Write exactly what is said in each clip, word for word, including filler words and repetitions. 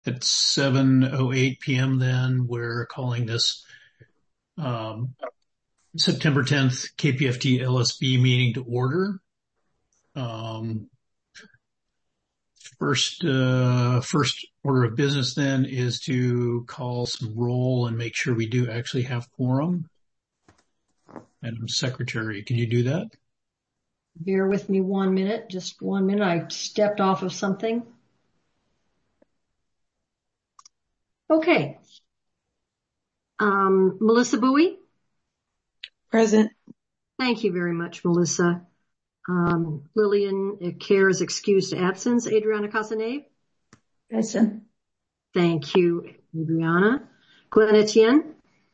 At seven oh eight p.m. then, we're calling this um, September tenth K P F T L S B meeting to order. Um, first, uh, first order of business then is to call some roll and make sure we do actually have quorum. Madam Secretary, can you do that? Bear with me one minute, just one minute. I stepped off of something. Okay. Um, Melissa Bowie? Present. Thank you very much, Melissa. Um, Lillian Kerr is excused absence. Adriana Casanave? Present. Thank you, Adriana. Glenn Etienne?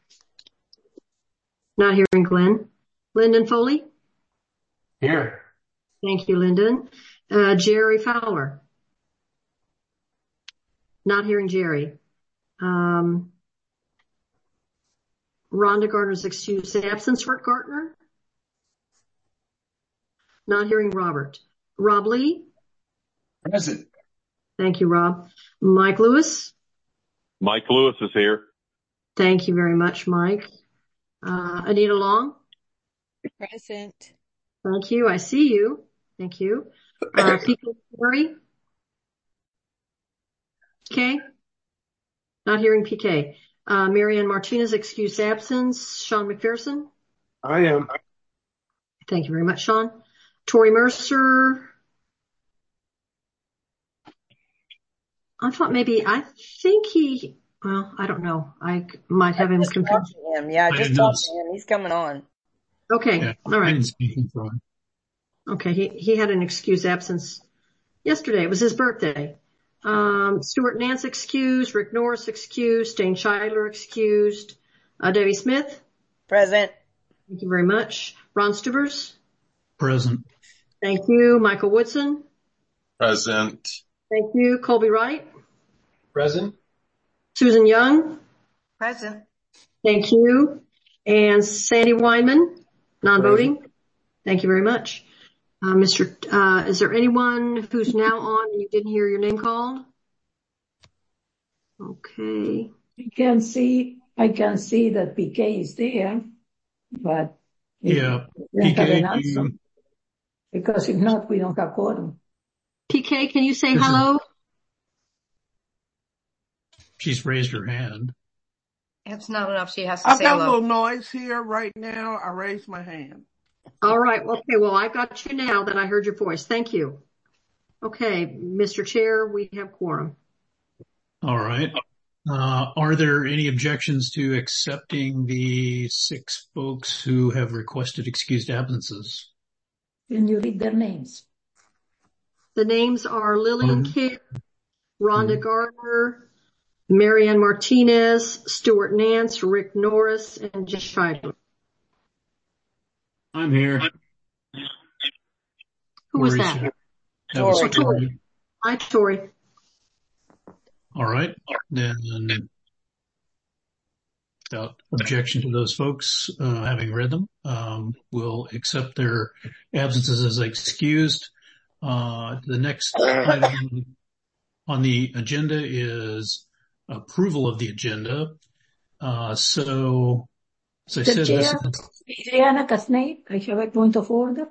Not hearing Glenn. Lyndon Foley? Here. Thank you, Lyndon. Uh, Jerry Fowler? Not hearing Jerry. Um, Rhonda Gardner's excused absence. Robert Gardner? Not hearing Robert. Rob Lee? Present. Thank you, Rob. Mike Lewis? Mike Lewis is here. Thank you very much, Mike. Uh, Anita Long? Present. Thank you. I see you. Thank you. Uh, P K Perry? P K? Not hearing P K. Uh, Marianne Martinez, excused absence. Sean McPherson? I am. Thank you very much, Sean. Tori Mercer? I thought maybe, I think he, well, I don't know. I might have him confused. Him. Yeah, I just talked to him. He's coming on. Okay. Yeah, all right. I didn't speak for him. Okay. He, he had an excused absence yesterday. It was his birthday. Um, Stuart Nance excused, Rick Norris excused, Dane Scheidler excused, uh, Debbie Smith. Present. Thank you very much. Ron Stubers. Present. Thank you. Michael Woodson. Present. Thank you. Colby Wright. Present. Susan Young. Present. Thank you. And Sandy Weinman, non-voting. Present. Thank you very much. Uh, Mister Uh, is there anyone who's now on and you didn't hear your name called? Okay. I can see, I can see that P K is there, but yeah, P K, you... because if not, we don't have quorum. P K, can you say this hello? Is... She's raised her hand. It's not enough. She has to I've say got hello. a little noise here right now. I raised my hand. All right. Okay. Well, I got you now that I heard your voice. Thank you. Okay. Mister Chair, we have quorum. All right. Uh, are there any objections to accepting the six folks who have requested excused absences? Can you read their names? The names are Lillian um, Kerr, Rhonda mm-hmm. Gardner, Marianne Martinez, Stuart Nance, Rick Norris, and Jess Scheidler. I'm here. Who was that? That was Tori. Hi, Tori. All right. Then, without objection to those folks, uh, having read them, um, we'll accept their absences as excused. Uh, the next item on the agenda is approval of the agenda. Uh, so, as I said, this is... Adriana Casanave, I have a point of order.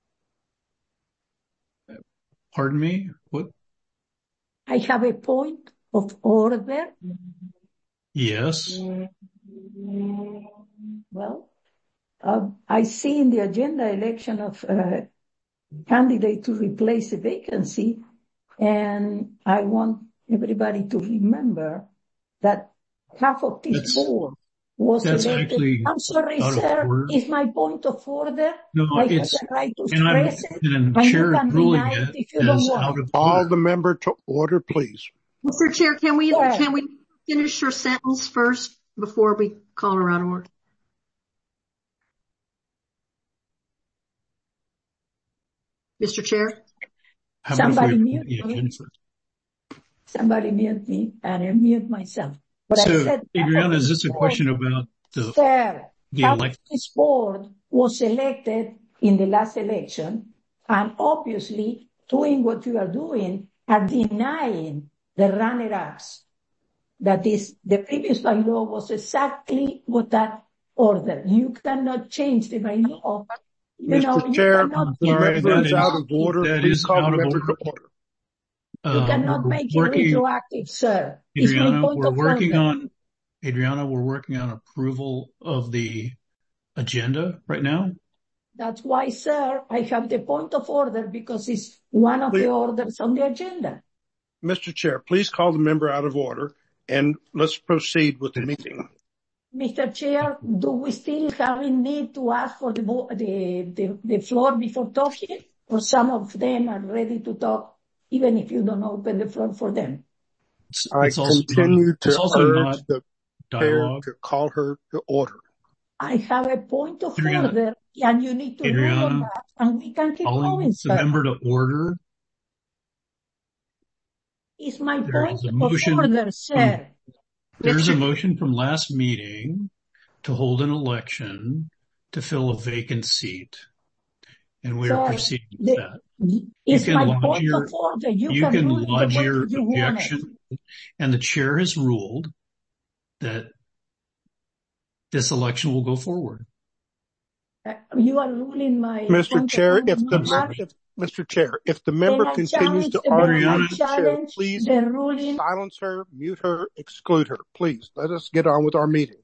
Pardon me? What? I have a point of order. Yes. Well, uh, I see in the agenda election of a candidate to replace a vacancy, and I want everybody to remember that half of this that's, board was that's elected. Actually I'm sorry, sir. Is my point of order? No, I it's have the right to and I'm, express it, and and chair you can ruling deny it it if you don't want. out of All order. the member to order, please. Mister Chair, can we Yeah. can we finish your sentence first before we call her out of order? Mister Chair? How about Somebody if we- mute yeah, me. Jennifer. Somebody mute me, and I mute myself. But I So, said, Adriana, is this a board, question about the, Sir, the half elect? of this board was elected in the last election, and obviously doing what you are doing are denying the runner-ups That is, the previous bylaw was exactly what that order. You cannot change the bylaw. You know, Mister you Chair, cannot the give Sorry, member that is is- out of order. that Please is call out the of member order. to order. You Uh, cannot we're make it working, retroactive, sir. It's my Adriana, point we're of working order. on, Adriana, we're working on approval of the agenda right now. That's why, sir, I have the point of order because it's one of Please. the orders on the agenda. Mister Chair, please call the member out of order and let's proceed with the meeting. Mister Chair, do we still have a need to ask for the, vo- the, the, the floor before talking? Or some of them are ready to talk, even if you don't open the floor for them? It's, I it's also continue not, it's to also urge not the chair dialogue. to call her to order. I have a point of Adriana, order, and you need to rule on Adriana, that, and we can keep calling going, the sir. member to order. It's my There point is a of motion order, sir. There's a motion from last meeting to hold an election to fill a vacant seat. And we are Sir, proceeding with the- that. It's can my lodge point your- of order. You, You can, can rule it the lodge way your you want it. objection, and the chair has ruled that this election will go forward. Uh, You are ruling my Mister point Chair, of order. if the not member, if, Mister Chair, if the Then member I continues challenge to the, argue I with the chair, challenge please the ruling. silence her, mute her, exclude her. Please, let us get on with our meeting.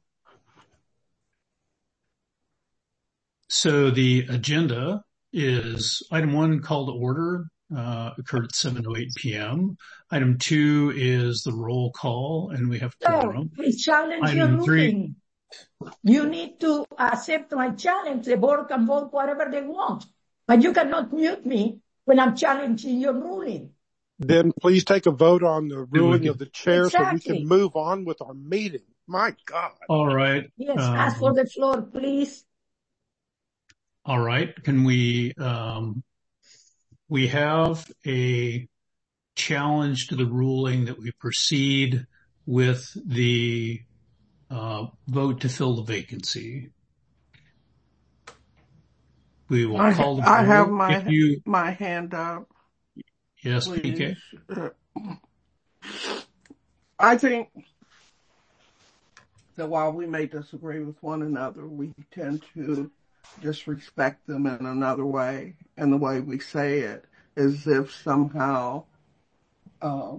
So the agenda is item one, call to order, uh, occurred at seven oh eight p.m. Item two is the roll call, and we have Sir, quorum. I challenge Item your three. ruling. You need to accept my challenge. The board can vote whatever they want. But you cannot mute me when I'm challenging your ruling. Then please take a vote on the ruling of the chair so we Exactly. can move on with our meeting. My God. All right. Yes, um, ask for the floor, please. All right. Can we, um, we have a challenge to the ruling that we proceed with the, uh, vote to fill the vacancy. We will I, call the I have vote. my If you, my hand up. yes, P K. Please. Uh, I think that while we may disagree with one another, we tend to disrespect them in another way. And the way we say it is if somehow uh,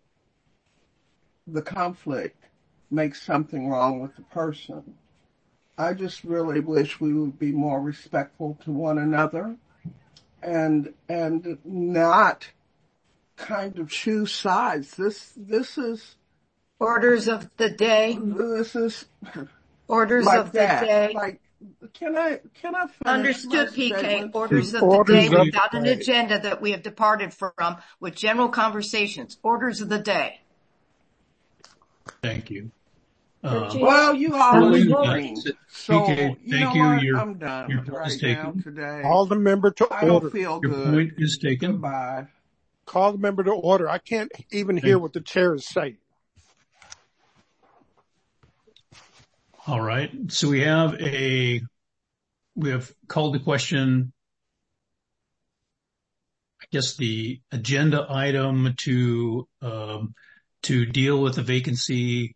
the conflict makes something wrong with the person. I just really wish we would be more respectful to one another and and not kind of choose sides. This this is Orders of the day. this is Orders like of the that. day. Like, can I can I finish Understood, my P K. statement? Orders of Orders the day of the without an day. agenda that we have departed from with general conversations. Orders of the day. Thank you. Sir, Uh, Chair, Well, you all Ruling, agree. uh, So, P K, you know thank you. what? Your- I'm done your point right is now taken. today. Call the member to I don't order. feel Your good. point is taken. Goodbye. Call the member to order. I can't even hear what the chair is saying. All right. So we have a, we have called the question, I guess the agenda item to, um, to deal with the vacancy.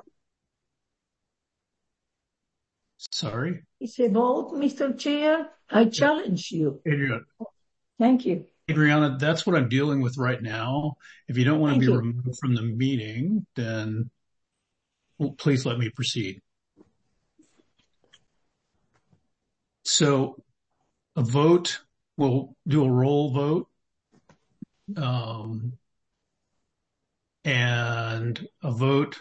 Sorry, It's a vote, Mister Chair. I challenge you. Adriana. Thank you. Adriana, that's what I'm dealing with right now. If you don't want to Thank be you. removed from the meeting, then well, please let me proceed. So a vote, we'll do a roll vote. Um, and a vote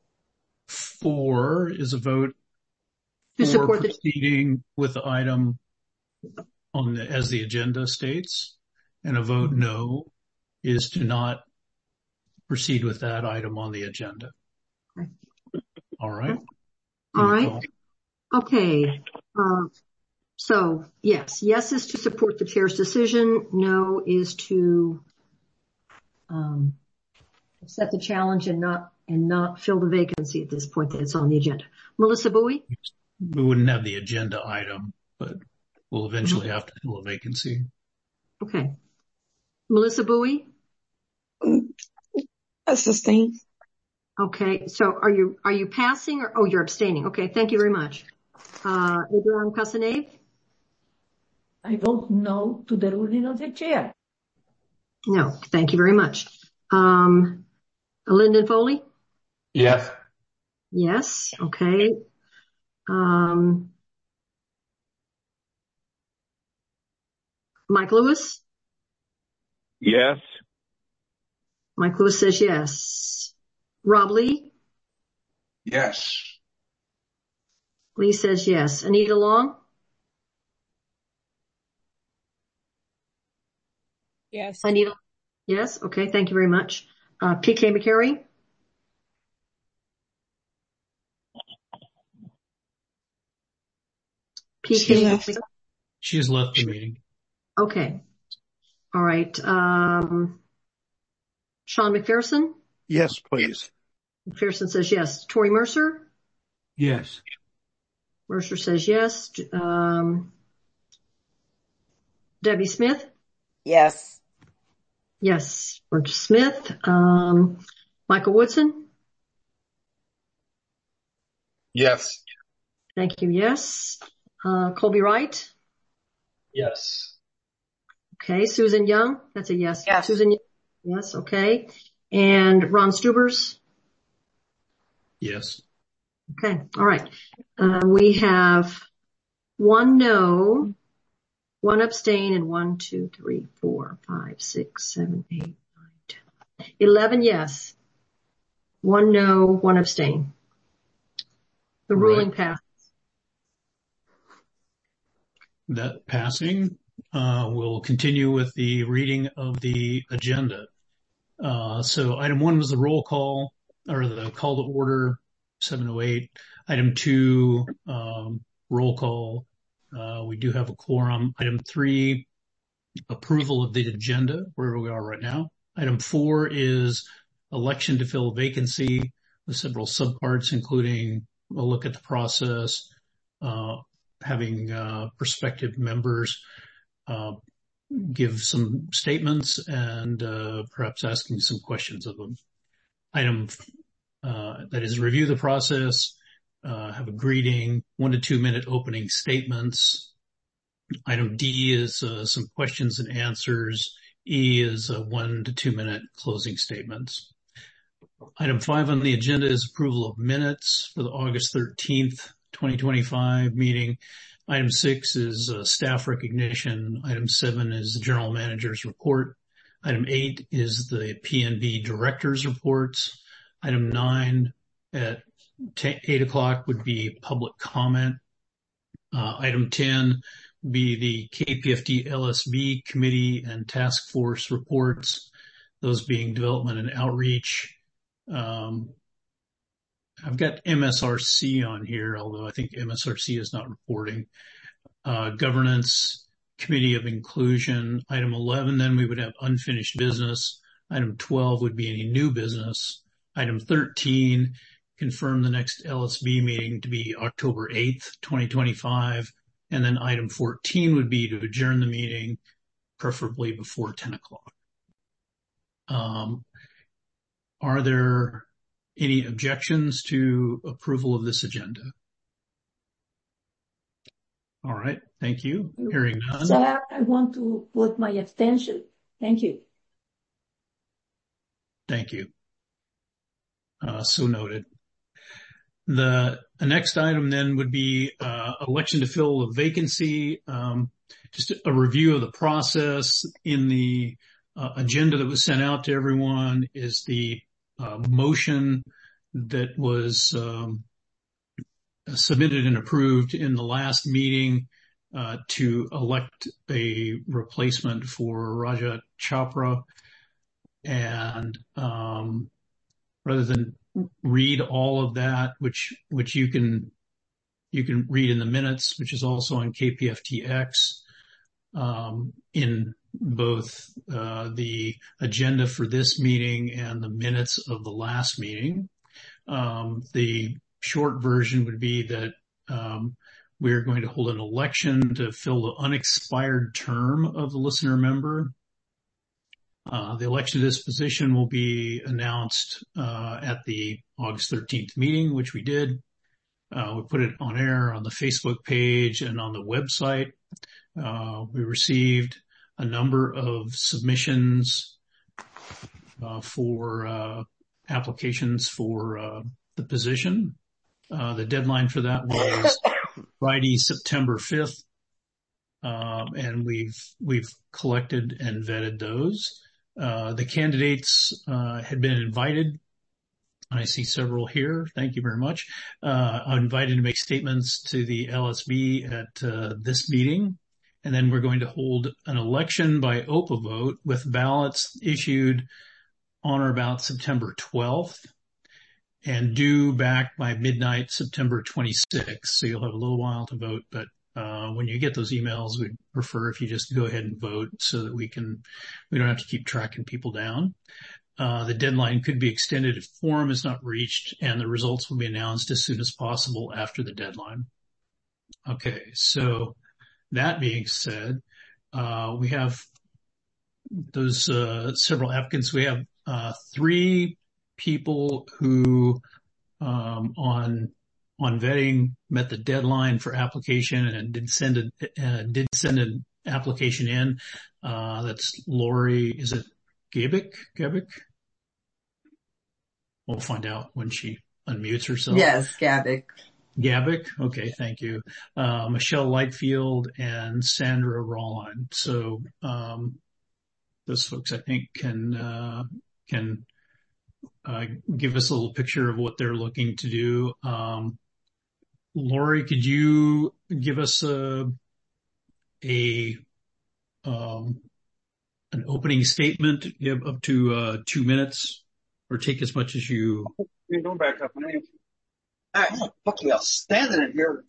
for is a vote To for support the, proceeding with the item on the, as the agenda states, and a vote no is to not proceed with that item on the agenda. Okay. All right. all right. Okay. Uh, so yes, yes is to support the chair's decision. No is to, um, accept the challenge and not, and not fill the vacancy at this point that it's on the agenda. Melissa Bowie? We wouldn't have the agenda item, but we'll eventually have to fill a vacancy. Okay. Melissa Bowie? I sustain. Okay, so are you, are you passing or, oh, you're abstaining. Okay, thank you very much. Uh, Abraham Casanave? I vote no to the ruling of the chair. No, thank you very much. Um, Lyndon Foley? Yes. Yes, okay. Um, Mike Lewis? Yes. Mike Lewis says yes. Rob Lee? Yes. Lee says yes. Anita Long? Yes. Anita? Yes, okay, thank you very much. Uh, P K McCary? P K She left. She has left the meeting. Okay. All right. Um, Sean McPherson? Yes, please. McPherson says yes. Tori Mercer? Yes. Mercer says yes. Um, Debbie Smith? Yes. Yes. Roger Smith. Um, Michael Woodson? Yes. Thank you. Yes. Uh, Colby Wright? Yes. Okay. Susan Young? That's a yes. Yes. Susan Young? Yes. Okay. And Ron Stubers? Yes. Okay. All right. Uh, we have one no, one abstain, and one, two, three, four, five, six, seven, eight, nine, ten, eleven yes. One no, one abstain. The Right. ruling passed. That passing, uh, we'll continue with the reading of the agenda. Uh, so item one was the roll call or the call to order, seven oh eight. Item two, um, roll call. Uh, we do have a quorum. Item three, approval of the agenda, where we are right now. Item four is election to fill a vacancy with several subparts, including a look at the process, uh, having uh, prospective members uh, give some statements and uh, perhaps asking some questions of them. Item uh, that is review the process, uh, have a greeting, one to two minute opening statements. Item D is uh, some questions and answers. E is uh, one to two minute closing statements. Item five on the agenda is approval of minutes for the August thirteenth, twenty twenty-five meeting. Item six is uh, staff recognition. Item seven is the general manager's report. Item eight is the P N B director's reports. Item nine at t- eight o'clock would be public comment. Uh, item ten would be the K P F D L S B committee and task force reports, those being development and outreach. Um, I've got M S R C on here, although I think M S R C is not reporting. Uh, governance, committee of inclusion. Item eleven, then we would have unfinished business. Item twelve would be any new business. Item thirteen, confirm the next L S B meeting to be October eighth, twenty twenty-five. And then item fourteen would be to adjourn the meeting, preferably before ten o'clock. Um, are there any objections to approval of this agenda? All right. Thank you. Hearing none. So I want to put my abstention. Thank you. Thank you. Uh, so noted. The, the next item then would be uh, election to fill a vacancy. Um, just a review of the process. In the uh, agenda that was sent out to everyone is the uh, motion that was um, submitted and approved in the last meeting uh, to elect a replacement for Rajat Chopra. And um, rather than read all of that, which which you can you can read in the minutes, which is also on K P F T X, um, in both uh, the agenda for this meeting and the minutes of the last meeting. Um, the short version would be that um, we're going to hold an election to fill the unexpired term of the listener member. Uh, the election of this position will be announced uh, at the August thirteenth meeting, which we did. Uh, we put it on air on the Facebook page and on the website. Uh, we received a number of submissions uh, for uh, applications for uh, the position. Uh, the deadline for that was Friday, September fifth. Um, and we've, we've collected and vetted those. Uh, the candidates, uh, had been invited. I see several here. Thank you very much. Uh, I'm invited to make statements to the L S B at, uh, this meeting. And then we're going to hold an election by O P A vote with ballots issued on or about September twelfth and due back by midnight, September twenty-sixth. So you'll have a little while to vote, but Uh, when you get those emails, we'd prefer if you just go ahead and vote so that we can, we don't have to keep tracking people down. Uh, the deadline could be extended if quorum is not reached, and the results will be announced as soon as possible after the deadline. Okay. So that being said, uh, we have those, uh, several applicants. We have, uh, three people who, um, on, on vetting met the deadline for application and did send a, uh, did send an application in. Uh, that's Lori, is it Gabick? Gabick? We'll find out when she unmutes herself. Yes, Gabick. Gabick. Okay. Thank you. Uh, Michelle Lightfield and Sandra Rawline. So, um, those folks I think can, uh, can, uh, give us a little picture of what they're looking to do. Um, Lori, could you give us a, a, um, an opening statement? You have up to, uh, two minutes or take as much as you. You're going back up, man. All right. Fucking hell, standing in here.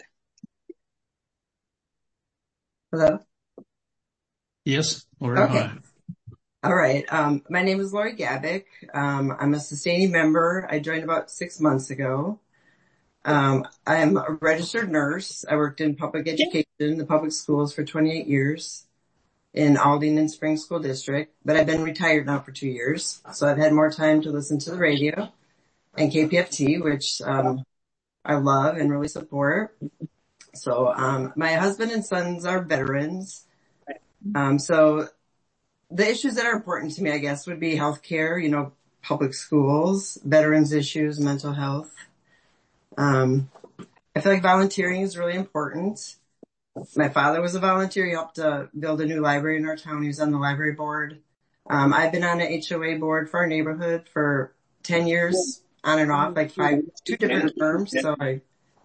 Hello? Yes, Lori. Okay. Hi. All right. Um, my name is Lori Gabick. Um, I'm a sustaining member. I joined about six months ago. Um, I'm a registered nurse. I worked in public education, the public schools for twenty-eight years in Aldine and Spring School District, but I've been retired now for two years. So I've had more time to listen to the radio and K P F T, which, um, I love and really support. So, um, my husband and sons are veterans. Um, so the issues that are important to me, I guess, would be healthcare, you know, public schools, veterans issues, mental health. Um, I feel like volunteering is really important. My father was a volunteer. He helped uh, build a new library in our town. He was on the library board. Um, I've been on the H O A board for our neighborhood for ten years, on and off, like five, two different terms. So I,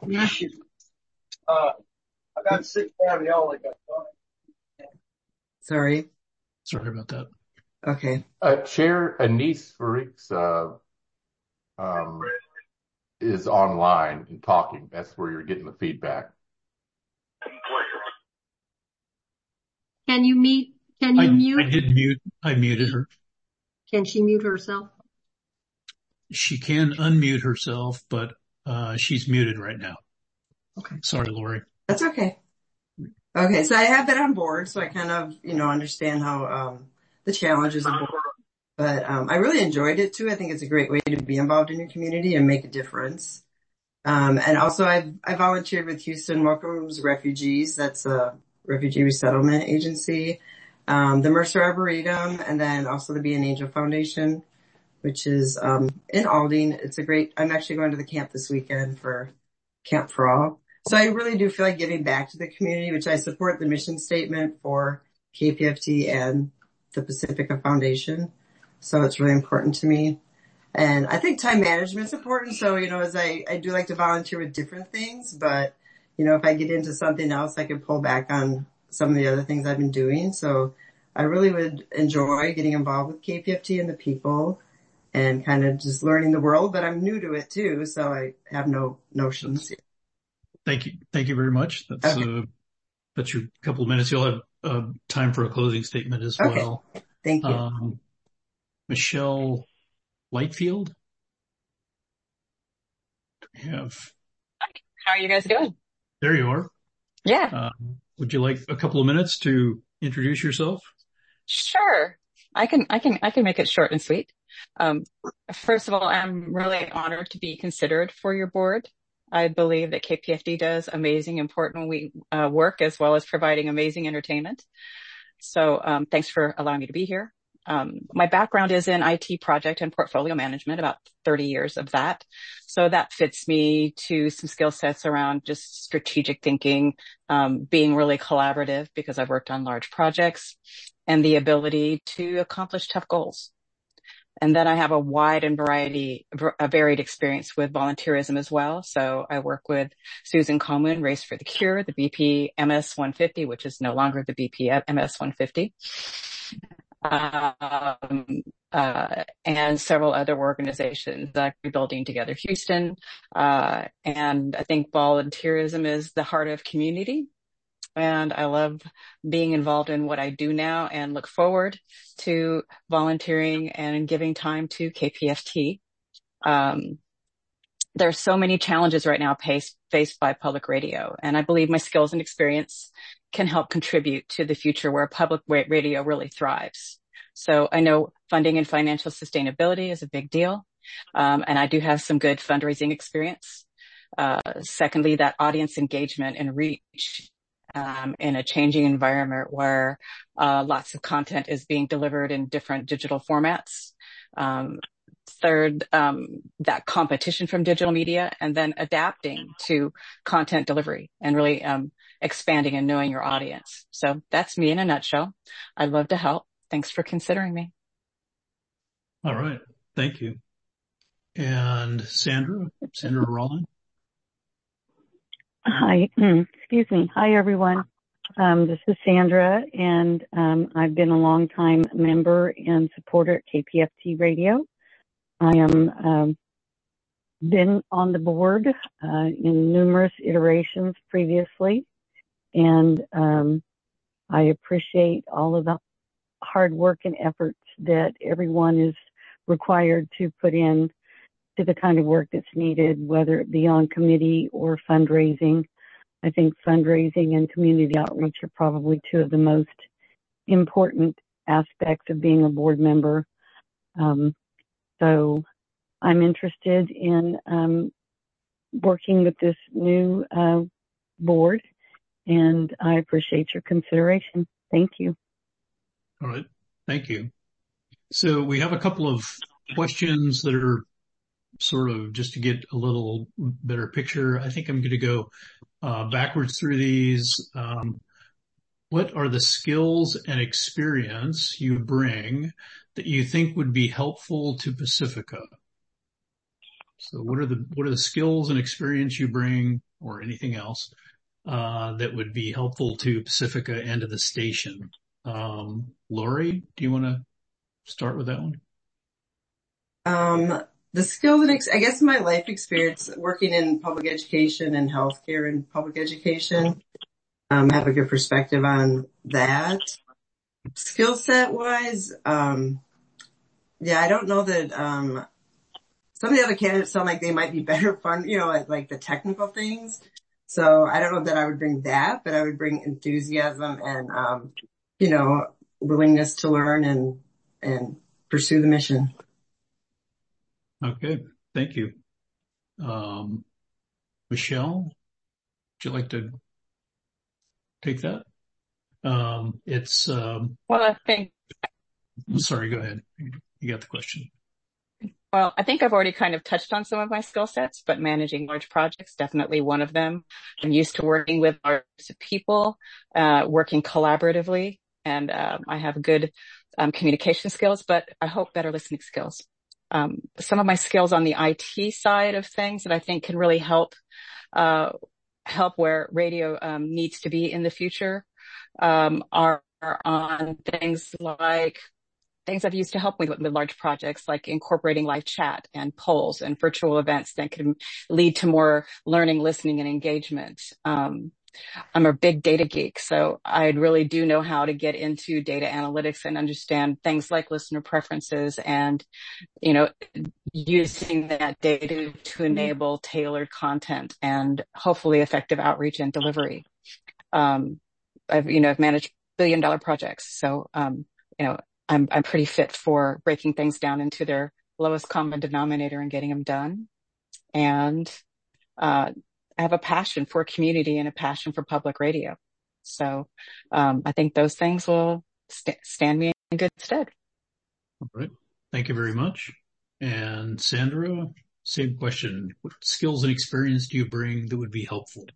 Uh, I got sick ravioli. sorry. Sorry about that. Okay. Uh, Chair Anise Farik's, uh, um, is online and talking. That's where you're getting the feedback. Can you mute? Can you I, mute? I did mute. I muted her. Can she mute herself? She can unmute herself, but, uh, she's muted right now. Okay. Sorry, Lori. That's okay. Okay. So I have been on board, so I kind of, you know, understand how, um, the challenges of board. But, um, I really enjoyed it too. I think it's a great way to be involved in your community and make a difference. Um, and also I've, I volunteered with Houston Welcomes Refugees. That's a refugee resettlement agency. Um, the Mercer Arboretum, and then also the Be an Angel Foundation, which is, um, in Aldine. It's a great, I'm actually going to the camp this weekend for Camp for All. So I really do feel like giving back to the community, which I support the mission statement for K P F T and the Pacifica Foundation. So it's really important to me. And I think time management is important. So, you know, as I, I do like to volunteer with different things, but, you know, if I get into something else, I can pull back on some of the other things I've been doing. So I really would enjoy getting involved with K P F T and the people and kind of just learning the world, but I'm new to it too. So I have no notions. Thank you. Thank you very much. That's, Okay. uh, that's your couple of minutes. You'll have, uh, time for a closing statement as Okay. well. Thank you. Um, Michelle Lightfield. We have, How are you guys doing? there you are. Yeah, Uh, would you like a couple of minutes to introduce yourself? sure. I can, I can, I can make it short and sweet. Um, first of all, I'm really honored to be considered for your board. I believe that K P F D does amazing, important we, uh, work as well as providing amazing entertainment. So, um, thanks for allowing me to be here. Um, my background is in I T project and portfolio management, about thirty years of that. So that fits me to some skill sets around just strategic thinking, um, being really collaborative because I've worked on large projects, and the ability to accomplish tough goals. And then I have a wide and variety, a varied experience with volunteerism as well. So I work with Susan Komen, Race for the Cure, the B P M S one fifty, which is no longer the B P M S one fifty. Um, uh, and several other organizations, like Rebuilding Together Houston. Uh, and I think volunteerism is the heart of community. And I love being involved in what I do now and look forward to volunteering and giving time to K P F T. Um, there are so many challenges right now faced, faced by public radio, and I believe my skills and experience can help contribute to the future where public radio really thrives. So I know funding and financial sustainability is a big deal, um, and I do have some good fundraising experience. Uh, secondly, that audience engagement and reach um, in a changing environment where uh, lots of content is being delivered in different digital formats. Um, Third, um, that competition from digital media, and then adapting to content delivery and really um, expanding and knowing your audience. So that's me in a nutshell. I'd love to help. Thanks for considering me. All right. Thank you. And Sandra, Sandra Rowland. Hi. Excuse me. Hi, everyone. Um, this is Sandra, and um, I've been a long-time member and supporter at K P F T Radio. I am um, been on the board uh, in numerous iterations previously, and um, I appreciate all of the hard work and efforts that everyone is required to put in to the kind of work that's needed, whether it be on committee or fundraising. I think fundraising and community outreach are probably two of the most important aspects of being a board member. Um, So I'm interested in um, working with this new uh, board, and I appreciate your consideration. Thank you. All right. Thank you. So we have a couple of questions that are sort of just to get a little better picture. I think I'm going to go uh, backwards through these. Um, What are the skills and experience you bring that you think would be helpful to Pacifica? So what are the, what are the skills and experience you bring, or anything else, uh, that would be helpful to Pacifica and to the station? Um, Lori, do you want to start with that one? Um, the skills and ex- I guess my life experience working in public education and healthcare and public education. Um, I have a good perspective on that. Skill set wise, um, yeah, I don't know that, um, some of the other candidates sound like they might be better fun, you know, like, like the technical things. So I don't know that I would bring that, but I would bring enthusiasm and, um, you know, willingness to learn and, and pursue the mission. Okay. Thank you. Um, Michelle, would you like to take that? Um, it's, um, Well, I think, sorry, go ahead. You got the question. well, I think I've already kind of touched on some of my skill sets, but managing large projects, definitely one of them. I'm used to working with large people, uh, working collaboratively, and, um, I have good, um, communication skills, but I hope better listening skills. Um, some of my skills on the I T side of things that I think can really help, uh, help where radio um, needs to be in the future um, are, are on things like things I've used to help with, with large projects, like incorporating live chat and polls and virtual events that can lead to more learning, listening, and engagement. Um, I'm a big data geek, so I really do know how to get into data analytics and understand things like listener preferences and, you know, using that data to enable tailored content and hopefully effective outreach and delivery. Um, I've, you know, I've managed billion dollar projects. So, um, you know, I'm, I'm pretty fit for breaking things down into their lowest common denominator and getting them done. And, uh, I have a passion for community and a passion for public radio. So, um, I think those things will st- stand me in good stead. All right. Thank you very much. And Sandra, same question. What skills and experience do you bring that would be helpful?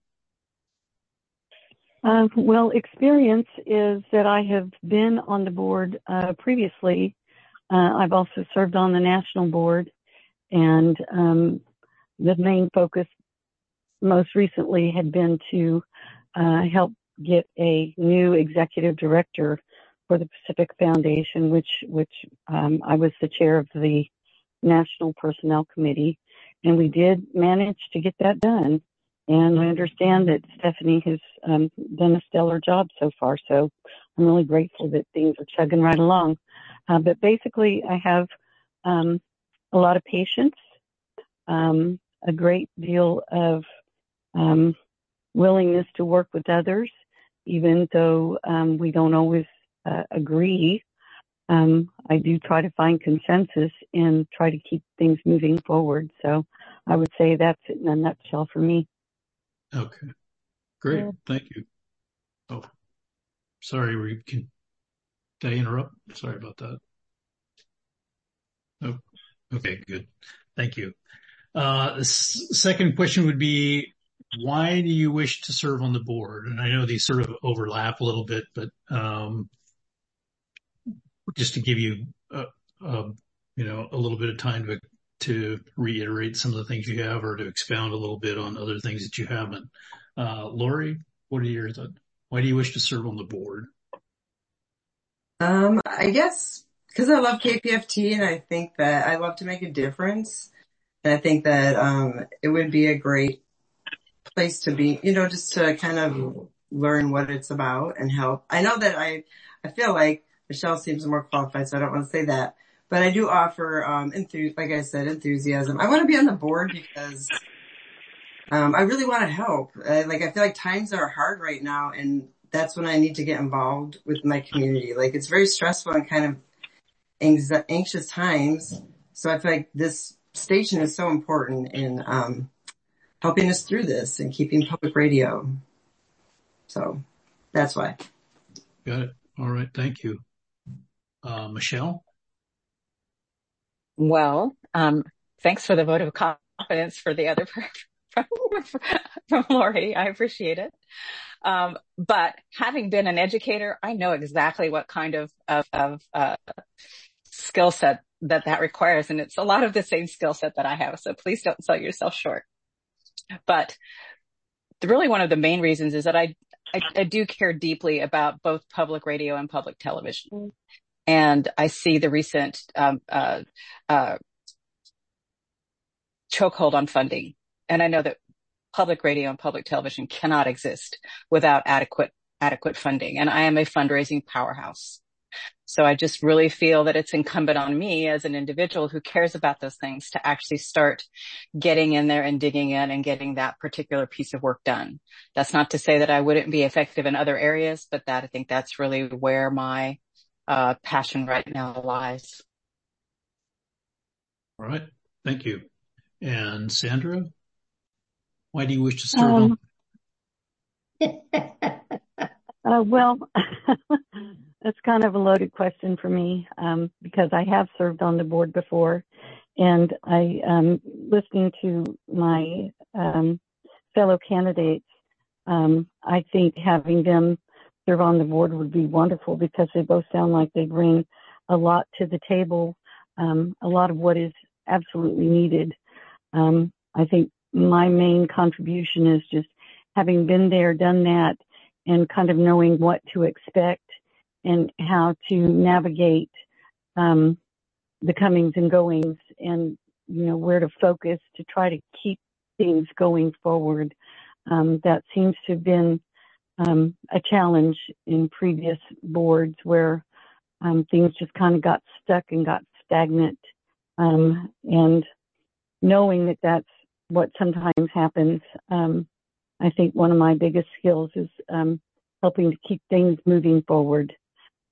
Uh, well, experience is that I have been on the board uh, previously. Uh, I've also served on the national board, and um, the main focus most recently had been to uh, help get a new executive director for the Pacific Foundation, which which um, I was the chair of the National Personnel Committee, and we did manage to get that done. And I understand that Stephanie has um, done a stellar job so far, so I'm really grateful that things are chugging right along. Uh, but basically, I have um, a lot of patience, um, a great deal of um, willingness to work with others, even though um, we don't always uh, agree. Um, I do try to find consensus and try to keep things moving forward. So I would say that's it in a nutshell for me. Okay, great. Yeah. Thank you. Oh, sorry. We can, did I interrupt? Sorry about that. Oh, okay, good. Thank you. Uh, the s- second question would be, why do you wish to serve on the board? And I know these sort of overlap a little bit, but, um, just to give you, uh, uh, you know, a little bit of time to, to reiterate some of the things you have or to expound a little bit on other things that you haven't. Uh, Lori, what are your thoughts? Why do you wish to serve on the board? Um, I guess because I love K P F T and I think that I love to make a difference. And I think that, um, it would be a great place to be, you know, just to kind of learn what it's about and help. I know that I, I feel like Michelle seems more qualified, so I don't want to say that, but I do offer, um, enthu- like I said, enthusiasm. I want to be on the board because, um, I really want to help. Uh, like, I feel like times are hard right now, and that's when I need to get involved with my community. Like, it's very stressful and kind of anx- anxious times. So I feel like this station is so important in, um, helping us through this and keeping public radio. So that's why. Got it. All right. Thank you. Uh, Michelle? Well, um, thanks for the vote of confidence for the other from, from Lori. I appreciate it. Um, but having been an educator, I know exactly what kind of, of, of, uh, skill set that that requires. And it's a lot of the same skill set that I have. So please don't sell yourself short. But the, really one of the main reasons is that I, I, I do care deeply about both public radio and public television. And I see the recent, um, uh, uh, chokehold on funding. And I know that public radio and public television cannot exist without adequate, adequate funding. And I am a fundraising powerhouse. So I just really feel that it's incumbent on me as an individual who cares about those things to actually start getting in there and digging in and getting that particular piece of work done. That's not to say that I wouldn't be effective in other areas, but that I think that's really where my uh, passion right now lies. All right. Thank you. And Sandra, why do you wish to serve Um, on? uh, well, that's kind of a loaded question for me, um, because I have served on the board before, and I, um, listening to my, um, fellow candidates, um, I think having them serve on the board would be wonderful because they both sound like they bring a lot to the table, um, a lot of what is absolutely needed. Um, I think my main contribution is just having been there, done that, and kind of knowing what to expect and how to navigate um, the comings and goings and, you know, where to focus to try to keep things going forward. Um, that seems to have been um, a challenge in previous boards where um, things just kind of got stuck and got stagnant. Um, and knowing that that's what sometimes happens, um, I think one of my biggest skills is um, helping to keep things moving forward.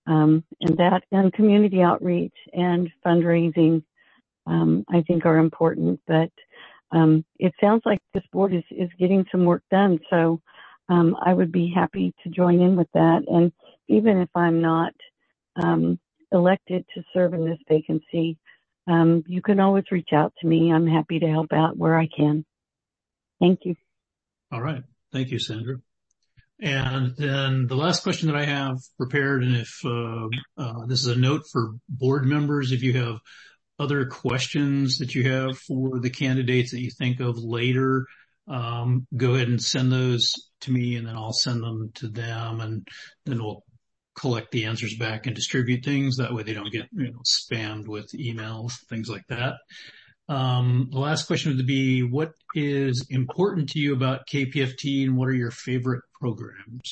Um, and that and community outreach and fundraising, um, I think are important. But um, it sounds like this board is, is getting some work done. So um, I would be happy to join in with that. And even if I'm not um, elected to serve in this vacancy, um, you can always reach out to me. I'm happy to help out where I can. Thank you. All right. Thank you, Sandra. And then the last question that I have prepared, and if uh, uh, this is a note for board members, if you have other questions that you have for the candidates that you think of later, um, go ahead and send those to me, and then I'll send them to them, and then we'll collect the answers back and distribute things. That way they don't get, you know, spammed with emails, things like that. Um, the last question would be, what is important to you about K P F T, and what are your favorite programs?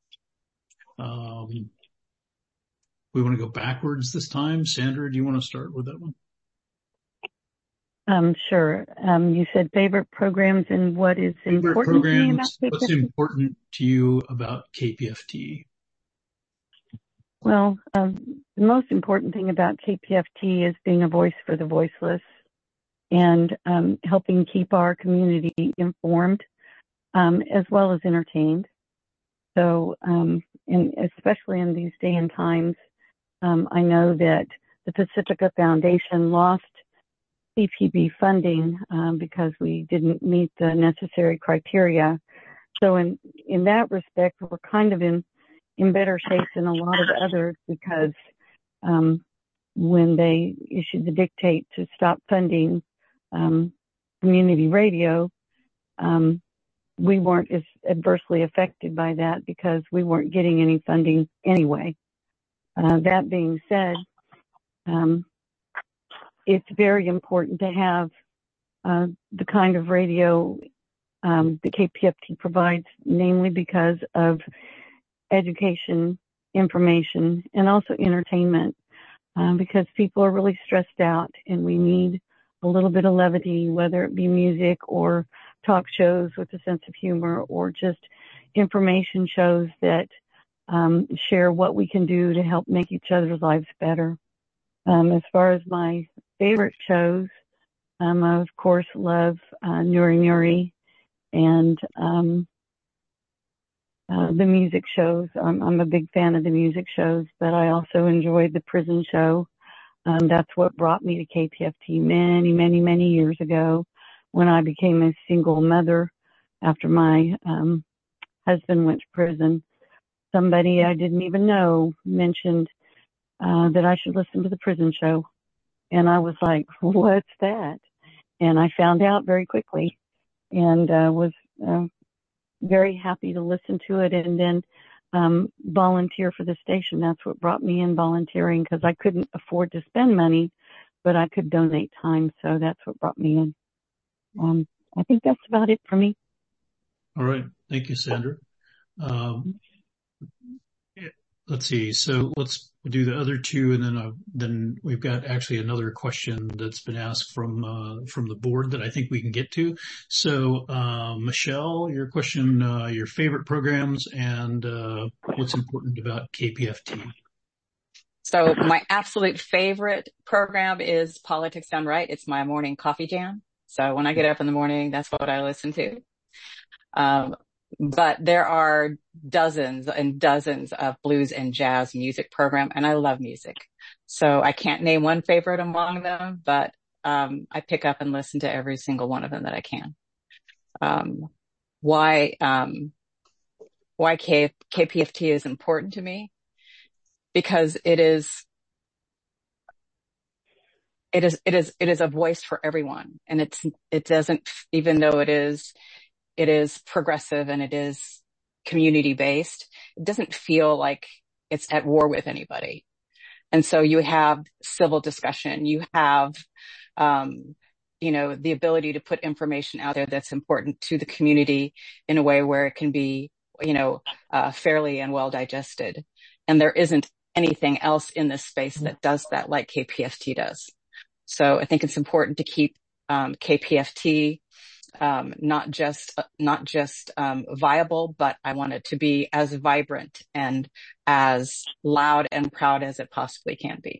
Um, we want to go backwards this time. Sandra, do you want to start with that one? Um, sure. Um, you said favorite programs and what is favorite important programs, to me about K P F T? What's important to you about K P F T? Well, um, the most important thing about K P F T is being a voice for the voiceless and um, helping keep our community informed um, as well as entertained. So, um, and especially in these day and times, um, I know that the Pacifica Foundation lost C P B funding um, because we didn't meet the necessary criteria. So in, in that respect, we're kind of in, in better shape than a lot of others because um, when they issued the dictate to stop funding um, community radio, um, we weren't as adversely affected by that because we weren't getting any funding anyway. Uh, that being said, um, it's very important to have uh, the kind of radio um, that K P F T provides, namely because of education, information, and also entertainment, uh, because people are really stressed out and we need a little bit of levity, whether it be music or talk shows with a sense of humor or just information shows that um, share what we can do to help make each other's lives better. Um, as far as my favorite shows, um, I of course love uh, Nuri Nuri and um, uh, the music shows. I'm, I'm a big fan of the music shows, but I also enjoyed the prison show. Um, that's what brought me to K P F T many, many, many years ago when I became a single mother after my um, husband went to prison. Somebody I didn't even know mentioned uh, that I should listen to the prison show. And I was like, what's that? And I found out very quickly and uh, was uh, very happy to listen to it and then um, volunteer for the station. That's what brought me in volunteering because I couldn't afford to spend money, but I could donate time. So that's what brought me in. Um, I think that's about it for me. All right. Thank you, Sandra. Um, let's see. So let's do the other two, and then uh, then we've got actually another question that's been asked from uh, from the board that I think we can get to. So, uh, Michelle, your question, uh, your favorite programs, and uh, what's important about K P F T. So my absolute favorite program is Politics Done Right. It's my morning coffee jam. So when I get up in the morning, that's what I listen to. Um, but there are dozens and dozens of blues and jazz music program, and I love music. So I can't name one favorite among them, but um, I pick up and listen to every single one of them that I can. Um, why um, why K- KPFT is important to me? Because it is it is it is it is a voice for everyone, and it's it doesn't, even though it is it is progressive and it is community based, it doesn't feel like it's at war with anybody. And so you have civil discussion, you have um you know the ability to put information out there that's important to the community in a way where it can be you know uh fairly and well digested. And there isn't anything else in this space that does that like K P F T does. So I think it's important to keep um K P F T um, not just, not just, um, viable, but I want it to be as vibrant and as loud and proud as it possibly can be.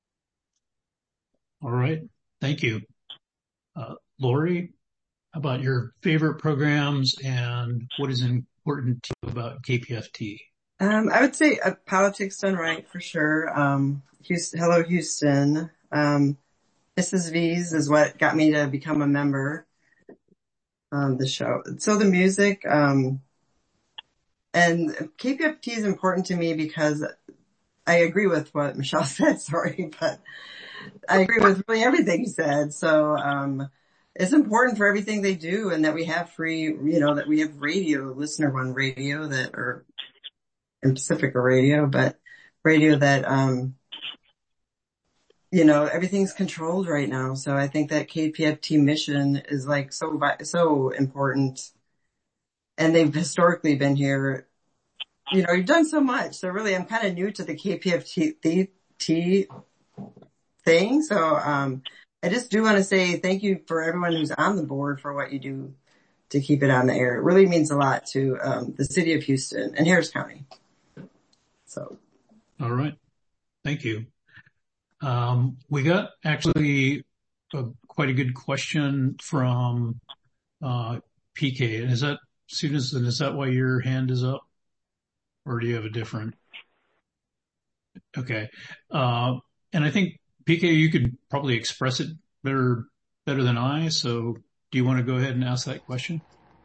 All right. Thank you. Uh, Lori, how about your favorite programs and what is important to you about K P F T? Um, I would say uh, Politics Done Right for sure. Um, Houston, Hello Houston. Um, Missus V's is what got me to become a member. Um, the show. So the music, um, and K P F T is important to me because I agree with what Michelle said, sorry, but I agree with really everything you said. So, um, it's important for everything they do and that we have free, you know, that we have radio, listener run radio that, or in Pacifica radio, but radio that, um, you know, everything's controlled right now. So I think that K P F T mission is like so, so important. And they've historically been here. You know, you've done so much. So really, I'm kind of new to the K P F T thing. So, um, I just do want to say thank you for everyone who's on the board for what you do to keep it on the air. It really means a lot to, um, the city of Houston and Harris County. So. All right. Thank you. Um, we got actually a, quite a good question from, uh, P K. And is that, Susan, is that why your hand is up? Or do you have a different? Okay. Uh, and I think P K, you could probably express it better, better than I. So do you want to go ahead and ask that question?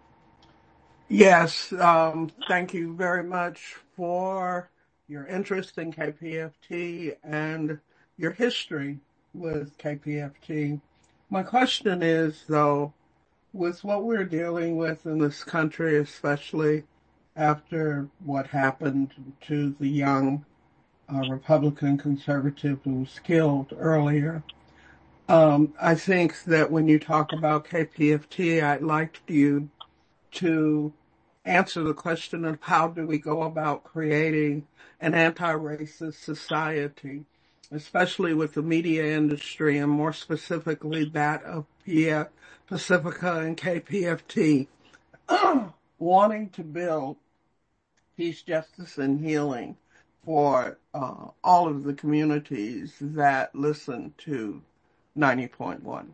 Yes. Um, thank you very much for your interest in K P F T and your history with K P F T. My question is, though, with what we're dealing with in this country, especially after what happened to the young uh, Republican conservative who was killed earlier, um, I think that when you talk about K P F T, I'd like you to answer the question of how do we go about creating an anti-racist society, especially with the media industry and more specifically that of Pacifica and K P F T wanting to build peace, justice, and healing for uh, all of the communities that listen to ninety point one.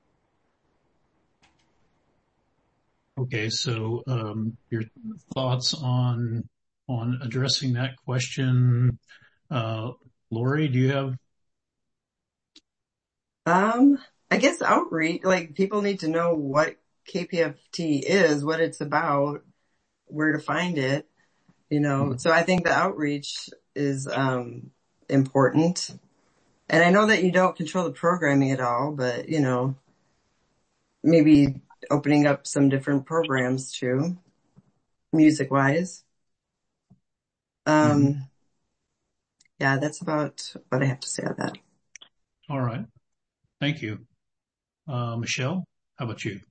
Okay, so um, your thoughts on on addressing that question, uh, Lori? Do you have? Um, I guess outreach. Like people need to know what K P F T is, what it's about, where to find it. You know, mm-hmm. So I think the outreach is um important. And I know that you don't control the programming at all, but you know, maybe opening up some different programs too, music wise. Um, mm-hmm. Yeah, that's about what I have to say on that. All right. Thank you. Uh, Michelle, how about you?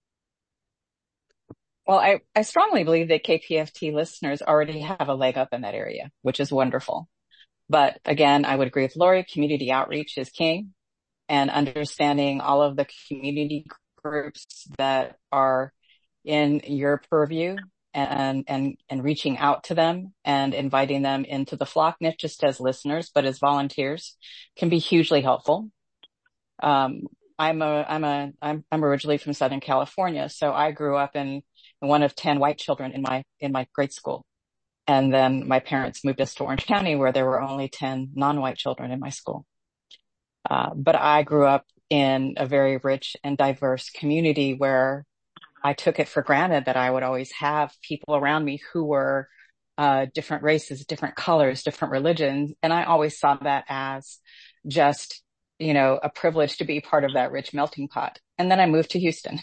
Well, I, I strongly believe that K P F T listeners already have a leg up in that area, which is wonderful. But again, I would agree with Lori, community outreach is king, and understanding all of the community groups that are in your purview and, and, and reaching out to them and inviting them into the flock, not just as listeners, but as volunteers can be hugely helpful. Um, I'm a, I'm a, I'm, I'm originally from Southern California. So I grew up in one of ten white children in my, in my grade school. And then my parents moved us to Orange County where there were only ten non-white children in my school. Uh, but I grew up in a very rich and diverse community where I took it for granted that I would always have people around me who were, uh, different races, different colors, different religions. And I always saw that as just, you know, a privilege to be part of that rich melting pot. And then I moved to Houston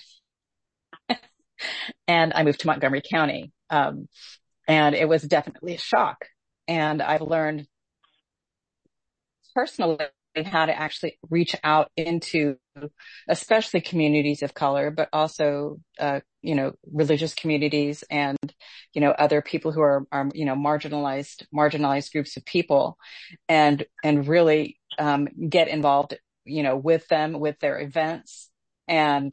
and I moved to Montgomery County. Um, and it was definitely a shock. And I've learned personally how to actually reach out into, especially communities of color, but also, uh, you know, religious communities and, you know, other people who are, are, you know, marginalized, marginalized groups of people and, and really, um, get involved, you know, with them, with their events and,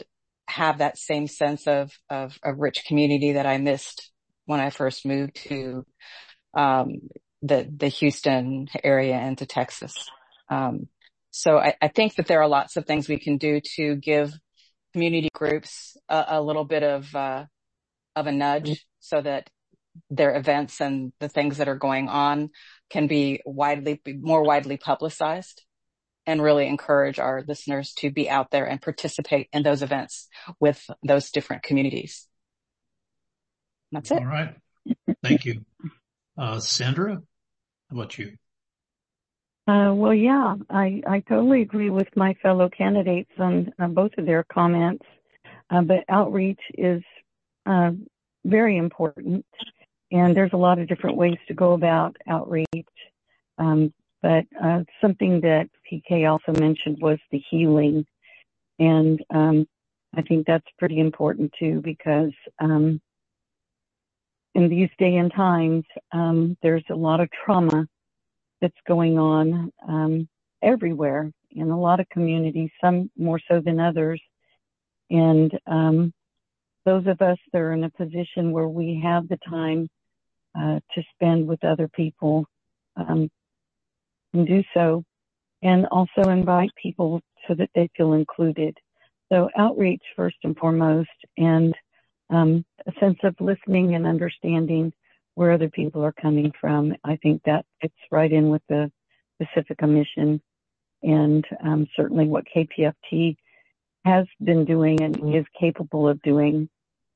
have that same sense of, of a rich community that I missed when I first moved to, um, the, the Houston area and to Texas. Um, so I, I think that there are lots of things we can do to give community groups a, a little bit of, uh, of a nudge so that their events and the things that are going on can be widely, be more widely publicized, and really encourage our listeners to be out there and participate in those events with those different communities. That's it. All right. Thank you. Uh, Sandra, how about you? Uh, well, yeah, I, I totally agree with my fellow candidates on, on both of their comments. Uh, but outreach is uh, very important, and there's a lot of different ways to go about outreach. Um, but uh, something that P K also mentioned was the healing, and um, I think that's pretty important too, because um, in these day and times, um, there's a lot of trauma that's going on um, everywhere in a lot of communities, some more so than others. And um, those of us that are in a position where we have the time uh, to spend with other people um, can do so, and also invite people so that they feel included. So outreach first and foremost, and um, a sense of listening and understanding where other people are coming from. I think that fits right in with the Pacifica mission, and um, certainly what K P F T has been doing and is capable of doing.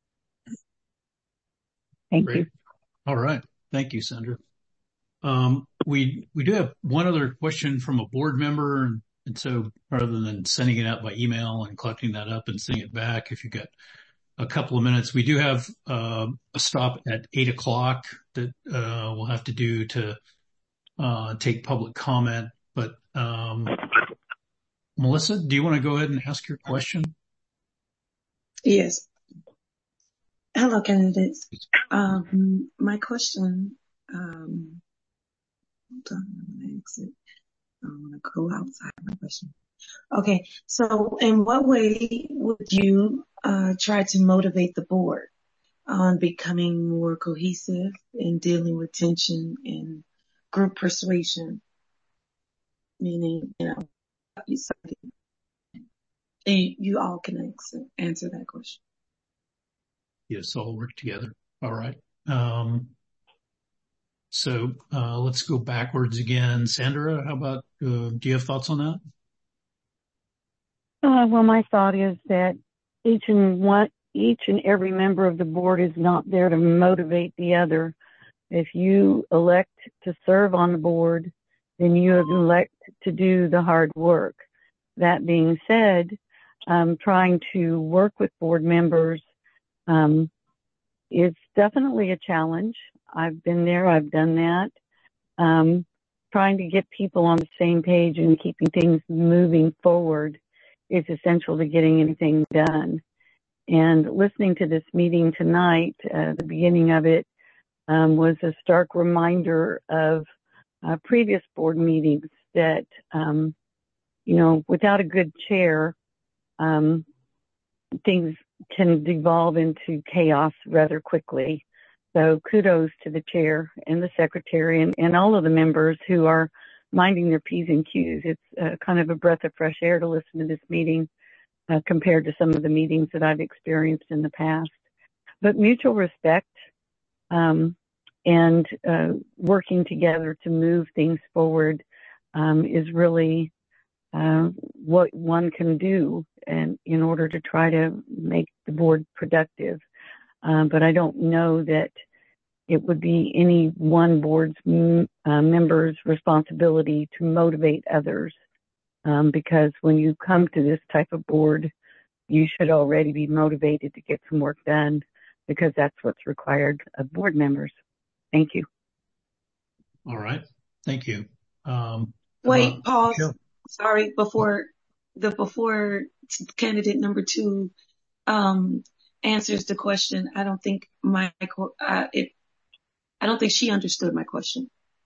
Thank Great. you. All right. Thank you, Sandra. Um, we, we do have one other question from a board member. And, and so rather than sending it out by email and collecting that up and sending it back, if you've got a couple of minutes, we do have, uh, a stop at eight o'clock that, uh, we'll have to do to, uh, take public comment. But, um, Melissa, do you want to go ahead and ask your question? Yes. Hello, candidates. Um, my question, um, hold on, I'm going to exit. I'm going to go outside my question. Okay. So in what way would you, uh, try to motivate the board on becoming more cohesive in dealing with tension and group persuasion? Meaning, you know, you, you all can answer, answer that question. Yes, all work together. All right. Um, so, uh, let's go backwards again. Sandra, how about, uh, do you have thoughts on that? Uh, well, my thought is that each and one, each and every member of the board is not there to motivate the other. If you elect to serve on the board, then you elect to do the hard work. That being said, um, trying to work with board members um, is definitely a challenge. I've been there. I've done that. Um, trying to get people on the same page and keeping things moving forward is essential to getting anything done. And listening to this meeting tonight, uh, the beginning of it um, was a stark reminder of uh, previous board meetings that, um, you know, without a good chair, um, things can devolve into chaos rather quickly. So kudos to the chair and the secretary and, and all of the members who are minding their P's and Q's. It's uh, kind of a breath of fresh air to listen to this meeting uh, compared to some of the meetings that I've experienced in the past. But mutual respect um, and uh, working together to move things forward um, is really uh, what one can do, and in order to try to make the board productive. Um, but I don't know that it would be any one board's m- uh, member's responsibility to motivate others, um, because when you come to this type of board, you should already be motivated to get some work done, because that's what's required of board members. Thank you. All right. Thank you. Um, Wait, uh, pause. sure. Sorry, before the before candidate number two um, answers the question, I don't think my uh, it. I don't think she understood my question.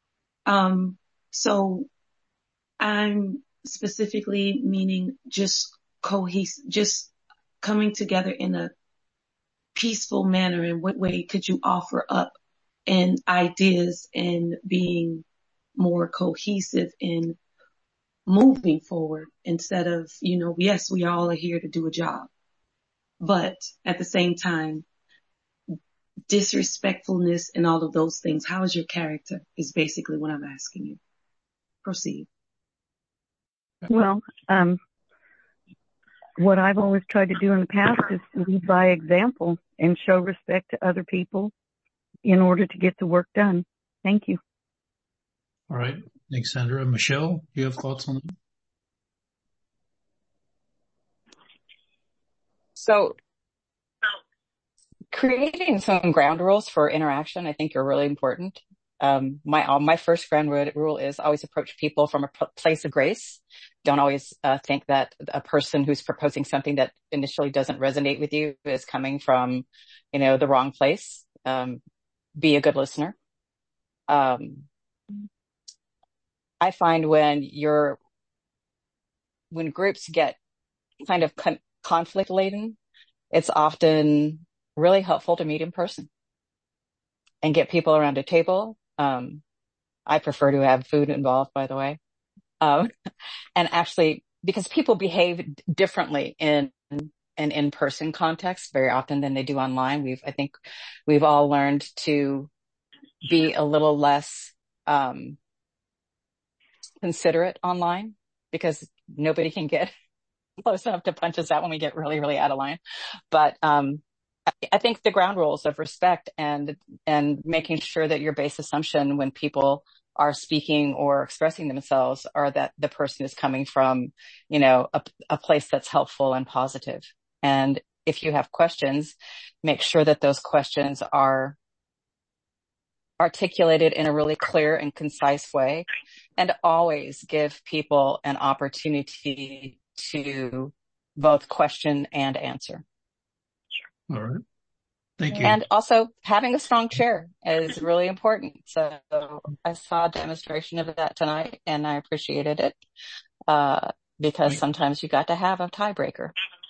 Um, so I'm specifically meaning just cohesive, just coming together in a peaceful manner? In what way could you offer up and ideas and being more cohesive in moving forward instead of, you know, yes, we all are here to do a job, but at the same time, disrespectfulness and all of those things. How is your character is basically what I'm asking you. Proceed. Well, um, what I've always tried to do in the past is lead by example and show respect to other people in order to get the work done. Thank you. All right. Thanks, Sandra. Michelle, do you have thoughts on that? So creating some ground rules for interaction, I think, are really important. Um, my uh, my first ground rule is always approach people from a p- place of grace. Don't always uh, think that a person who's proposing something that initially doesn't resonate with you is coming from, you know, the wrong place. Um, be a good listener. Um, I find when you're, when groups get kind of con- conflict laden, it's often really helpful to meet in person and get people around a table. Um, I prefer to have food involved, by the way. Um, and actually, because people behave differently in an in-person context very often than they do online. We've, I think we've all learned to be a little less, um, considerate online because nobody can get close enough to punch us out when we get really, really out of line. But, um, I, I think the ground rules of respect and, and making sure that your base assumption when people are speaking or expressing themselves are that the person is coming from, you know, a, a place that's helpful and positive. And if you have questions, make sure that those questions are articulated in a really clear and concise way, and always give people an opportunity to both question and answer. All right. Thank you. And also having a strong chair is really important. So I saw a demonstration of that tonight and I appreciated it, uh, because sometimes you got to have a tiebreaker.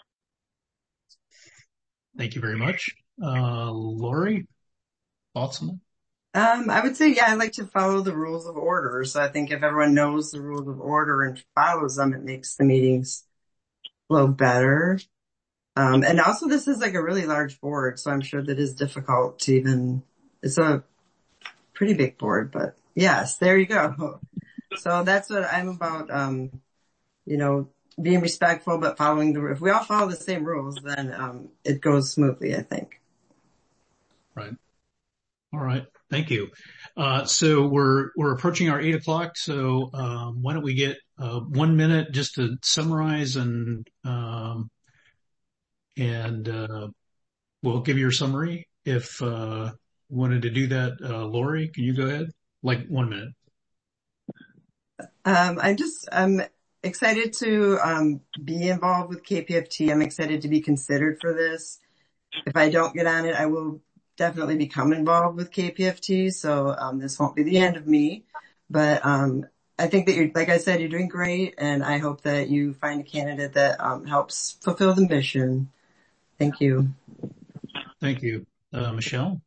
Thank you very much. Uh, Lori, thoughts on that? Um, I would say, yeah, I like to follow the rules of order. So I think if everyone knows the rules of order and follows them, it makes the meetings flow better. Um, and also this is like a really large board, so I'm sure that is difficult to even, it's a pretty big board, but yes, there you go. So that's what I'm about, um, you know, being respectful, but following the, if we all follow the same rules, then, um, it goes smoothly, I think. Right. All right. Thank you. Uh, so we're, we're approaching our eight o'clock. So, um, why don't we get, uh, one minute just to summarize and, um, and, uh, we'll give your summary. If, uh, you wanted to do that, uh, Lori, can you go ahead? Like one minute. Um, I just, I'm excited to, um, be involved with K P F T. I'm excited to be considered for this. If I don't get on it, I will definitely become involved with K P F T. So, um, this won't be the end of me, but, um, I think that you're, like I said, you're doing great. And I hope that you find a candidate that, um, helps fulfill the mission. Thank you. Thank you. Uh, Michelle?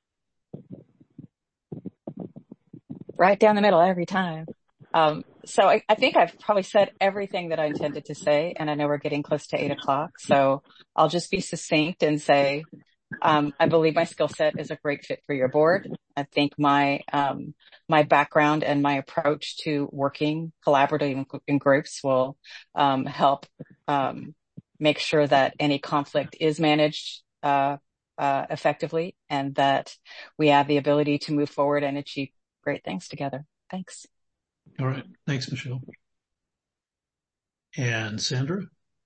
Right down the middle every time. Um, so I, I think I've probably said everything that I intended to say, and I know we're getting close to eight o'clock. So I'll just be succinct and say, um, I believe my skill set is a great fit for your board. I think my, um, my background and my approach to working collaboratively in, in groups will, um, help, um, make sure that any conflict is managed, uh, uh, effectively, and that we have the ability to move forward and achieve great things together. Thanks. All right. Thanks, Michelle. And Sandra?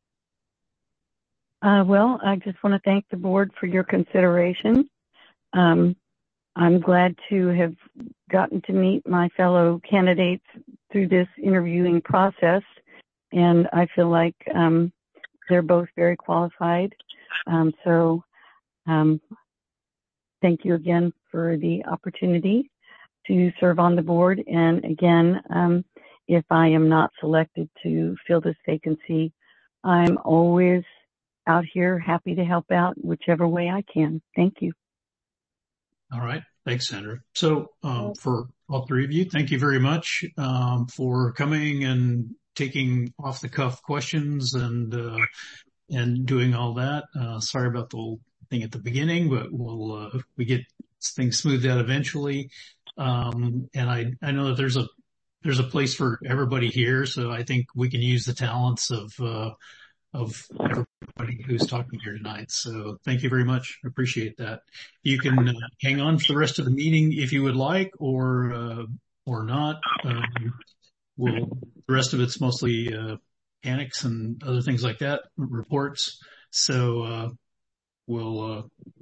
Uh, well, I just want to thank the board for your consideration. Um, I'm glad to have gotten to meet my fellow candidates through this interviewing process, and I feel like um, they're both very qualified. Um, so um, thank you again for the opportunity to serve on the board. And again, um, if I am not selected to fill this vacancy, I'm always out here, happy to help out whichever way I can. Thank you. All right. Thanks, Sandra. So, um, for all three of you, thank you very much, um, for coming and taking off the cuff questions and, uh, and doing all that. Uh, sorry about the whole thing at the beginning, but we'll, uh, we get things smoothed out eventually. Um, and I, I know that there's a, there's a place for everybody here. So I think we can use the talents of, uh, of everybody who's talking here tonight. So thank you very much. I appreciate that. You can uh, hang on for the rest of the meeting if you would like, or, uh, or not. Um, we'll, the rest of it's mostly, uh, panics and other things like that, reports. So, uh, we'll, uh,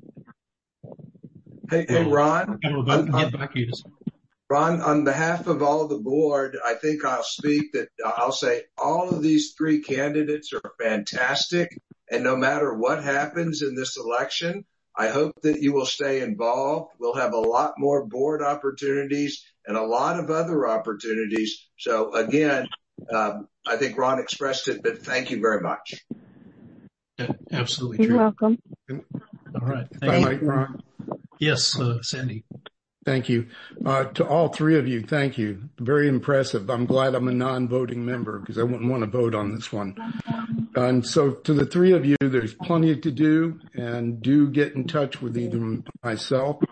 Hey, hey, we'll Ron. on, get back to you. Ron, on behalf of all the board, I think I'll speak that I'll say all of these three candidates are fantastic. And no matter what happens in this election, I hope that you will stay involved. We'll have a lot more board opportunities and a lot of other opportunities. So again, um, I think Ron expressed it, but thank you very much. Yeah, absolutely true. You're welcome. All right. If I might, Ron. Yes, uh, Sandy. Thank you. Uh, to all three of you, thank you. Very impressive. I'm glad I'm a non-voting member because I wouldn't want to vote on this one. And so to the three of you, there's plenty to do, and do get in touch with either myself,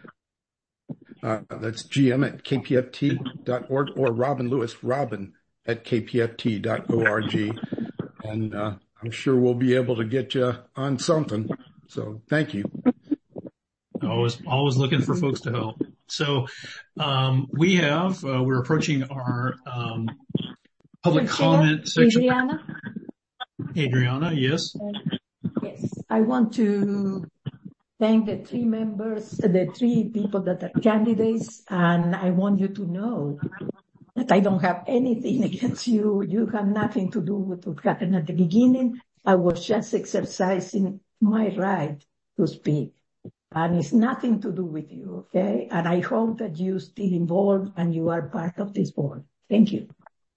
uh, that's G M at K P F T dot org, or Robin Lewis, Robin at K P F T dot org. And uh, I'm sure we'll be able to get you on something. So thank you. Always, always looking for folks to help. So, um, we have, uh, we're approaching our, um, public comment section. Adriana? Adriana, yes. Yes. I want to thank the three members, the three people that are candidates, and I want you to know that I don't have anything against you. You have nothing to do with what happened at the beginning. I was just exercising my right to speak. And it's nothing to do with you, okay? And I hope that you still involved and you are part of this board. Thank you.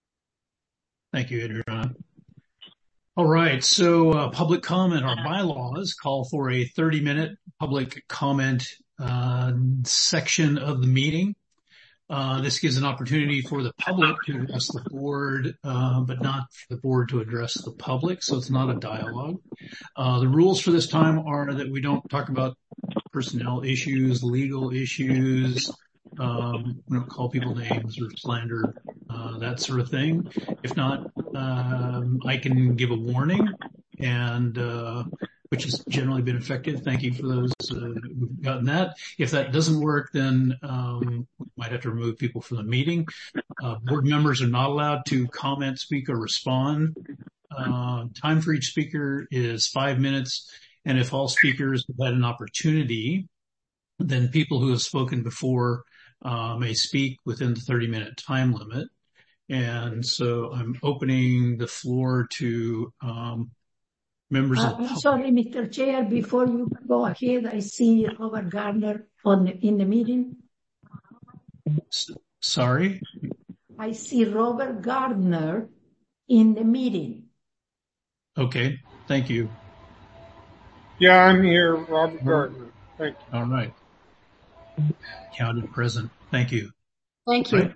Thank you, Adriana. All right. So, uh, public comment. Our bylaws call for a thirty minute public comment, uh, section of the meeting. Uh, this gives an opportunity for the public to address the board, uh, but not for the board to address the public. So it's not a dialogue. Uh, the rules for this time are that we don't talk about personnel issues, legal issues, um, we don't call people names or slander, uh, that sort of thing. If not, um, I can give a warning, and, uh, which has generally been effective. Thank you for those uh, who've gotten that. If that doesn't work, then um, we might have to remove people from the meeting. Uh, board members are not allowed to comment, speak, or respond. Uh, time for each speaker is five minutes. And if all speakers have had an opportunity, then people who have spoken before uh, may speak within the thirty minute time limit. And so I'm opening the floor to um, members uh, of the I'm sorry, Mister Chair, before you go ahead, I see Robert Gardner on the, in the meeting. S- sorry? I see Robert Gardner in the meeting. Okay, thank you. Yeah, I'm here, Robert Gardner. Thank you. All right. Counted present. Thank you. Thank you. Right.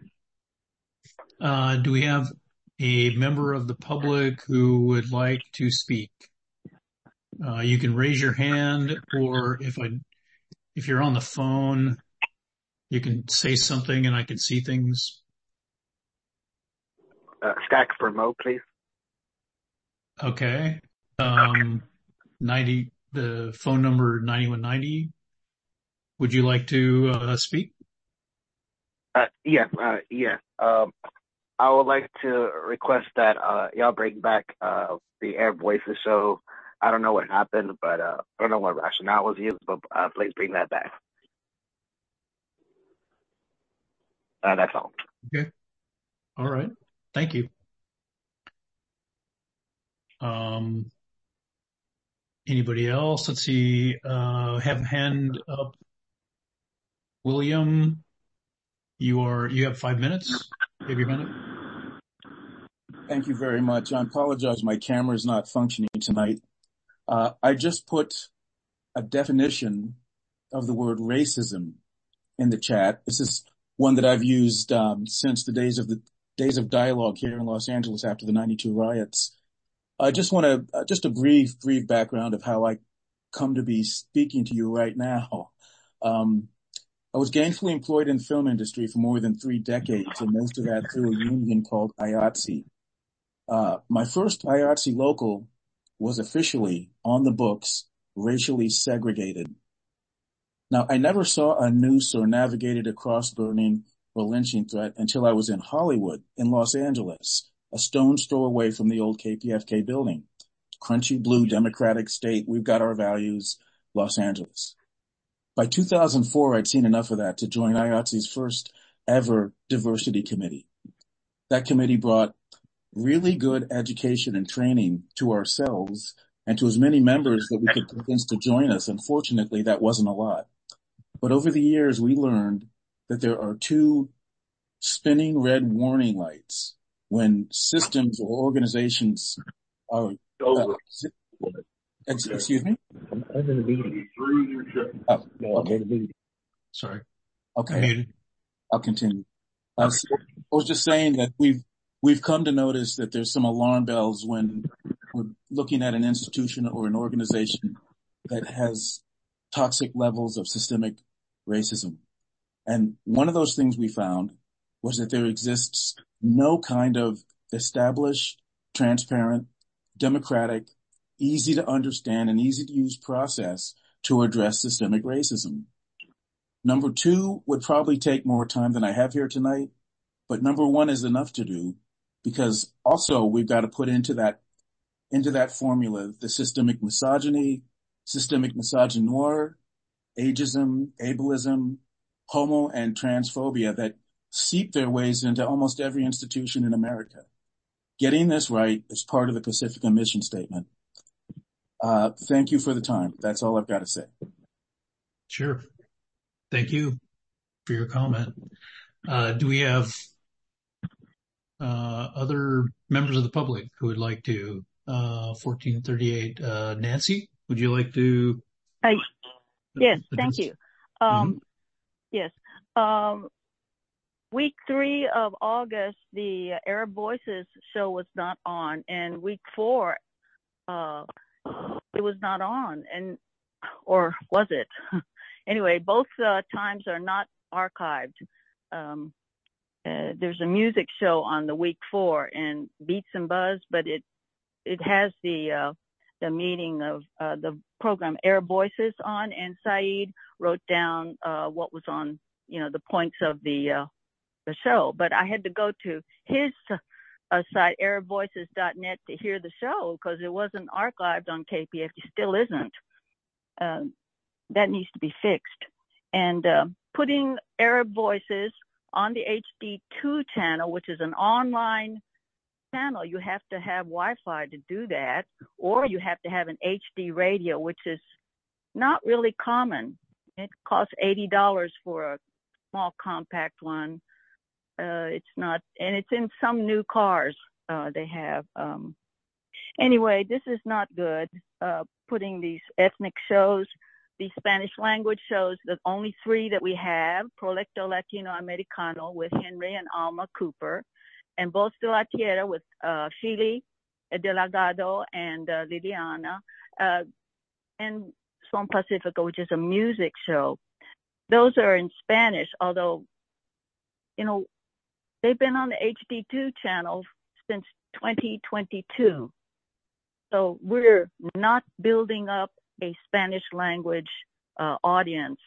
Uh, do we have a member of the public who would like to speak? Uh, you can raise your hand, or if I, if you're on the phone, you can say something and I can see things. Uh, stack for Mo, please. Okay. Um, ninety, the phone number ninety-one ninety. Would you like to uh, speak? Uh, yeah, uh, yeah. Um, I would like to request that uh, y'all bring back uh, the air voices. So I don't know what happened, but uh, I don't know what rationale was used, but uh, please bring that back. Uh, that's all. Okay. All right. Thank you. Um, anybody else? Let's see. Uh, have a hand up. William, you are, you have five minutes. You have your minute. Thank you very much. I apologize. My camera is not functioning tonight. Uh, I just put a definition of the word racism in the chat. This is one that I've used um, since the days of the days of dialogue here in Los Angeles after the ninety-two riots. I just want to, uh, just a brief, brief background of how I come to be speaking to you right now. Um, I was gainfully employed in the film industry for more than three decades, and most of that through a union called I A T S E. Uh, my first I A T S E local was officially on the books, racially segregated. Now, I never saw a noose or navigated a cross-burning or lynching threat until I was in Hollywood, in Los Angeles, a stone's throw away from the old K P F K building. Crunchy blue democratic state, we've got our values, Los Angeles. By two thousand four, I'd seen enough of that to join I A T S E's first ever diversity committee. That committee brought really good education and training to ourselves and to as many members that we could convince to join us. Unfortunately, that wasn't a lot. But over the years, we learned that there are two spinning red warning lights when systems or organizations are, uh, ex- excuse me? I'm in the meeting. Oh, okay. Sorry. Okay. I'll continue. Uh, so I was just saying that we've, we've come to notice that there's some alarm bells when we're looking at an institution or an organization that has toxic levels of systemic racism. And one of those things we found was that there exists no kind of established, transparent, democratic, easy to understand and easy to use process to address systemic racism. Number two would probably take more time than I have here tonight, but number one is enough to do, because also we've got to put into that, into that formula the systemic misogyny, systemic misogynoir, ageism, ableism, homo and transphobia that seep their ways into almost every institution in America. Getting this right is part of the Pacifica mission statement. Uh, thank you for the time. That's all I've got to say. Sure. Thank you for your comment. Uh, do we have uh, other members of the public who would like to? Uh, fourteen thirty-eight, uh, Nancy, would you like to? Uh, yes, thank you. Um, mm-hmm. Yes. Um, week three of August, the Arab Voices show was not on, and week four, uh, it was not on, and or was it? Anyway, both uh, times are not archived. Um, uh, there's a music show on the week four and Beats and Buzz, but it it has the uh, the meeting of uh, the program Arab Voices on, and Saeed wrote down uh, what was on, you know, the points of the uh, the show. But I had to go to his uh, site, arab voices dot net, to hear the show because it wasn't archived on K P F T. Still isn't. Uh, that needs to be fixed. And uh, putting Arab Voices on the H D two channel, which is an online channel, you have to have Wi-Fi to do that, or you have to have an H D radio, which is not really common. It costs eighty dollars for a small compact one. Uh, it's not, and it's in some new cars uh, they have. Um, anyway, this is not good, uh, putting these ethnic shows, these Spanish language shows, the only three that we have, Proyecto Latino Americano with Henry and Alma Cooper, and Voz de la Tierra with uh, Philly Delgado and uh, Liliana, uh, and Son Pacifico, which is a music show. Those are in Spanish, although, you know, they've been on the H D two channel since twenty twenty-two. So we're not building up a Spanish language uh, audience.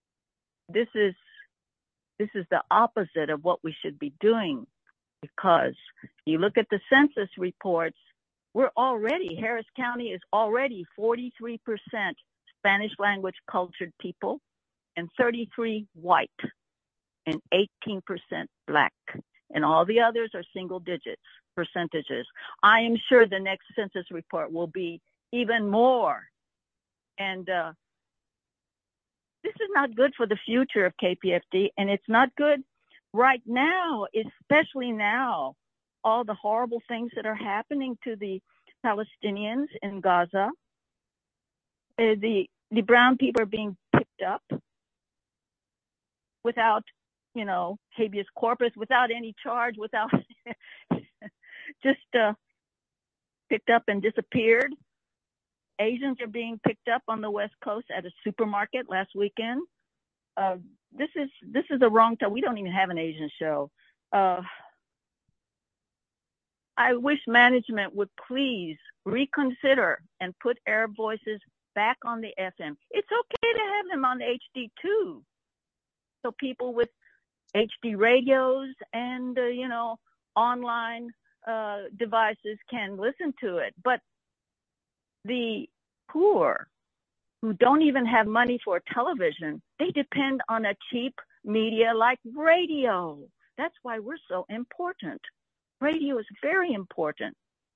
This is this is the opposite of what we should be doing, because you look at the census reports, we're already, Harris County is already forty-three percent Spanish language cultured people and thirty-three white and eighteen percent black. And all the others are single digits percentages. I am sure the next census report will be even more. And uh, this is not good for the future of K P F D, and it's not good right now, especially now, all the horrible things that are happening to the Palestinians in Gaza, uh, the the brown people are being picked up without, you know, habeas corpus, without any charge, without just uh, picked up and disappeared. Asians are being picked up on the West Coast at a supermarket last weekend. Uh, this is this is the wrong time. We don't even have an Asian show. Uh, I wish management would please reconsider and put Arab Voices back on the F M. It's okay to have them on H D too, so people with H D radios and uh, you know online uh, devices can listen to it. But the poor who don't even have money for television, they depend on a cheap media like radio. That's why we're so important. Radio is very important.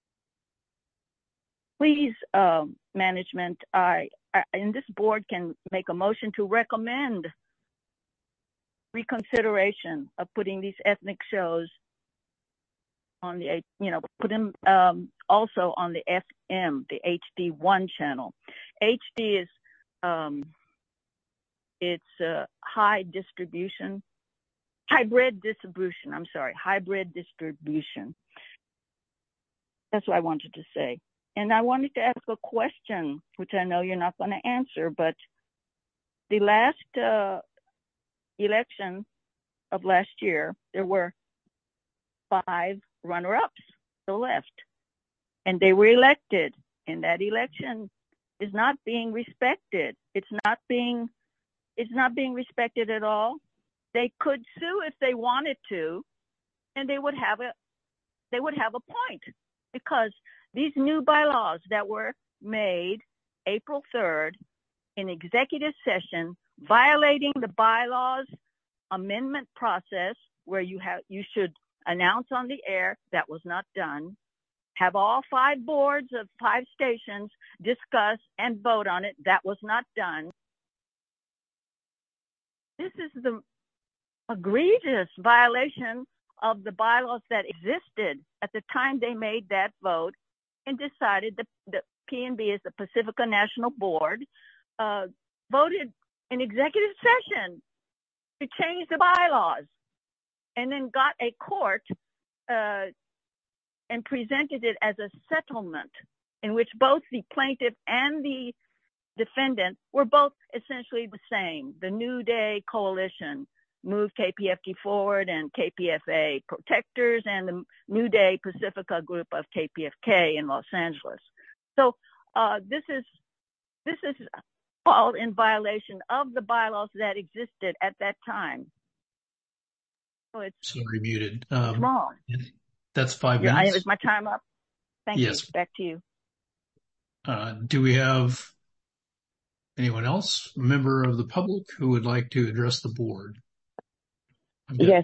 Please, um, management, I, I, and this board can make a motion to recommend reconsideration of putting these ethnic shows on the, you know, put them um, also on the F M, the H D one channel. H D is, um, it's uh, high distribution, hybrid distribution, I'm sorry, hybrid distribution. That's what I wanted to say. And I wanted to ask a question, which I know you're not going to answer, but the last uh, election of last year, there were five runner-ups, the left, and they were elected, and that election is not being respected. It's not being, it's not being respected at all. They could sue if they wanted to, and they would have a, they would have a point, because these new bylaws that were made April third in executive session, violating the bylaws amendment process, where you have, you should announce on the air, that was not done. Have all five boards of five stations discuss and vote on it. That was not done. This is the egregious violation of the bylaws that existed at the time they made that vote and decided that the P N B, is the Pacifica National Board, uh, voted in executive session to change the bylaws, and then got a court uh, and presented it as a settlement in which both the plaintiff and the defendant were both essentially the same. The New Day Coalition moved K P F T Forward and K P F A Protectors, and the New Day Pacifica group of K P F K in Los Angeles. So uh, this is this is all in violation of the bylaws that existed at that time. So it's Sorry, muted. Um, wrong. That's five Yeah, minutes. is my time up? Thank Yes. you. Back to you. Uh, do we have anyone else, a member of the public, who would like to address the board? Yes.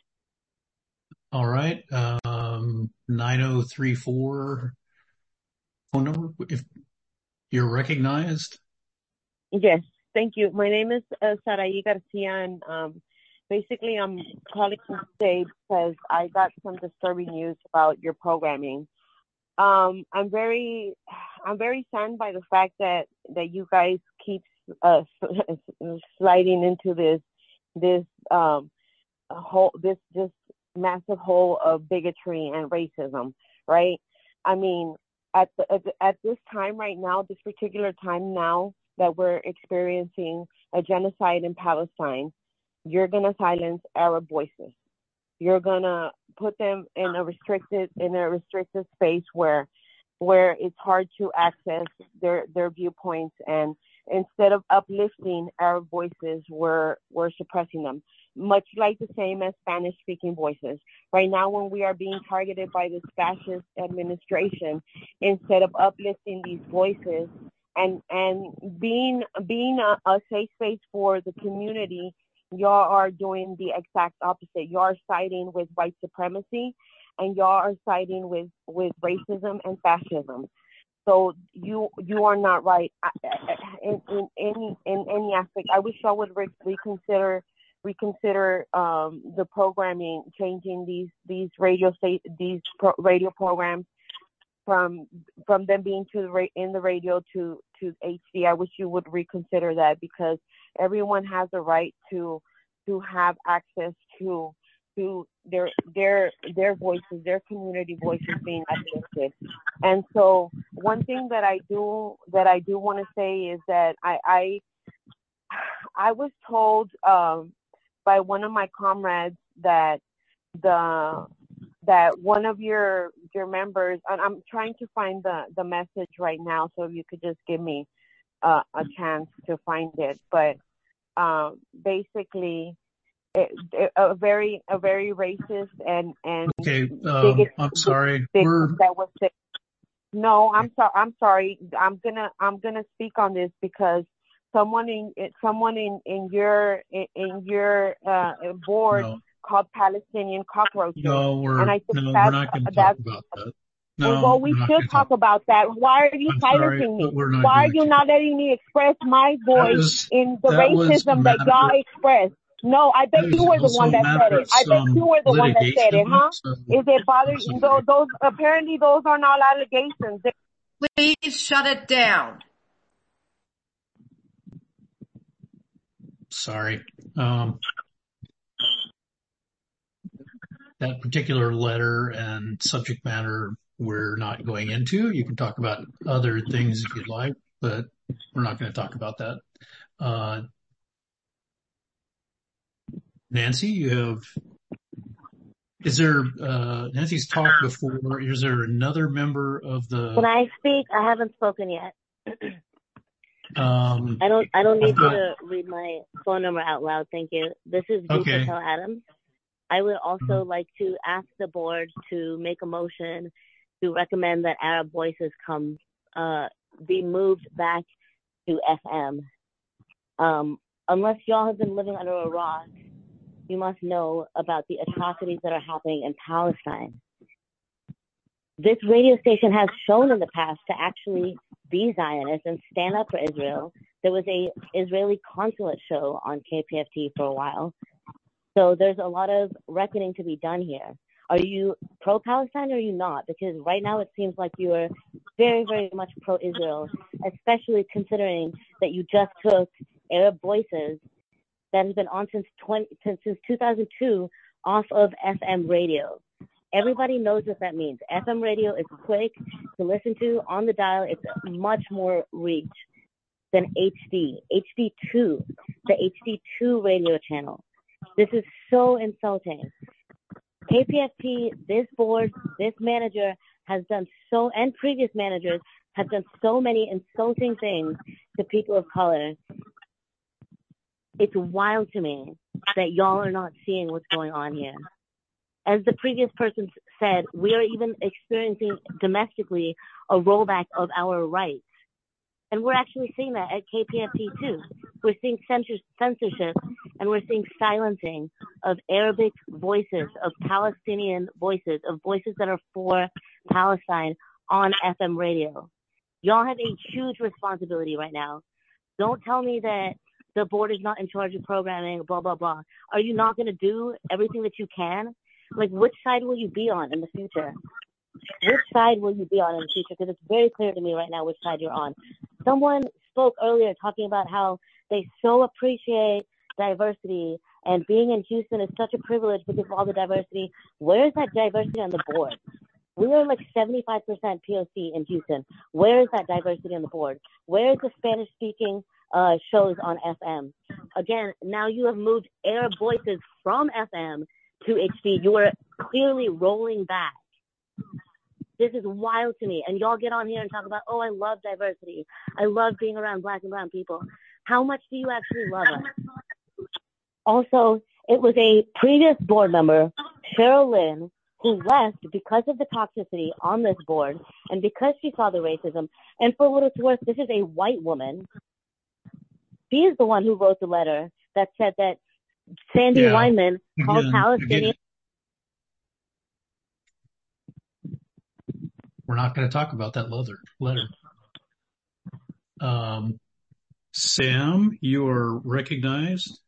All right. Um, nine oh three four phone number, if you're recognized. Yes. Thank you. My name is uh, Saraí Garcia, and um, basically I'm calling today because I got some disturbing news about your programming. Um, I'm very, I'm very saddened by the fact that, that you guys keep uh, sliding into this, this, um, whole, this, this massive hole of bigotry and racism, right? I mean, at the, at, the, at this time right now, this particular time now that we're experiencing a genocide in Palestine, you're going to silence Arab voices. You're going to put them in a restricted, in a restricted space where, where it's hard to access their, their viewpoints. And instead of uplifting Arab voices, we're, we're suppressing them, much like the same as Spanish speaking voices. Right now, when we are being targeted by this fascist administration, instead of uplifting these voices and, and being, being a, a safe space for the community, y'all are doing the exact opposite. Y'all are siding with white supremacy, and y'all are siding with, with racism and fascism. So you you are not right in, in any in any aspect. I wish y'all would re- reconsider reconsider um, the programming, changing these these radio state these pro- radio programs from from them being to the ra- in the radio to to H D. I wish you would reconsider that, because everyone has a right to to have access to to their their their voices, their community voices being uplifted. And so one thing that I do that I do want to say is that I I, I was told um, by one of my comrades that the that one of your your members, and I'm trying to find the the message right now, so if you could just give me uh, a chance to find it. But um, basically, it, it, a very a very racist and and okay. Um, bigot, I'm sorry. bigot We're that was said. No, I'm sorry. I'm sorry. I'm gonna I'm gonna speak on this because someone in someone in in your in, in your uh, board no, called Palestinian cockroaches, no, we're and I think no, we're that's not going to talk that's. about that. Well, No, we we're not should going to talk talk. about that. Why are you I'm silencing sorry, me? but we're not Why are going you to. not letting me express my That voice was in the that was a racism that y'all matter. expressed? No, I bet That you was were the also one a that said matter it. of I bet you some were the one that said it, litigation. huh? So Is it bother I'm sorry. those, those apparently those are not allegations. Please shut it down. Sorry. Um, that particular letter and subject matter we're not going into. You can talk about other things if you'd like, but we're not going to talk about that. Uh, Nancy, you have, is there, uh, Nancy's talked before. Is there another member of the, Can I speak? I haven't spoken yet. um, I don't, I don't need I've you got, to read my phone number out loud. Thank you. This is V. okay. Patel Adams. I would also Uh, like to ask the board to make a motion to recommend that Arab Voices come, uh, be moved back to F M. Um, unless y'all have been living under a rock, you must know about the atrocities that are happening in Palestine. This radio station has shown in the past to actually be Zionist and stand up for Israel. There was a Israeli consulate show on K P F T for a while. So there's a lot of reckoning to be done here. Are you pro-Palestine or are you not? Because right now it seems like you are very, very much pro-Israel, especially considering that you just took Arab Voices that has been on since twenty since, since two thousand two off of F M radio. Everybody knows what that means. F M radio is quick to listen to on the dial. It's much more reach than H D. H D two, the H D two radio channel. This is so insulting. K P F T, this board, this manager has done so, and previous managers have done so many insulting things to people of color. It's wild to me that y'all are not seeing what's going on here. As the previous person said, we are even experiencing domestically a rollback of our rights. And we're actually seeing that at K P F T too. We're seeing censorship and we're seeing silencing of Arabic voices, of Palestinian voices, of voices that are for Palestine on F M radio. Y'all have a huge responsibility right now. Don't tell me that the board is not in charge of programming, blah, blah, blah. Are you not going to do everything that you can? Like, which side will you be on in the future? Which side will you be on in the future? Because it's very clear to me right now which side you're on. Someone spoke earlier talking about how they so appreciate diversity and being in Houston is such a privilege because of all the diversity. Where is that diversity on the board? We are like seventy-five percent P O C in Houston. Where is that diversity on the board? Where is the Spanish speaking uh, shows on F M? Again, now you have moved Arab Voices from F M to H D. You are clearly rolling back. This is wild to me. And y'all get on here and talk about, oh, I love diversity. I love being around black and brown people. How much do you actually love us? Also, it was a previous board member, Cheryl Lynn, who left because of the toxicity on this board and because she saw the racism. And for what it's worth, this is a white woman. She is the one who wrote the letter that said that Sandy yeah. Weinman called Again, Palestinian. again, we're not going to talk about that letter. letter. Um, Sam, you are recognized.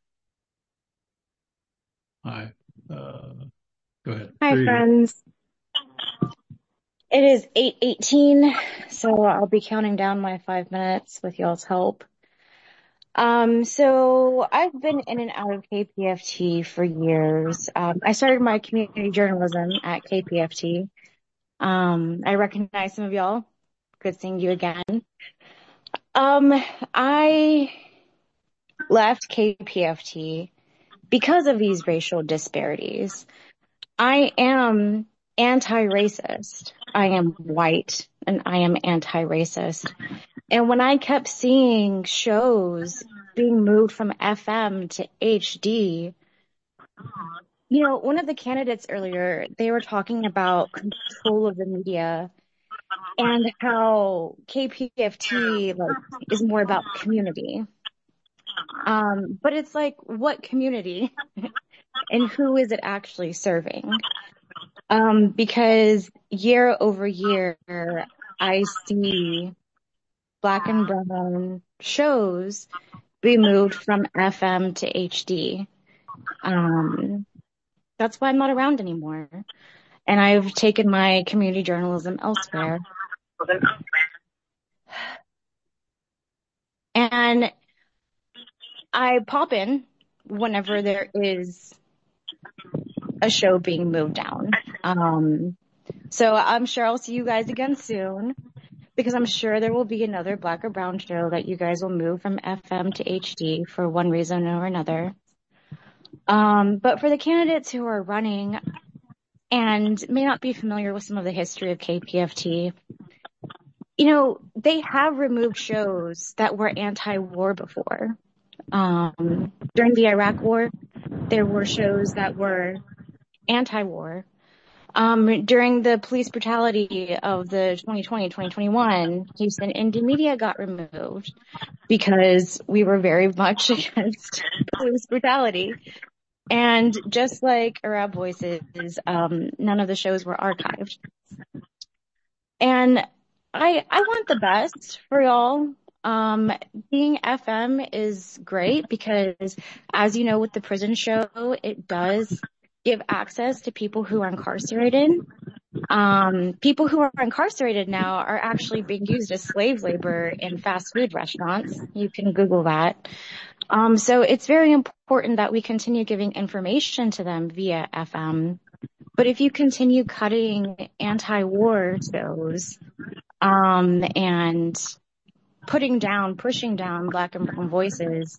Hi. Uh, go ahead. Hi, friends. It is eight eighteen, so I'll be counting down my five minutes with y'all's help. Um, so I've been in and out of K P F T for years. Um, I started my community journalism at K P F T. Um, I recognize some of y'all. Good seeing you again. Um, I left K P F T because of these racial disparities. I am anti-racist. I am white and I am anti-racist. And when I kept seeing shows being moved from F M to H D, you know, one of the candidates earlier, they were talking about control of the media and how K P F T like is more about community. Um, but it's like, what community and who is it actually serving? Um, because year over year, I see Black and brown shows be moved from F M to H D. Um, that's why I'm not around anymore. And I've taken my community journalism elsewhere. And I pop in whenever there is a show being moved down. Um, so I'm sure I'll see you guys again soon, because I'm sure there will be another Black or Brown show that you guys will move from F M to H D for one reason or another. Um, but for the candidates who are running and may not be familiar with some of the history of K P F T, you know, they have removed shows that were anti-war before. Um, during the Iraq War, there were shows that were anti-war. Um, during the police brutality of the twenty twenty, twenty twenty-one, Houston Indie Media got removed because we were very much against police brutality. And just like Arab Voices, um, none of the shows were archived. And I, I want the best for y'all. Um, being F M is great because, as you know, with the prison show, it does give access to people who are incarcerated. Um, people who are incarcerated now are actually being used as slave labor in fast food restaurants. You can Google that. Um, so it's very important that we continue giving information to them via F M. But if you continue cutting anti-war shows, um, and putting down, pushing down Black and brown voices,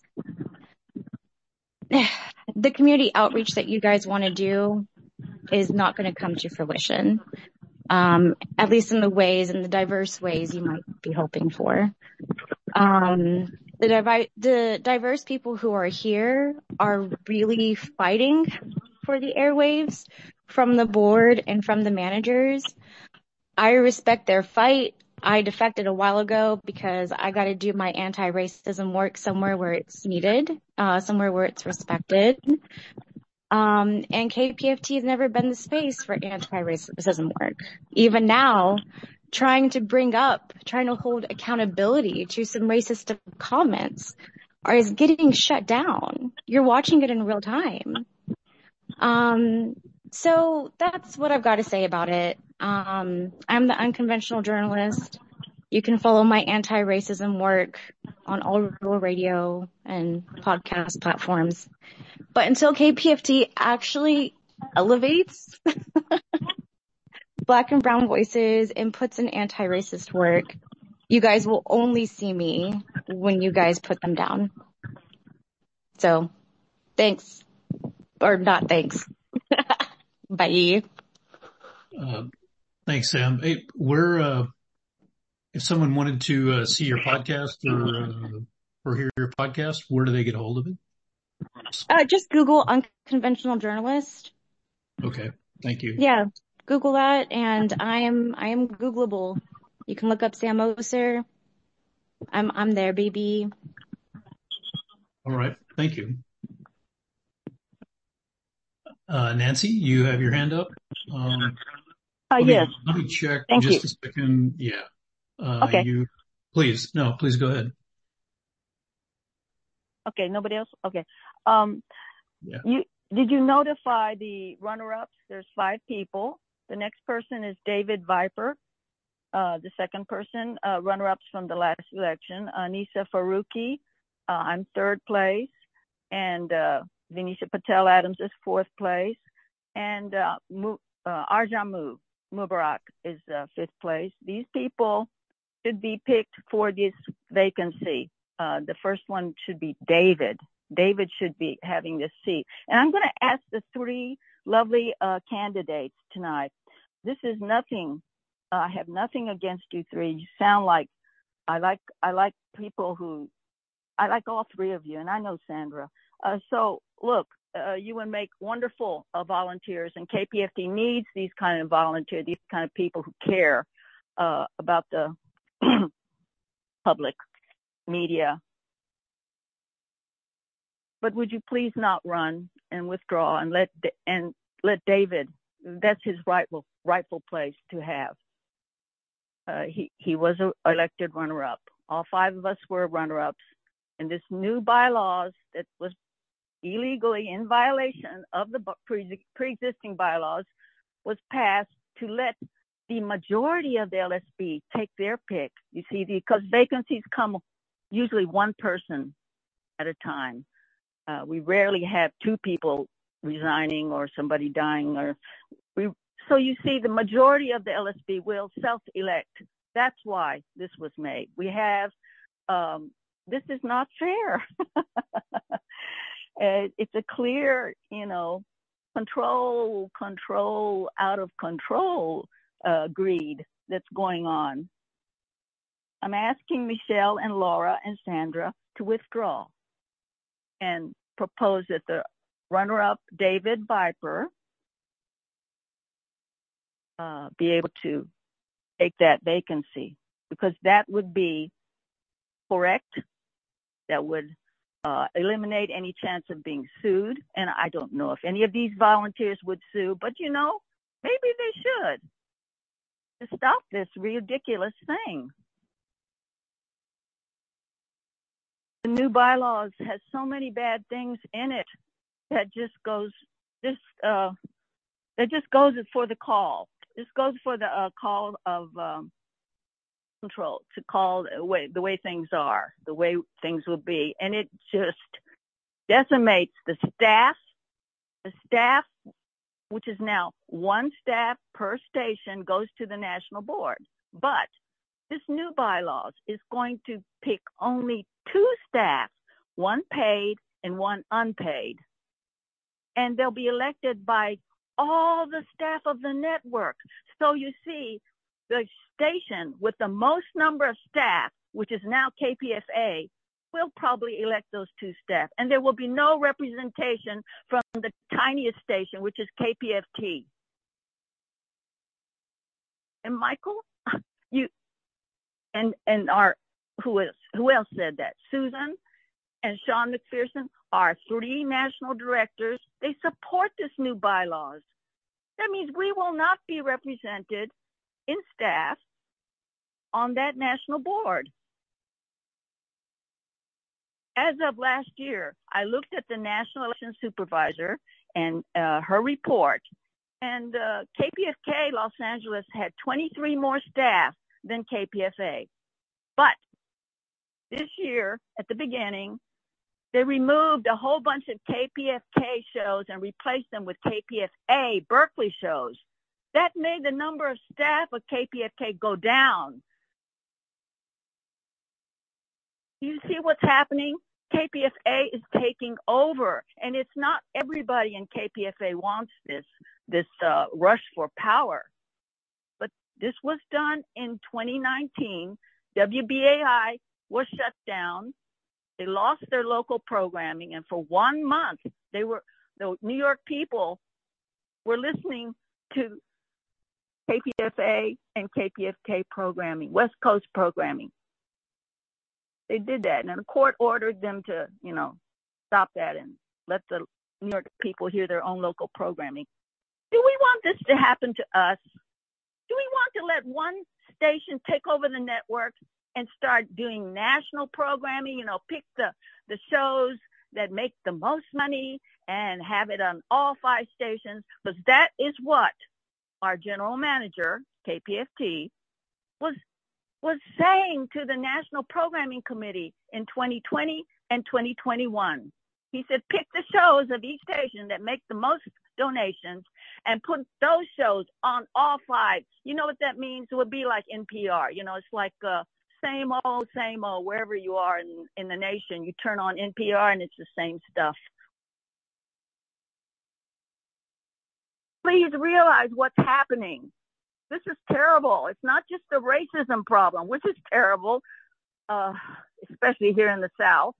the community outreach that you guys want to do is not going to come to fruition. Um, at least in the ways, in the diverse ways you might be hoping for. Um, the, divi- the diverse people who are here are really fighting for the airwaves from the board and from the managers. I respect their fight. I defected a while ago because I got to do my anti-racism work somewhere where it's needed, uh, somewhere where it's respected. Um, and K P F T has never been the space for anti-racism work. Even now, trying to bring up, trying to hold accountability to some racist comments are is getting shut down. You're watching it in real time. Um, so that's what I've got to say about it. Um, I'm the unconventional journalist. You can follow my anti-racism work on all rural radio and podcast platforms. But until K P F T actually elevates Black and brown voices and puts in anti-racist work, you guys will only see me when you guys put them down. So, thanks. Or not thanks. Bye. Uh, thanks, Sam. Hey, where, uh, if someone wanted to uh, see your podcast or, uh, or hear your podcast, where do they get a hold of it? Uh, just Google unconventional journalist. Okay. Thank you. Yeah. Google that, and I am, I am Googleable. You can look up Sam Oser. I'm, I'm there, baby. All right. Thank you. Uh, Nancy, you have your hand up. Um, uh, let yes. Me, let me check Thank just you. a second. Yeah. Uh, okay. You, please. No, please go ahead. Okay. Nobody else? Okay. Um, yeah. You, did you notify the runner-ups? There's five people. The next person is David Viper. uh, the second person, uh, runner-ups from the last election, Anisa Faruqi, uh, I'm third place, and uh, Venetia Patel Adams is fourth place, and uh, Mu- uh, Arjamu Mubarak is uh, fifth place. These people should be picked for this vacancy. Uh, the first one should be David. David should be having this seat. And I'm going to ask the three lovely uh, candidates tonight. This is nothing. Uh, I have nothing against you three. You sound like I like I like people who I like all three of you, and I know Sandra. Uh, so look, uh, you would make wonderful uh, volunteers, and K P F T needs these kind of volunteers, these kind of people who care uh, about the public media. But would you please not run and withdraw and let and let David? That's his rightful rightful place to have. Uh, he he was an elected runner-up. All five of us were runner-ups, and this new bylaws that was illegally in violation of the pre- pre-existing bylaws was passed to let the majority of the L S B take their pick. You see, because vacancies come usually one person at a time. Uh, we rarely have two people resigning or somebody dying, or we. So you see, the majority of the L S B will self-elect. That's why this was made. We have. Um, this is not fair. It's a clear, you know, control, control, out of control uh, greed that's going on. I'm asking Michelle and Laura and Sandra to withdraw and propose that the runner-up, David Viper, uh, be able to take that vacancy, because that would be correct. That would uh, eliminate any chance of being sued. And I don't know if any of these volunteers would sue, but you know, maybe they should to stop this ridiculous thing. The new bylaws has so many bad things in it that just goes, this, uh, that just goes for the call. This goes for the uh, call of um, control, to call the way, the way things are, the way things will be. And it just decimates the staff, the staff, which is now one staff per station goes to the national board. But this new bylaws is going to pick only two staff, one paid and one unpaid. And they'll be elected by all the staff of the network. So you see, the station with the most number of staff, which is now K P F A, will probably elect those two staff. And there will be no representation from the tiniest station, which is K P F T. And Michael, you, and, and our, who is, who else said that? Susan and Sean McPherson are three national directors. They support this new bylaws. That means we will not be represented in staff on that national board. As of last year, I looked at the National Election Supervisor and uh, her report, and uh, K P F K Los Angeles had twenty-three more staff than K P F A. But this year, at the beginning, they removed a whole bunch of K P F K shows and replaced them with K P F A Berkeley shows. That made the number of staff of K P F K go down. You see what's happening? K P F A is taking over, and it's not everybody in K P F A wants this, this uh, rush for power. But this was done in twenty nineteen. W B A I was shut down. They lost their local programming, and for one month, they were, the New York people were listening to K P F A and K P F K programming, West Coast programming. They did that, and the court ordered them to, you know, stop that and let the New York people hear their own local programming. Do we want this to happen to us? Do we want to let one station take over the network and start doing national programming, you know, pick the, the shows that make the most money and have it on all five stations? Because that is what our general manager, K P F T, was was saying to the National Programming Committee in twenty twenty and twenty twenty-one. He said, pick the shows of each station that make the most donations and put those shows on all five. You know what that means? It would be like N P R. You know, it's like uh, same old, same old, wherever you are in, in the nation. You turn on N P R and it's the same stuff. Please realize what's happening. This is terrible. It's not just a racism problem, which is terrible, uh, especially here in the South.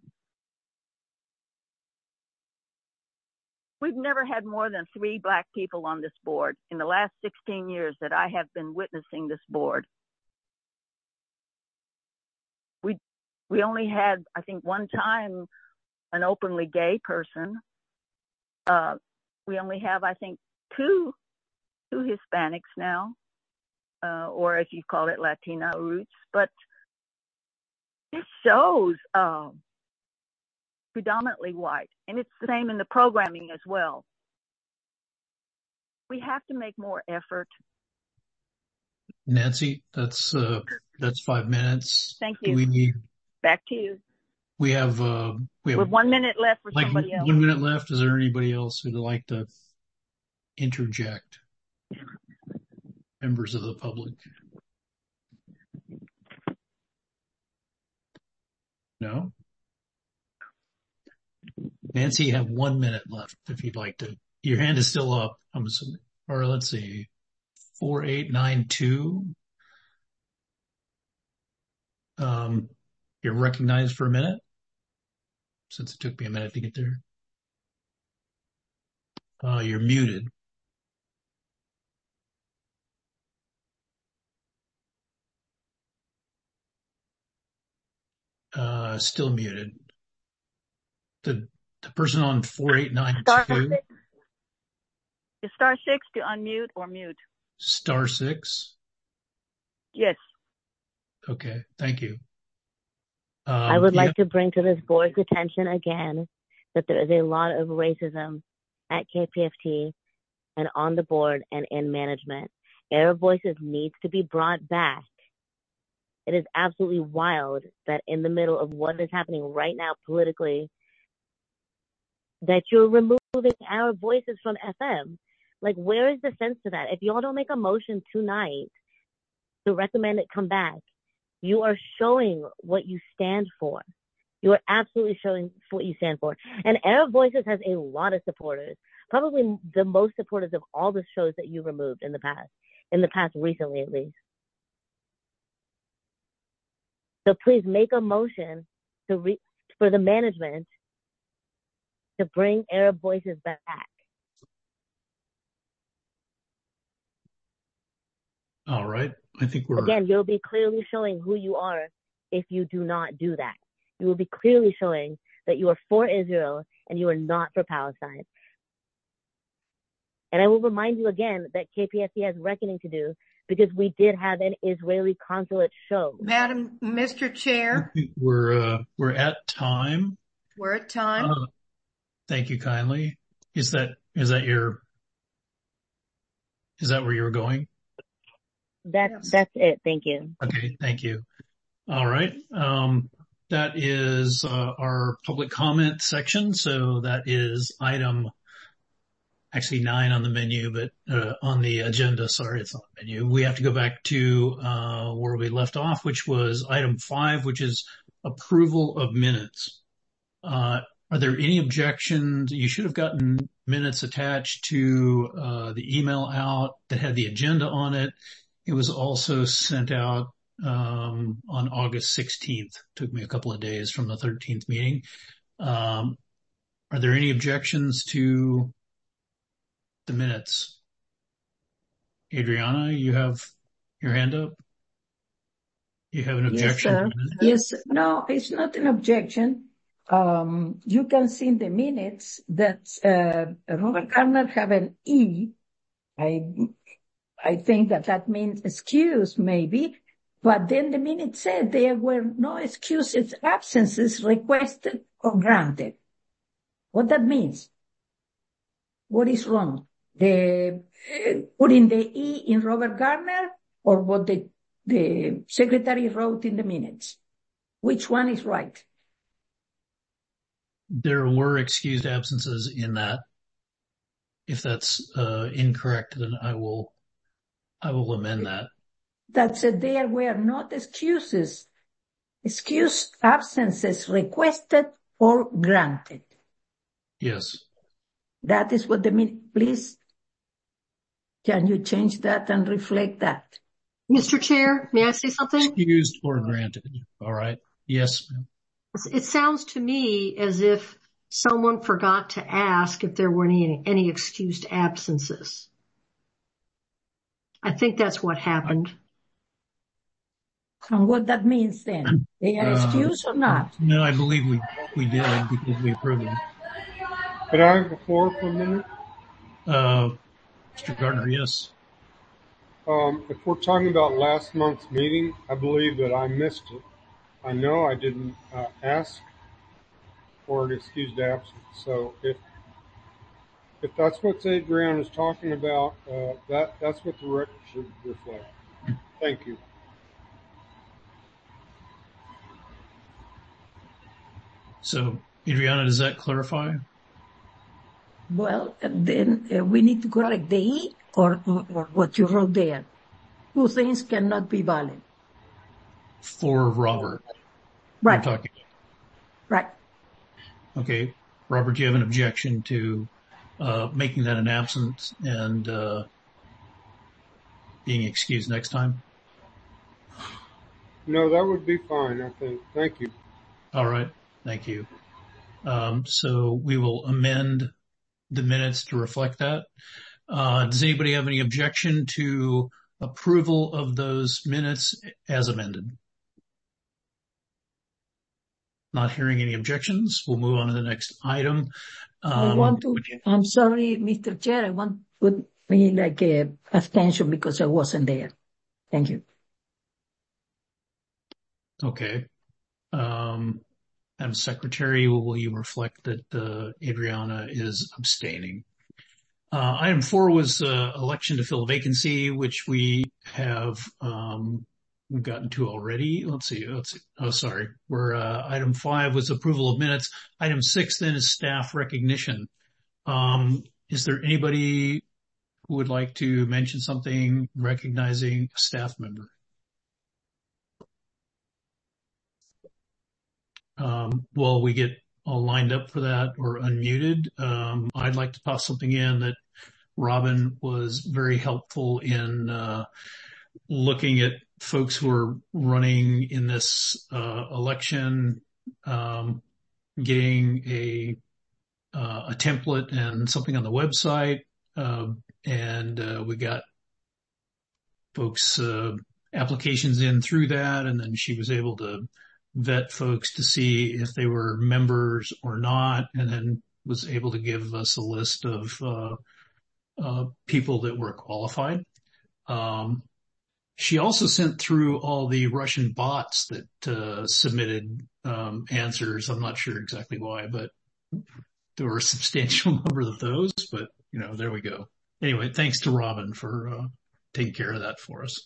We've never had more than three Black people on this board in the last sixteen years that I have been witnessing this board. We we only had, I think, one time an openly gay person. Uh, we only have, I think, two two Hispanics now, uh, or if you call it Latina roots. But this shows uh, predominantly white, and it's the same in the programming as well. We have to make more effort. Nancy, that's uh, that's five minutes. Thank you. We need. Back to you. We have uh, we have With one minute left for like somebody else. One minute left. Is there anybody else who'd like to interject? Members of the public. No. Nancy, you have one minute left if you'd like to. Your hand is still up, I'm assuming. Or let's see, four eight nine two. Um, you're recognized for a minute, since it took me a minute to get there. Uh, you're muted. Uh, still muted. The the person on four eight nine two. Star six to unmute or mute. Star six. Yes. Okay. Thank you. Um, I would like yeah. to bring to this board's attention again that there is a lot of racism at K P F T and on the board and in management. Arab Voices needs to be brought back. It is absolutely wild that in the middle of what is happening right now politically, that you're removing Arab Voices from F M. Like, where is the sense to that? If y'all don't make a motion tonight to recommend it come back, you are showing what you stand for. You are absolutely showing what you stand for. And Arab Voices has a lot of supporters, probably the most supporters of all the shows that you removed in the past, in the past recently at least. So please make a motion to re- for the management to bring Arab Voices back. All right. I think we're... Again, you'll be clearly showing who you are if you do not do that. You will be clearly showing that you are for Israel and you are not for Palestine. And I will remind you again that K P F T has reckoning to do because we did have an Israeli consulate show. Madam, Mister Chair. We're, uh, we're at time. We're at time. Uh, thank you kindly. Is that, is that your, is that where you were going? That's, yes. that's it. Thank you. Okay. Thank you. All right. Um, that is, uh, our public comment section. So that is item actually nine on the menu, but, uh, on the agenda. Sorry, it's on the menu. We have to go back to, uh, where we left off, which was item five, which is approval of minutes. Uh, are there any objections? You should have gotten minutes attached to, uh, the email out that had the agenda on it. It was also sent out, um, on August sixteenth. Took me a couple of days from the thirteenth meeting. Um, are there any objections to the minutes? Adriana, you have your hand up. You have an objection? Yes, yes. No, it's not an objection. Um, you can see in the minutes that, uh, Robert Garner have an E. I, I think that that means excuse maybe, but then the minute said there were no excuses, absences requested or granted. What that means? What is wrong? The uh, putting the E in Robert Garner, or what the the secretary wrote in the minutes. Which one is right? There were excused absences in that. If that's uh, incorrect, then I will, I will amend that. That said, there were not excuses, excused absences requested or granted. Yes. That is what the minute, please. Can you change that and reflect that? Mister Chair, may I say something? Excused or granted. All right. Yes. It sounds to me as if someone forgot to ask if there were any, any excused absences. I think that's what happened. And what that means then? They are excused uh, or not? No, I believe we, we did because we approved them. Could I have the floor for a minute? Uh, Mister Gardner, yes. Um, if we're talking about last month's meeting, I believe that I missed it. I know I didn't uh, ask for an excused absence. So if if that's what Adriana is talking about, uh, that that's what the record should reflect. Thank you. So, Adriana, does that clarify? Well, then uh, we need to correct the E or, or what you wrote there. Two things cannot be valid. For Robert. Right. You're talking. Right. Okay. Robert, do you have an objection to uh, making that an absence and uh, being excused next time? No, that would be fine, I think. Thank you. All right. Thank you. Um, so we will amend the minutes to reflect that. Uh, does anybody have any objection to approval of those minutes as amended? Not hearing any objections. We'll move on to the next item. Um, I want to, I'm sorry, Mister Chair, I want to put me like a abstention because I wasn't there. Thank you. Okay. Um, Madam Secretary, will you reflect that uh, Adriana is abstaining? Uh, item four was uh, election to fill a vacancy, which we have um, we've gotten to already. Let's see. Let's see. Oh, sorry. We're uh, item five was approval of minutes. Item six then is staff recognition. Um, is there anybody who would like to mention something recognizing a staff member? Um, while we get all lined up for that or unmuted, um, I'd like to toss something in that Robin was very helpful in uh, looking at folks who are running in this uh, election, um, getting a uh, a template and something on the website, uh, and uh, we got folks' uh, applications in through that, and then she was able to vet folks to see if they were members or not, and then was able to give us a list of uh, uh, people that were qualified. Um, she also sent through all the Russian bots that uh, submitted um, answers. I'm not sure exactly why, but there were a substantial number of those, but you know, there we go. Anyway, thanks to Robin for uh, taking care of that for us.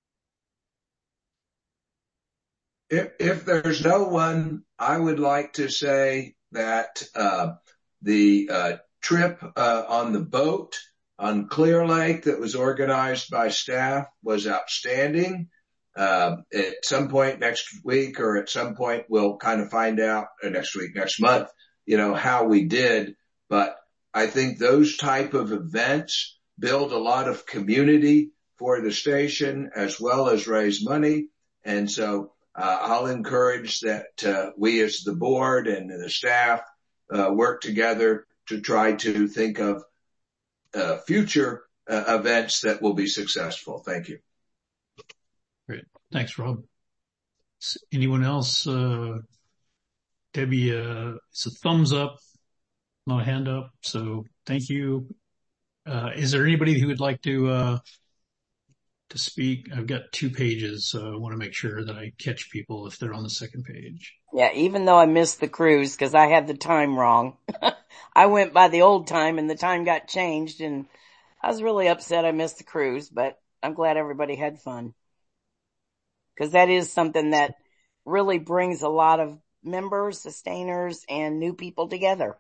If, if there's no one, I would like to say that uh, the uh, trip uh, on the boat on Clear Lake that was organized by staff was outstanding. Uh, at some point next week or at some point we'll kind of find out uh, next week, next month, you know, how we did. But I think those type of events build a lot of community for the station as well as raise money. And so Uh, I'll encourage that uh, we as the board and the staff uh, work together to try to think of uh, future uh, events that will be successful. Thank you. Great. Thanks, Rob. Anyone else? Uh, Debbie, uh, it's a thumbs up, not a hand up. So thank you. Uh, is there anybody who would like to uh, to speak? I've got two pages, so I want to make sure that I catch people if they're on the second page. Yeah, even though I missed the cruise because I had the time wrong. I went by the old time and the time got changed, and I was really upset I missed the cruise, but I'm glad everybody had fun. because that is something that really brings a lot of members, sustainers, and new people together.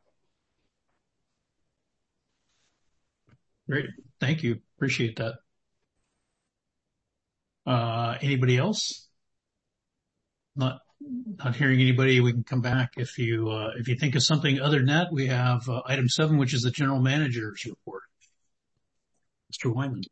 Great. Thank you. Appreciate that. Uh, anybody else? Not, not hearing anybody. We can come back if you, uh, if you think of something other than that. We have uh, item seven, which is the general manager's report. Mister Wyman.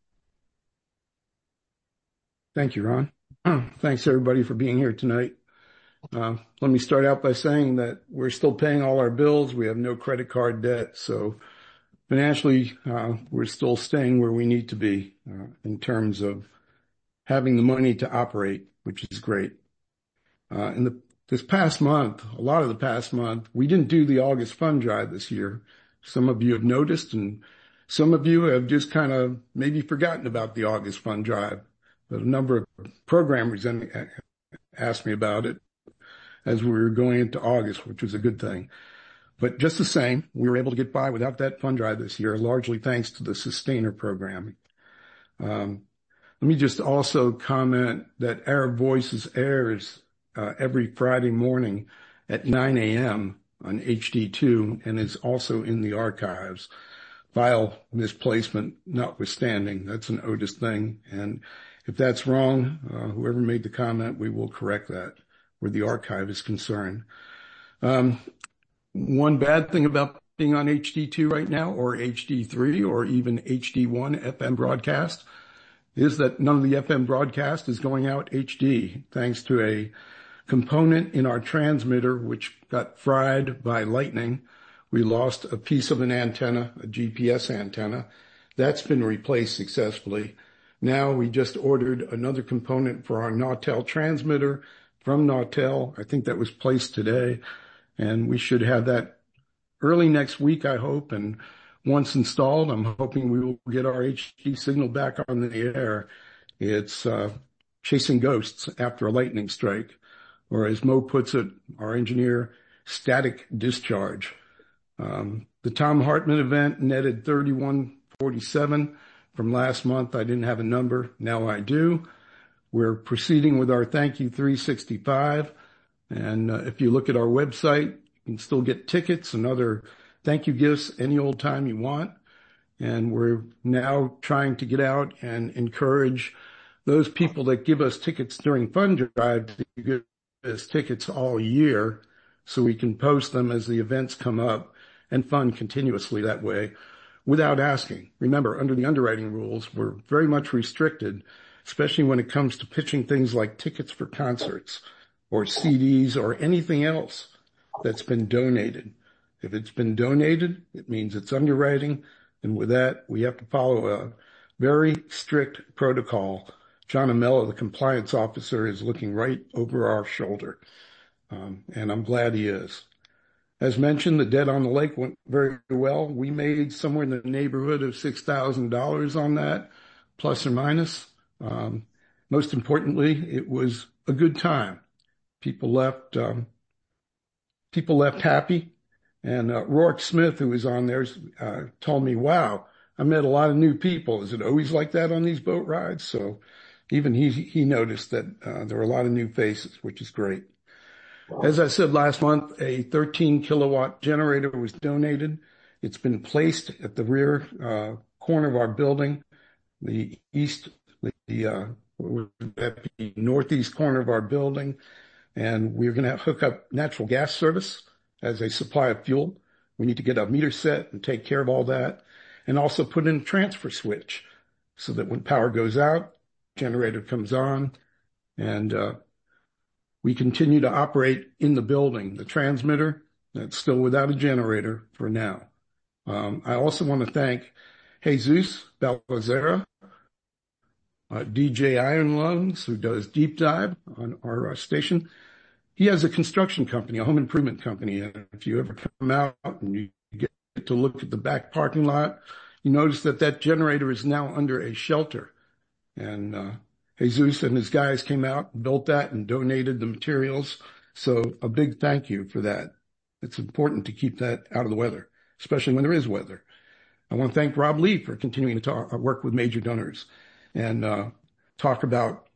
Thank you, Ron. Thanks everybody for being here tonight. Uh, let me start out by saying that we're still paying all our bills. We have no credit card debt. So financially, uh, we're still staying where we need to be, uh, in terms of having the money to operate, which is great. Uh, in the, this past month, a lot of the past month, we didn't do the August fund drive this year. Some of you have noticed, and some of you have just kind of maybe forgotten about the August fund drive. But a number of programmers asked me about it as we were going into August, which was a good thing. But just the same, we were able to get by without that fund drive this year, largely thanks to the Sustainer program. Um, let me just also comment that Arab Voices airs uh, every Friday morning at nine a.m. on H D two and is also in the archives. File misplacement notwithstanding, that's an Otis thing. And if that's wrong, uh, whoever made the comment, we will correct that where the archive is concerned. Um, one bad thing about being on H D two right now, or H D three, or even H D one F M broadcast, is that none of the F M broadcast is going out H D, thanks to a component in our transmitter which got fried by lightning. We lost a piece of an antenna, a G P S antenna. That's been replaced successfully. Now we just ordered another component for our Nautel transmitter from Nautel. I think that was placed today, and we should have that early next week, I hope. And once installed, I'm hoping we will get our H D signal back on the air. It's uh, chasing ghosts after a lightning strike, or as Mo puts it, our engineer, static discharge. Um, the Tom Hartman event netted thirty-one forty-seven. From last month, I didn't have a number. Now I do. We're proceeding with our Thank You three sixty-five. And uh, if you look at our website, you can still get tickets and other thank you gifts any old time you want. And we're now trying to get out and encourage those people that give us tickets during fund drive to give us tickets all year so we can post them as the events come up and fund continuously that way without asking. Remember, under the underwriting rules, we're very much restricted, especially when it comes to pitching things like tickets for concerts or C Ds or anything else that's been donated. If it's been donated, it means it's underwriting. And with that, we have to follow a very strict protocol. John Amella, the compliance officer, is looking right over our shoulder. Um, and I'm glad he is. As mentioned, the debt on the lake went very well. We made somewhere in the neighborhood of six thousand dollars on that, plus or minus. Um, most importantly, it was a good time. People left, um, people left happy. And, uh, Rourke Smith, who was on there, uh, told me, wow, I met a lot of new people. Is it always like that on these boat rides? So even he, he noticed that, uh, there were a lot of new faces, which is great. As I said last month, a thirteen kilowatt generator was donated. It's been placed at the rear, uh, corner of our building, the east, the, uh, the northeast corner of our building. And we're going to hook up natural gas service as a supply of fuel. We need to get a meter set and take care of all that, and also put in a transfer switch so that when power goes out, generator comes on, and uh, we continue to operate in the building. The transmitter, that's still without a generator for now. Um, I also want to thank Jesus Balazera, uh, D J Iron Lungs, who does deep dive on our uh, station. He has a construction company, a home improvement company. And if you ever come out and you get to look at the back parking lot, you notice that that generator is now under a shelter. And uh, Jesus and his guys came out and built that and donated the materials. So a big thank you for that. It's important to keep that out of the weather, especially when there is weather. I want to thank Rob Lee for continuing to talk, work with major donors and uh, talk about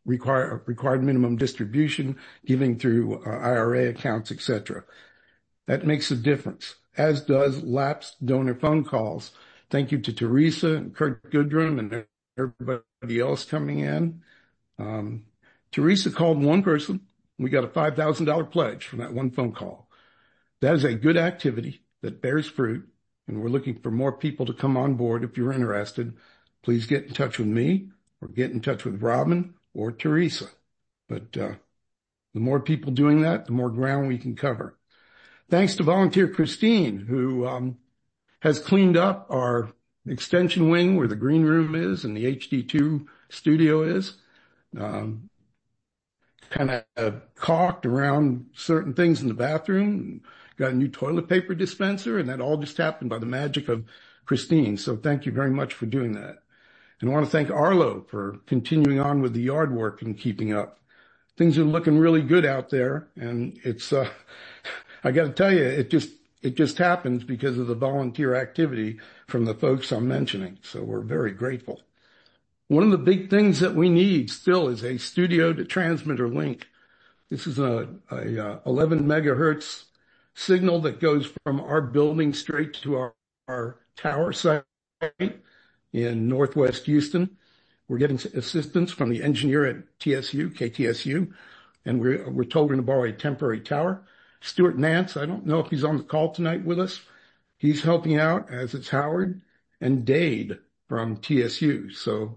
require, required minimum distribution, giving through uh, I R A accounts, et cetera. That makes a difference, as does lapsed donor phone calls. Thank you to Teresa and Kurt Goodrum and everybody else coming in. Um, Teresa called one person. We got a five thousand dollars pledge from that one phone call. That is a good activity that bears fruit, and we're looking for more people to come on board. If you're interested, please get in touch with me or get in touch with Robin or Teresa. But uh, the more people doing that, the more ground we can cover. Thanks to volunteer Christine, who um, has cleaned up our extension wing where the green room is and the H D two studio is. Um, kind of caulked around certain things in the bathroom, got a new toilet paper dispenser, and that all just happened by the magic of Christine. So thank you very much for doing that. And I want to thank Arlo for continuing on with the yard work and keeping up. Things are looking really good out there, and it's, uh, I got to tell you, it just, it just happens because of the volunteer activity from the folks I'm mentioning. So we're very grateful. One of the big things that we need still is a studio to transmitter link. This is a, a uh, eleven megahertz signal that goes from our building straight to our, our tower site in Northwest Houston. We're getting assistance from the engineer at T S U, K T S U, and we're, we're told we're going to borrow a temporary tower. Stuart Nance, I don't know if he's on the call tonight with us. He's helping out, as it's Howard and Dade from T S U. So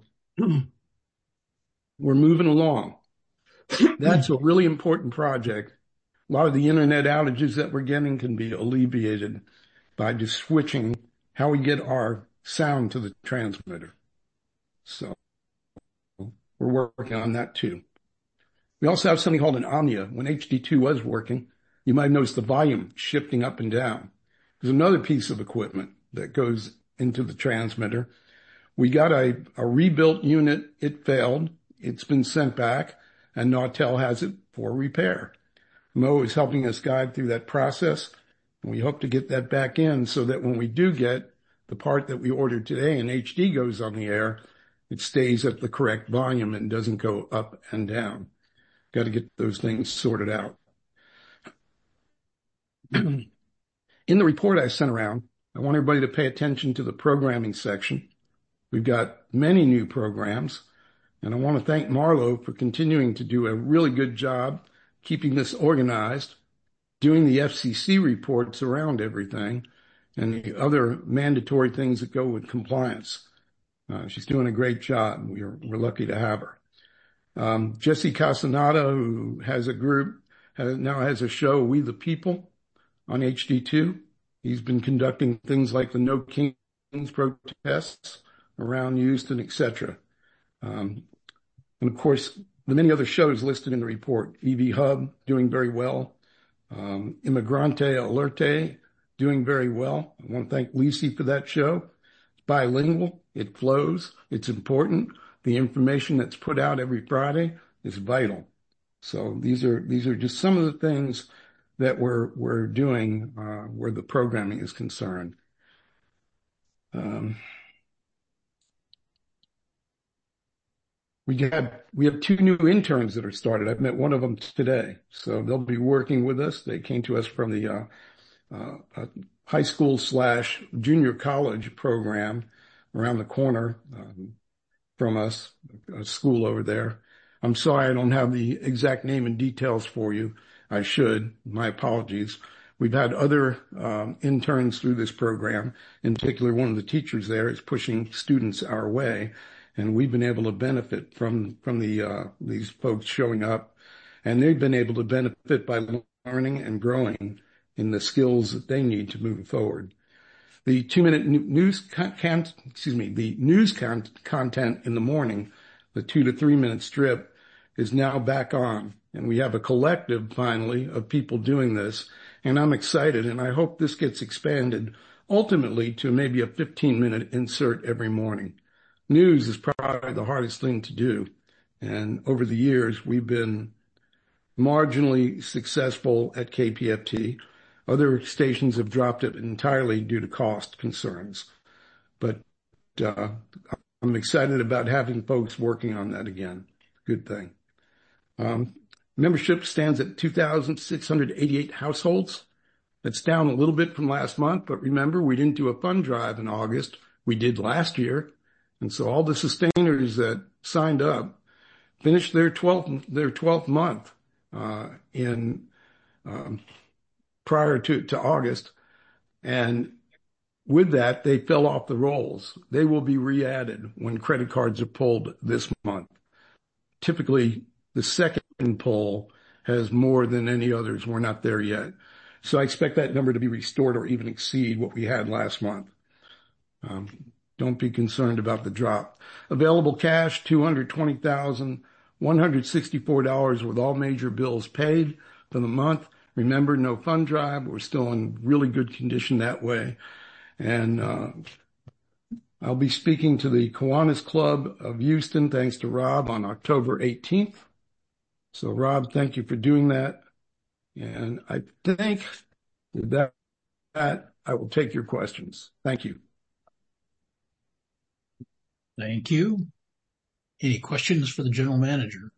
we're moving along. That's a really important project. A lot of the internet outages that we're getting can be alleviated by just switching how we get our sound to the transmitter. So we're working on that too. We also have something called an Omnia. When H D two was working, you might notice the volume shifting up and down. There's another piece of equipment that goes into the transmitter. We got a, a rebuilt unit. It failed. It's been sent back, and Nautel has it for repair. Mo is helping us guide through that process, and we hope to get that back in so that when we do get the part that we ordered today and H D goes on the air, it stays at the correct volume and doesn't go up and down. Got to get those things sorted out. In the report I sent around, I want everybody to pay attention to the programming section. We've got many new programs, and I want to thank Marlo for continuing to do a really good job keeping this organized, doing the F C C reports around everything, and the other mandatory things that go with compliance. Uh, she's doing a great job. We're, we're lucky to have her. Um, Jesse Casanata, who has a group, has, now has a show, We the People, on H D two. He's been conducting things like the No Kings protests around Houston, et cetera. Um, and of course, the many other shows listed in the report. E V Hub, doing very well. Um, Immigrante Alerte, doing very well. I want to thank Lisi for that show. It's bilingual. It flows. It's important. The information that's put out every Friday is vital. So these are, these are just some of the things that we're, we're doing, uh, where the programming is concerned. Um, We have, we have two new interns that are started. I've met one of them today. So they'll be working with us. They came to us from the uh, uh, uh, high school slash junior college program around the corner um, from us, a school over there. I'm sorry I don't have the exact name and details for you. I should. My apologies. We've had other um, interns through this program. In particular, one of the teachers there is pushing students our way. And we've been able to benefit from, from the, uh, these folks showing up, and they've been able to benefit by learning and growing in the skills that they need to move forward. The two minute news con, excuse me, the news con, content in the morning, the two to three minute strip is now back on, and we have a collective finally of people doing this, and I'm excited, and I hope this gets expanded ultimately to maybe a fifteen minute insert every morning. News is probably the hardest thing to do. And over the years, we've been marginally successful at K P F T. Other stations have dropped it entirely due to cost concerns. But uh, I'm excited about having folks working on that again. Good thing. Um, membership stands at two thousand six hundred eighty-eight households. That's down a little bit from last month, but remember, we didn't do a fund drive in August. We did last year. And so all the sustainers that signed up finished their twelfth, their twelfth month, uh, in, um, prior to, to August. And with that, they fell off the rolls. They will be re-added when credit cards are pulled this month. Typically, the second pull has more than any others. We're not there yet. So I expect that number to be restored or even exceed what we had last month. Um, don't be concerned about the drop. Available cash, two hundred twenty thousand one hundred sixty-four dollars with all major bills paid for the month. Remember, no fund drive. We're still in really good condition that way. And uh, I'll be speaking to the Kiwanis Club of Houston, thanks to Rob, on October eighteenth. So, Rob, thank you for doing that. And I think with that, that, I will take your questions. Thank you. Thank you. Any questions for the general manager?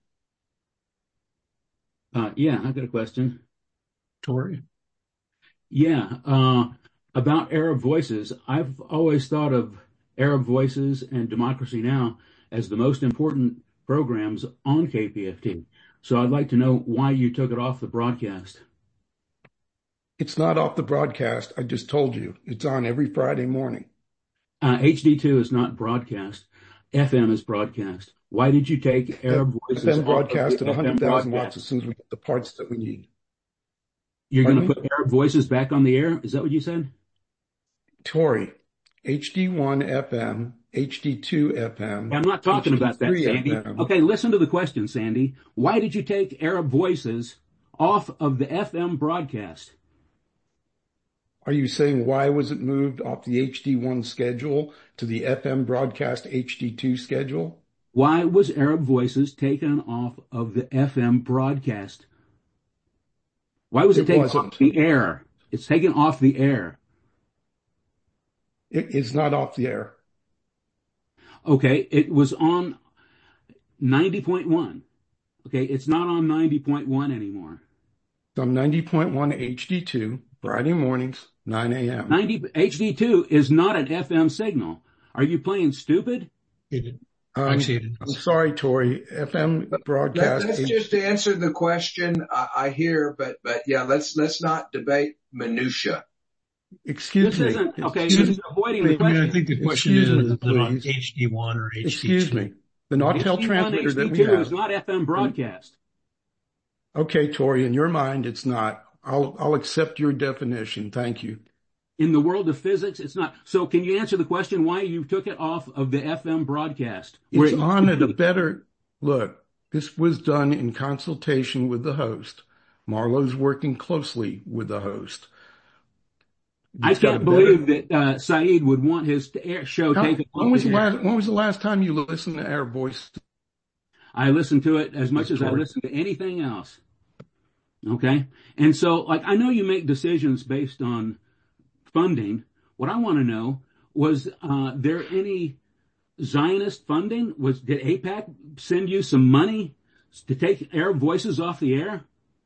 Uh, yeah, I've got a question. Tori? Yeah, uh, about Arab Voices. I've always thought of Arab Voices and Democracy Now! As the most important programs on K P F T. So I'd like to know why you took it off the broadcast. It's not off the broadcast. I just told you. It's on every Friday morning. Uh, H D two is not broadcast. F M is broadcast. Why did you take Arab Voices F M broadcast off at of one the hundred thousand watts broadcast? as soon as we get the parts that we need. You're going to Pardon put Arab Voices back on the air? Is that what you said? Tori, H D one F M, H D two F M. I'm not talking about that, Sandy. F M. Okay, listen to the question, Sandy. Why did you take Arab Voices off of the F M broadcast? Are you saying why was it moved off the H D one schedule to the F M broadcast H D two schedule? Why was Arab Voices taken off of the F M broadcast? Why was it, It taken wasn't. off the air? It's taken off the air. It, it's not off the air. Okay, it was on ninety point one. Okay, it's not on ninety point one anymore. It's on ninety point one H D two, Friday mornings, nine a.m. ninety H D two is not an F M signal. Are you playing stupid? Um, Actually, I'm sorry, Tori. F M Let, broadcast. let's just answer the question. I, I hear, but but yeah, let's let's not debate minutia. Excuse This me. isn't, okay, Excuse this is avoiding the me. I mean, question. I think the question Excuse is, me, is it on please. H D one or H D two? Excuse me. The Nautel H D one, transmitter that we H D two have. is not F M broadcast. Okay, Tori, in your mind, it's not. I'll I'll accept your definition. Thank you. In the world of physics, it's not. So can you answer the question why you took it off of the F M broadcast? Where It's it- on at a better look. This was done in consultation with the host. Marlo's working closely with the host. I It's got can't a better- believe that uh, Saeed would want his air show How- taken when off was the the air. last when was the last time you listened to Arab Voice? I listen to it as much Yes, as I Tori. listen to anything else. Okay? And so, like, I know you make decisions based on funding. What I want to know, was uh, there any Zionist funding? Was Did AIPAC send you some money to take Arab Voices off the air?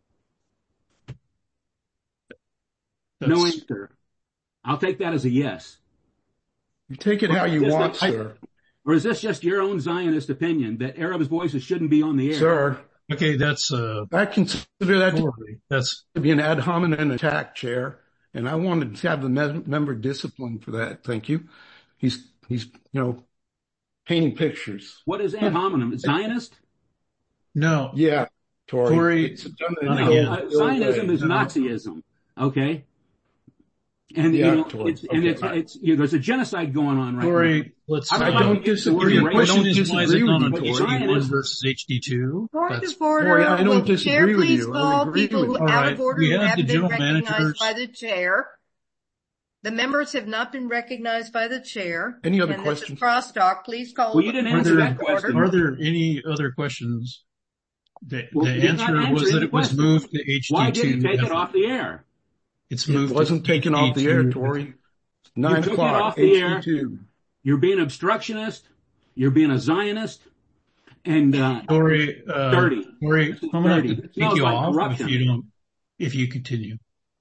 No That's- answer. I'll take that as a yes. You take it how you Just want, like- sir. Or is this just your own Zionist opinion that Arab Voices shouldn't be on the air? Sir, Okay, that's uh, I consider that to Tori. That's be an ad hominem attack, Chair, and I wanted to have the me- member disciplined for that. Thank you. He's he's you know painting pictures. What is ad hominem? Zionist? no. Yeah, Tori. Tori, It's done in not a again. Uh, real Zionism way. is Nazism. Okay? And, Yeah, you know, Tori. it's, and Okay, it's, I- it's, you know, there's a genocide going on right now. Tori, let's. I I don't don't like to use the disagree. word The I question don't is, why is disagree it with not you, on Tori. H D one Zionist- versus H D two? Point That's of order. Tori, I don't Will disagree Chair with please you. I call agree people with who you. All out right, of order we who have the haven't been general recognized managers. by the chair. The members have not been recognized by the chair. Any other and questions? This is crosstalk. Please call. Well, you didn't Are answer there, that question. are there any other questions? The, Well, the you did not answer answer was that any it was question. moved to H D two. Why did he take it off the air? It's It moved wasn't to taken off the air, H D two. Tori. You Nine took it o'clock, off the air. H D two. You're being obstructionist. You're being a Zionist. And, uh, Lori, uh, thirty. Lori, I'm going to have to take you like off corruption. if you don't, if you continue.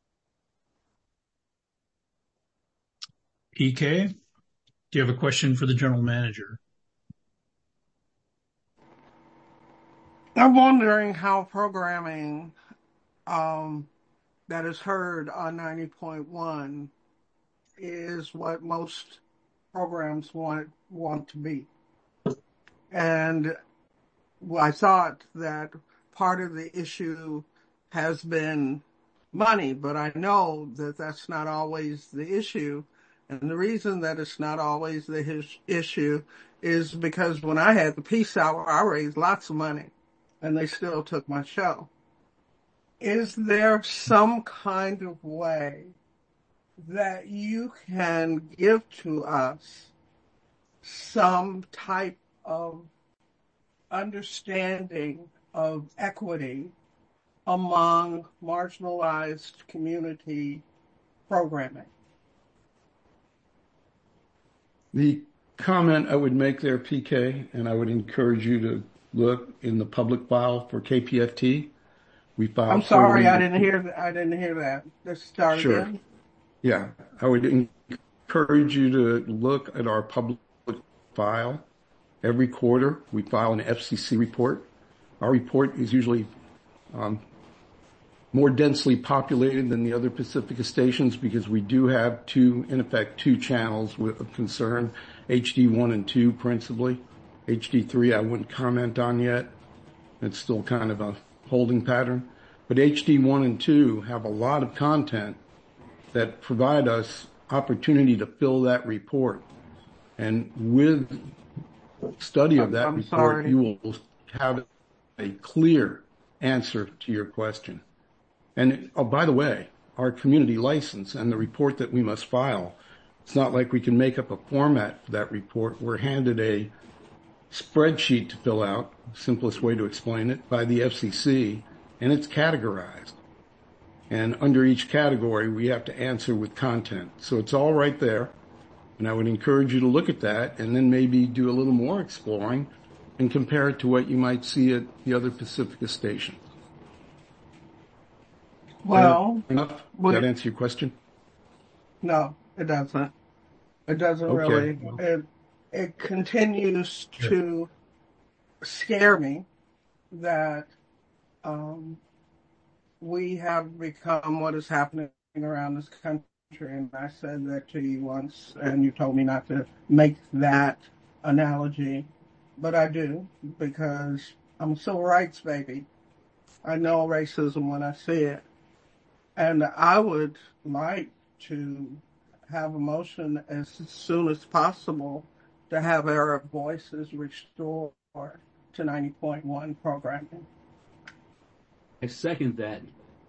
P K, do you have a question for the general manager? I'm wondering how programming um, that is heard on ninety point one is what most programs want want to be. And I thought that part of the issue has been money, but I know that that's not always the issue. And the reason that it's not always the his issue is because when I had the Peace Hour, I raised lots of money, and they still took my show. Is there some kind of way that you can give to us some type of understanding of equity among marginalized community programming? The comment I would make there, P K, and I would encourage you to look in the public file for K P F T. We filed. I'm sorry, I didn't hear that. I didn't hear that. Let's start sure. again. Yeah, I would encourage you to look at our public file. Every quarter, we file an F C C report. Our report is usually um, more densely populated than the other Pacifica stations because we do have two, in effect, two channels of concern, H D one and two principally. H D three I wouldn't comment on yet. It's still kind of a holding pattern. But H D one and two have a lot of content that provide us opportunity to fill that report. And with study of that I'm report, sorry. you will have a clear answer to your question. And, oh, by the way, our community license and the report that we must file, it's not like we can make up a format for that report. We're handed a spreadsheet to fill out, simplest way to explain it, by the F C C, and it's categorized. And under each category, we have to answer with content. So it's all right there. And I would encourage you to look at that and then maybe do a little more exploring and compare it to what you might see at the other Pacifica stations. Well, enough? Does that answer your question? No, it doesn't. It doesn't Okay. really. It, it continues to scare me that um, we have become what is happening around this country. And I said that to you once, and you told me not to make that analogy. But I do, because I'm a civil rights baby. I know racism when I see it. And I would like to have a motion as soon as possible to have Arab Voices restored to ninety point one programming. I second that.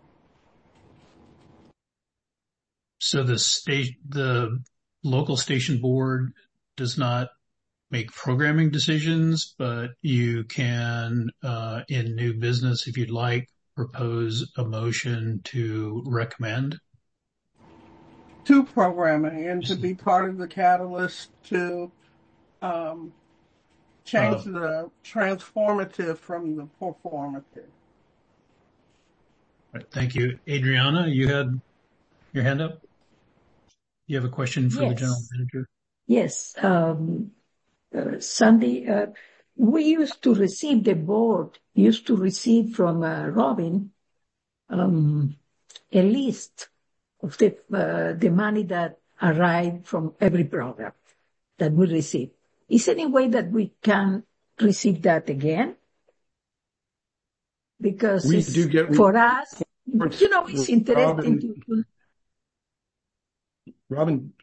So the state, the local station board does not make programming decisions, but you can, uh, in new business, if you'd like, propose a motion to recommend? To programming and to be part of the catalyst to um, change uh, the transformative from the performative. Right, thank you. Adriana, you had your hand up? You have a question for yes. the general manager? Yes. Um, uh, Sandy, uh, we used to receive, the board used to receive from uh, Robin um, a list of the, uh, the money that arrived from every program that we receive. Is there any way that we can receive that again? Because we it's, do get for us, you know, it's interesting Robin, to... Robin.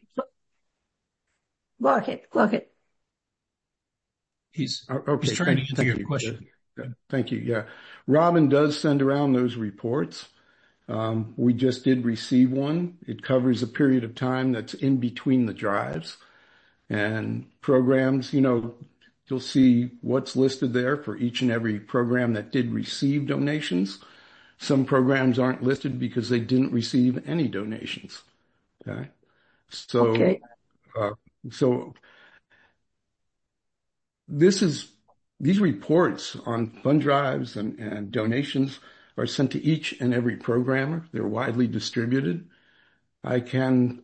Go ahead, go ahead. He's, okay, he's trying thank, to answer your you. question. Thank you. Yeah. Robin does send around those reports. Um, we just did receive one. It covers a period of time that's in between the drives and programs. You know, you'll see what's listed there for each and every program that did receive donations. Some programs aren't listed because they didn't receive any donations. Okay. So, okay. Uh, so this is these reports on fund drives and, and donations are sent to each and every programmer. They're widely distributed. I can,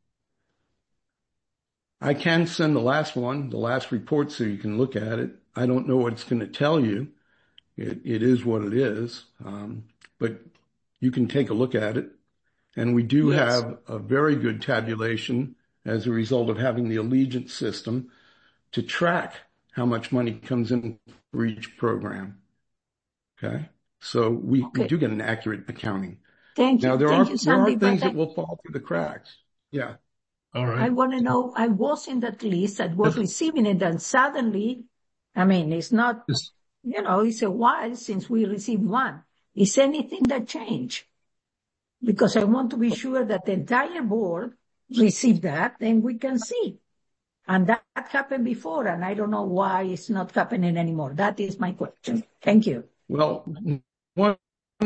I can send the last one, the last report, so you can look at it. I don't know what it's going to tell you. It, it is what it is. Um, but you can take a look at it. And we do yes. have a very good tabulation as a result of having the Allegiance system to track how much money comes in for each program. Okay. So we, okay. we do get an accurate accounting. Thank you. Now there Thank are, you, there are Sandy, things I, that will fall through the cracks. Yeah. All right. I want to know, I was in that list, I was receiving it, and suddenly, I mean, it's not, you know, it's a while since we received one. Is anything that changed? Because I want to be sure that the entire board received that, then we can see. And that happened before, and I don't know why it's not happening anymore. That is my question. Thank you. Well, one,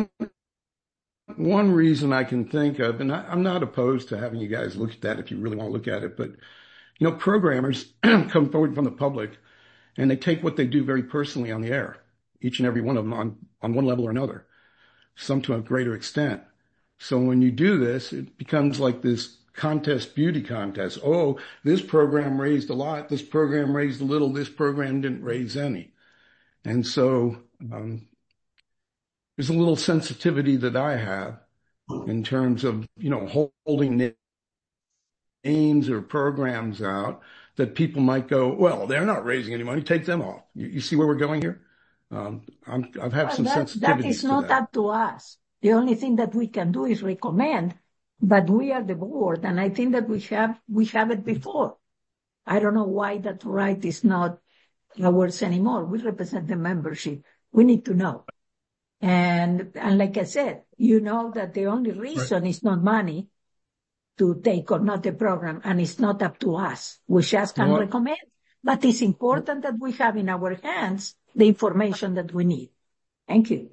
one reason I can think of, and I, I'm not opposed to having you guys look at that if you really want to look at it, but, you know, programmers come forward from the public and they take what they do very personally on the air, each and every one of them on, on one level or another, some to a greater extent. So when you do this, it becomes like this contest, beauty contest. Oh, this program raised a lot. This program raised a little. This program didn't raise any. And so, um, there's a little sensitivity that I have in terms of, you know, holding names or programs out that people might go, well, they're not raising any money. Take them off. You, you see where we're going here? Um, I'm, I've had well, some that, sensitivities that is not to that. up to us. The only thing that we can do is recommend, but we are the board, and I think that we have, we have it before. I don't know why that right is not ours anymore. We represent the membership. We need to know. And, and like I said, you know that the only reason right. is not money to take or not the program, and it's not up to us. We just can what? recommend, but it's important that we have in our hands the information that we need. Thank you.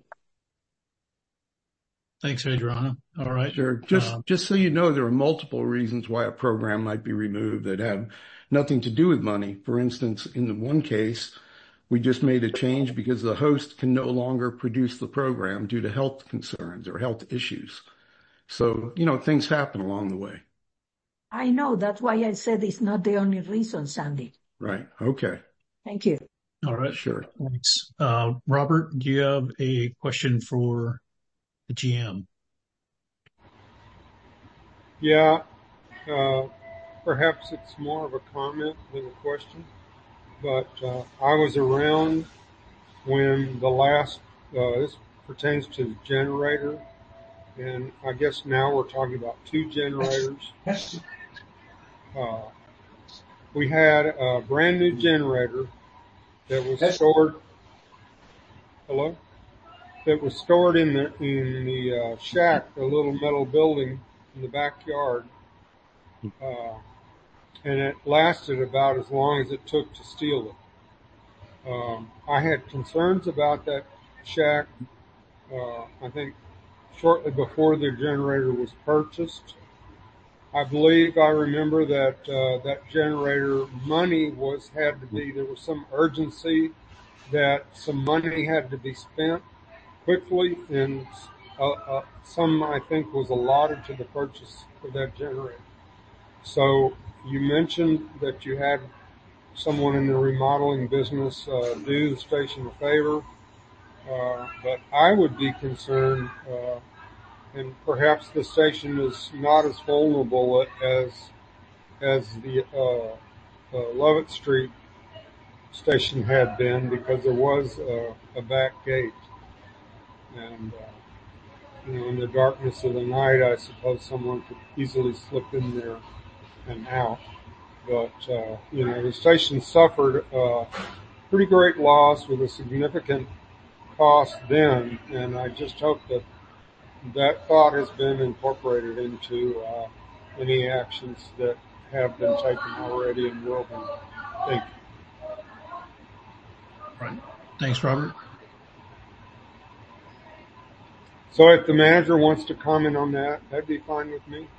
Thanks, Adriana. All right. Sure. Just, um, just so you know, there are multiple reasons why a program might be removed that have nothing to do with money. For instance, in the one case, we just made a change because the host can no longer produce the program due to health concerns or health issues. So, you know, things happen along the way. I know. That's why I said it's not the only reason, Sandy. Right. Okay. Thank you. All right. Sure. Thanks. Uh, Robert, do you have a question for the G M? Yeah. Uh, perhaps it's more of a comment than a question. But uh, I was around when the last, uh, this pertains to the generator, and I guess now we're talking about two generators. Uh, we had a brand new generator that was stored, hello? That was stored in the, in the uh, shack, the little metal building in the backyard. Uh, and it lasted about as long as it took to steal it. Um, I had concerns about that shack, uh, I think shortly before the generator was purchased. I believe I remember that, uh, that generator money was, had to be, there was some urgency that some money had to be spent quickly, and, uh, uh, some I think was allotted to the purchase of that generator. So, you mentioned that you had someone in the remodeling business uh, do the station a favor, uh, but I would be concerned, uh, and perhaps the station is not as vulnerable as as the uh, uh, Lovett Street station had been, because there was uh, a back gate, and uh, you know, in the darkness of the night, I suppose someone could easily slip in there and out. But, uh, you know, the station suffered uh pretty great loss with a significant cost then, and I just hope that that thought has been incorporated into uh any actions that have been taken already and will be. Thank you. Right. Thanks, Robert. So if the manager wants to comment on that, that'd be fine with me.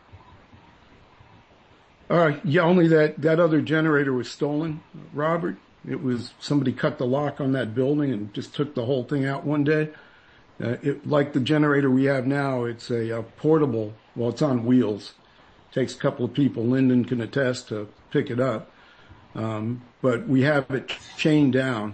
Uh, yeah, only that, that other generator was stolen, Robert. It was somebody cut the lock on that building and just took the whole thing out one day. Uh, it, like the generator we have now, it's a, a portable, well, it's on wheels. It takes a couple of people, Lyndon can attest, to pick it up. Um, but we have it chained down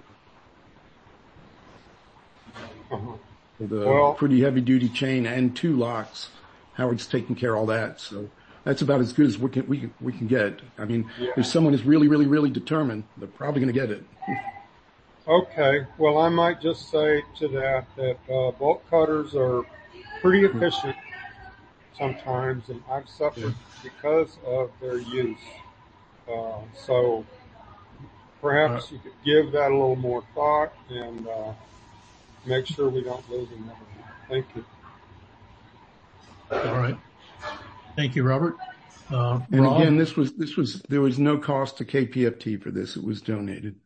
Uh-huh. with a Well, pretty heavy duty chain and two locks. Howard's taking care of all that. So that's about as good as we can, we can, we can get. I mean, yeah. if someone is really, really, really determined, they're probably going to get it. Okay. Well, I might just say to that that uh, bolt cutters are pretty efficient sometimes, and I've suffered because of their use. Uh, so perhaps you could give that a little more thought and uh, make sure we don't lose another one. Thank you. All right. Thank you, Robert. Uh, And Rob? again, this was, this was, there was no cost to K P F T for this. It was donated.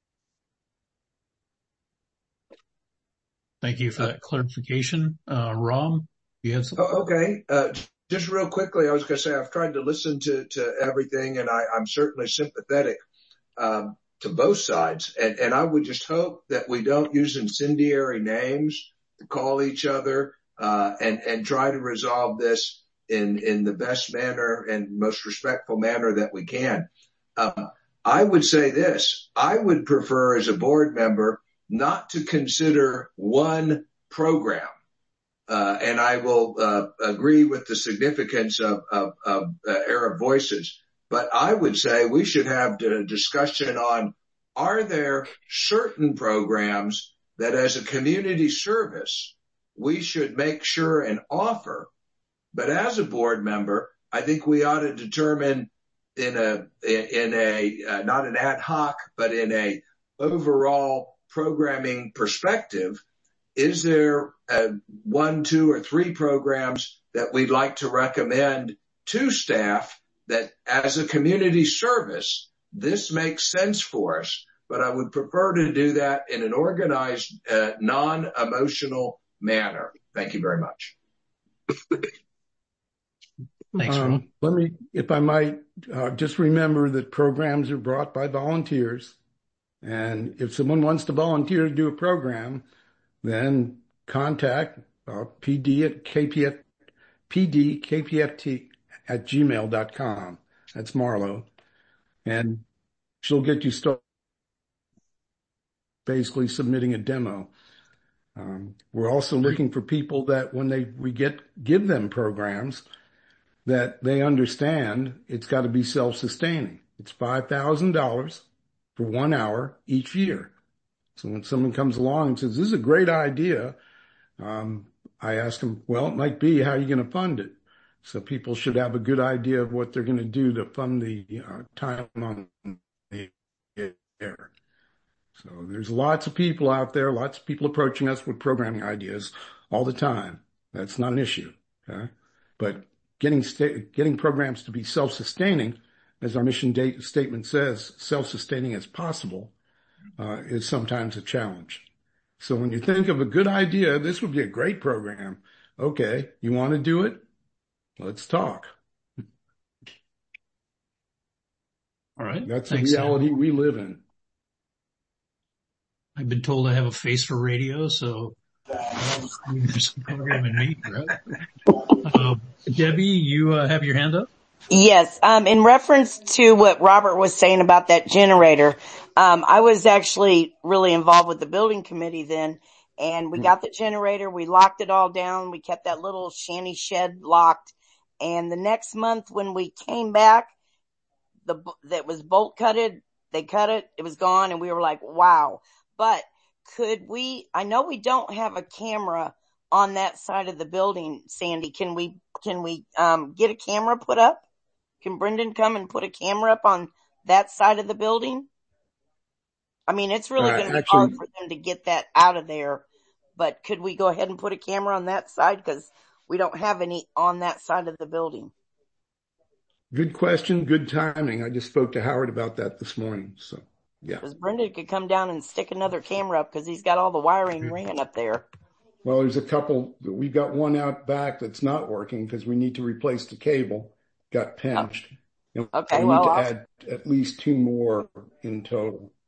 Thank you for that clarification. Uh, Rob, you had something? Oh, okay. Uh, just real quickly, I was going to say I've tried to listen to, to everything, and I, I'm certainly sympathetic um, to both sides. And, and I would just hope that we don't use incendiary names to call each other uh, and, and try to resolve this in, in the best manner and most respectful manner that we can. Um, I would say this. I would prefer as a board member not to consider one program. Uh, and I will uh, agree with the significance of, of, of uh, Arab Voices. But I would say we should have a discussion on, are there certain programs that as a community service we should make sure and offer? But as a board member, I think we ought to determine in a, in a, uh, not an ad hoc, but in a overall programming perspective, is there uh, one, two, or three programs that we'd like to recommend to staff that as a community service, this makes sense for us, but I would prefer to do that in an organized, uh, non-emotional manner. Thank you very much. Thanks, Rob. Um, let me, if I might, uh, just remember that programs are brought by volunteers. And if someone wants to volunteer to do a program, then contact uh, P D at K P F, P D K P F T at gmail dot com. That's Marlo. And she'll get you started basically submitting a demo. Um, we're also looking for people that when they, we get, give them programs that they understand it's got to be self-sustaining. It's five thousand dollars for one hour each year. So when someone comes along and says, this is a great idea, um, I ask them, well, it might be, how are you going to fund it? So people should have a good idea of what they're going to do to fund the uh, time on the air. So there's lots of people out there, lots of people approaching us with programming ideas all the time. That's not an issue. Okay? But getting, sta- getting programs to be self-sustaining, as our mission date statement says, self-sustaining as possible, uh, is sometimes a challenge. So when you think of a good idea, this would be a great program. Okay, you want to do it? Let's talk. All right. That's Thanks, the reality Sam. we live in. I've been told I have a face for radio, so there's some program in me, right? Uh, Debbie, you uh, have your hand up? Yes, um, in reference to what Robert was saying about that generator, um, I was actually really involved with the building committee then, and we got the generator, we locked it all down, we kept that little shanty shed locked, and the next month when we came back, the that was bolt cutted, they cut it, it was gone, and we were like, wow. But could we, I know we don't have a camera on that side of the building, Sandy, can we, can we, um, get a camera put up? Can Brendan come and put a camera up on that side of the building? I mean, it's really Uh, going to be actually- hard for them to get that out of there, but could we go ahead and put a camera on that side? Because we don't have any on that side of the building. Good question. Good timing. I just spoke to Howard about that this morning. So, yeah. Because Brendan could come down and stick another camera up because he's got all the wiring ran up there. Well, there's a couple. We've got one out back that's not working because we need to replace the cable. Got pinched. And Okay, we well, need to I'll- add at least two more in total.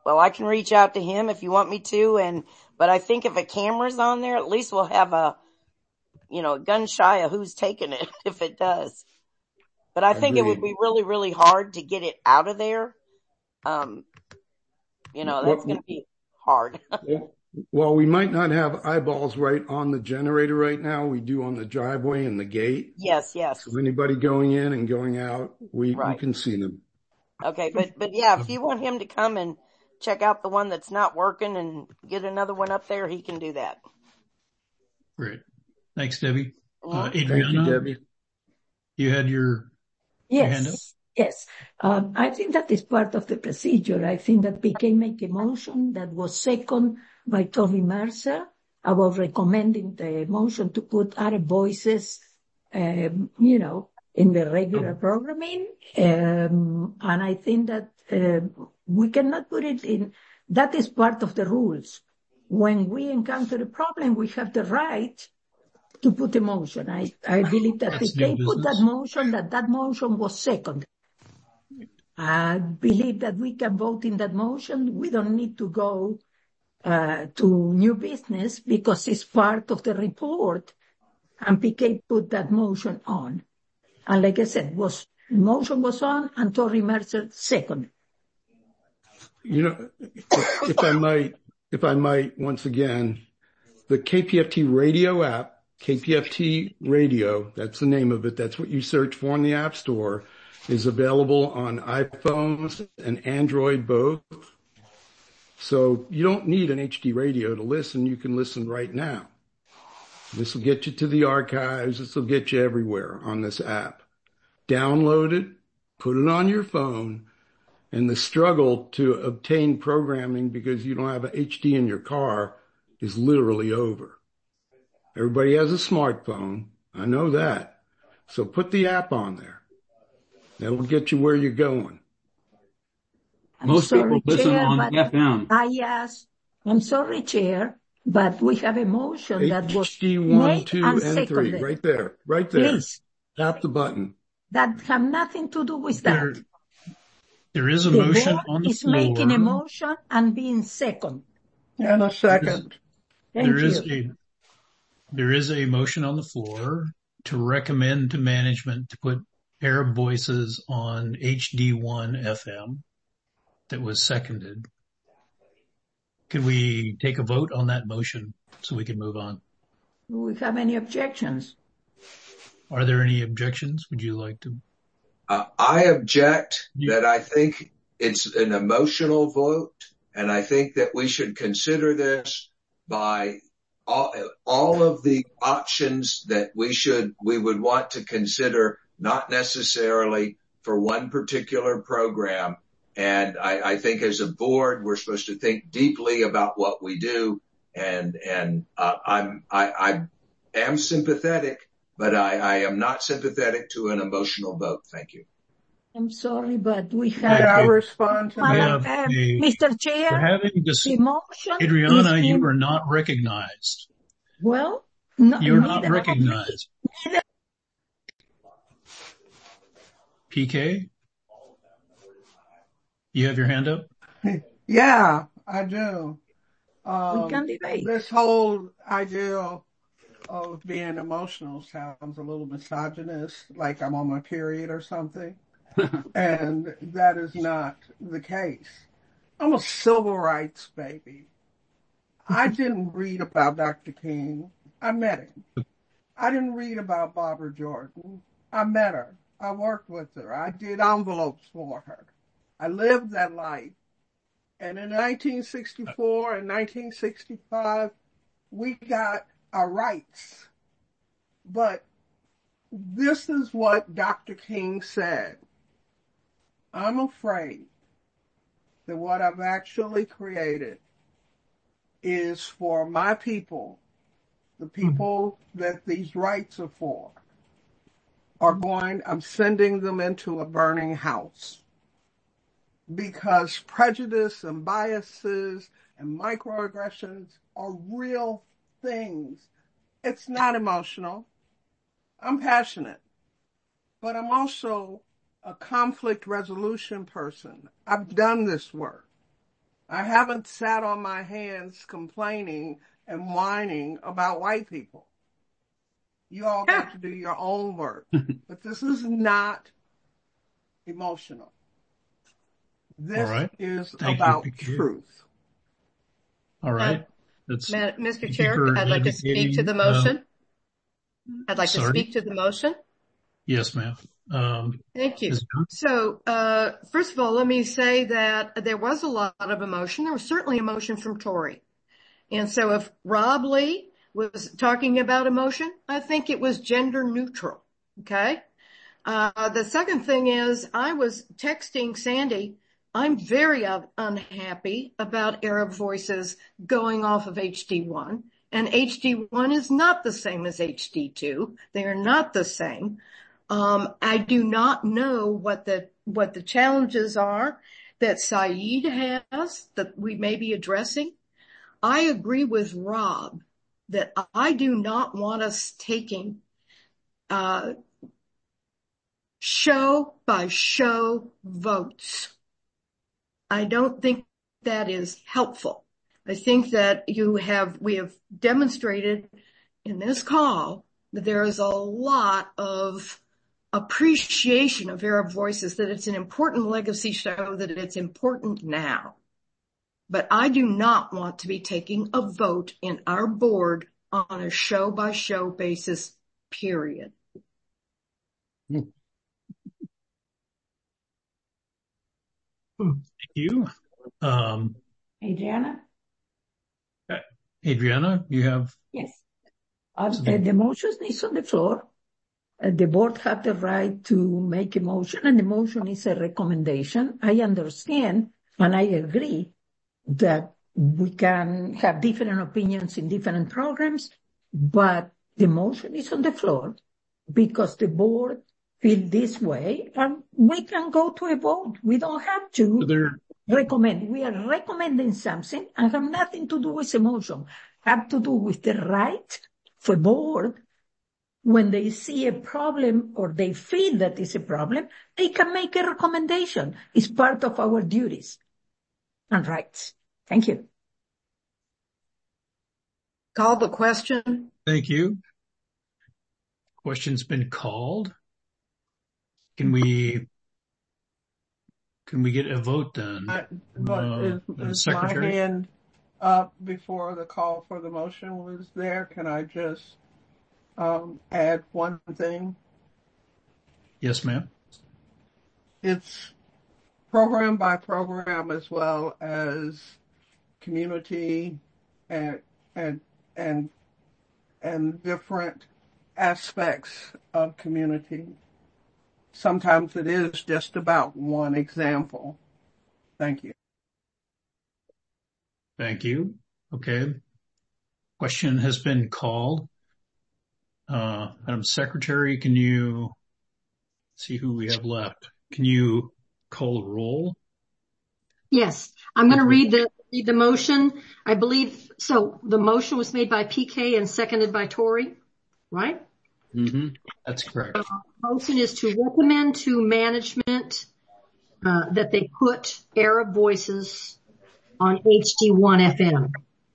well, I can reach out to him if you want me to. And, but I think if a camera's on there, at least we'll have a, you know, a gun shy of who's taking it if it does. But I think Agreed. it would be really, really hard to get it out of there. Um, you know, that's going to be hard. Well, we might not have eyeballs right on the generator right now. We do on the driveway and the gate. Yes, yes. So anybody going in and going out, we, Right. we can see them. Okay, but, but yeah, if you want him to come and check out the one that's not working and get another one up there, he can do that. Great. Thanks, Debbie. Uh, Thank Adriana, you, Debbie. you had your, your hand up? Yes, yes. Um, I think that is part of the procedure. I think that P K made a motion that was second by Toby Mercer about recommending the motion to put Arab Voices, um, you know, in the regular programming. Um, and I think that uh, we cannot put it in, that is part of the rules. When we encounter a problem, we have the right to put a motion. I, I believe that That's P K new put that business. motion, that that motion was second. I believe that we can vote in that motion. We don't need to go uh, to new business because it's part of the report, and P K put that motion on. And like I said, was motion was on, and Tory Mercer second. You know, if, if I might, if I might, once again, the K P F T radio app, K P F T radio, that's the name of it. That's what you search for in the App Store, is available on iPhones and Android both. So you don't need an H D radio to listen. You can listen right now. This will get you to the archives. This will get you everywhere on this app. Download it, put it on your phone, and the struggle to obtain programming because you don't have an H D in your car is literally over. Everybody has a smartphone. I know that. So put the app on there. That'll get you where you're going. I'm Most sorry, people listen Chair, on but F M. I asked, I'm sorry, Chair, but we have a motion that was H D one, made two, and and three, seconded. right there, right there. Please, Tap the button. that have nothing to do with that. There, there is a The motion board on the is floor. making a motion and being second. And a second. Thank There you. is a, there is a motion on the floor to recommend to management to put Arab Voices on H D one F M that was seconded. Can we take a vote on that motion so we can move on? Do we have any objections? Are there any objections? Would you like to? Uh, I object that I think it's an emotional vote, and I think that we should consider this by all, all of the options that we should, we would want to consider, not necessarily for one particular program. And I, I think as a board, we're supposed to think deeply about what we do. And, and, uh, I'm, I, I am sympathetic, but I, I am not sympathetic to an emotional vote. Thank you. I'm sorry, but we May I have, respond to I Madam, have uh, a, Mister we're Chair, having this, the motion Adriana, is you in, are not recognized. well, no, You're not neither of me, recognized. neither. P K, you have your hand up? Yeah, I do. We Um, can debate. this whole idea of being emotional sounds a little misogynist, like I'm on my period or something. And that is not the case. I'm a civil rights baby. I didn't read about Doctor King. I met him. I didn't read about Barbara Jordan. I met her. I worked with her. I did envelopes for her. I lived that life. And in nineteen sixty-four and nineteen sixty-five, we got our rights. But this is what Doctor King said. I'm afraid that what I've actually created is for my people, the people that these rights are for, are going, I'm sending them into a burning house. Because prejudice and biases and microaggressions are real things. It's not emotional. I'm passionate, but I'm also a conflict resolution person. I've done this work. I haven't sat on my hands complaining and whining about white people. You all got to do your own work. But this is not emotional. This All right. is Thank about you, P K. truth. All right. That's, Ma- Mister thank you Chair, for I'd like to speak to the advocating, uh, motion. I'd like to sorry. speak to the motion. Yes, ma'am. Um, Thank you. is it- So, uh, first of all, let me say that there was a lot of emotion. There was certainly emotion from Tori. And so if Rob Lee was talking about emotion, I think it was gender neutral. Okay. Uh, the second thing is I was texting Sandy. I'm very uh, unhappy about Arab Voices going off of H D one, and H D one is not the same as H D two. They are not the same. Um, I do not know what the, what the challenges are that Saeed has that we may be addressing. I agree with Rob that I do not want us taking, uh, show by show votes. I don't think that is helpful. I think that you have, we have demonstrated in this call that there is a lot of appreciation of Arab Voices, that it's an important legacy show, that it's important now. But I do not want to be taking a vote in our board on a show by show basis, period. Thank you. Um, Adriana? Adriana, you have? Yes. Uh, the motion is on the floor. Uh, the board had the right to make a motion, and the motion is a recommendation. I understand, and I agree that we can have different opinions in different programs, but the motion is on the floor because the board feel this way, and we can go to a vote. We don't have to there, recommend. We are recommending something and have nothing to do with emotion. Have to do with the right for board. When they see a problem or they feel that it's a problem, they can make a recommendation. It's part of our duties and rights. Thank you. Call the question. Thank you. Question's been called. Can we, can we get a vote then? I, but uh, is, is my Secretary? hand up before the call for the motion was there? Can I just um, add one thing? Yes, ma'am. It's program by program as well as community and and and and different aspects of community. Sometimes it is just about one example. Thank you. Thank you. Okay. Question has been called. Uh, Madam Secretary, can you see who we have left? Can you call a roll? Yes, I'm going to read the read the motion. I believe so. The motion was made by P K and seconded by Tori, right? Mm-hmm. That's correct. Uh, motion is to recommend to management uh, that they put Arab Voices on H D one F M.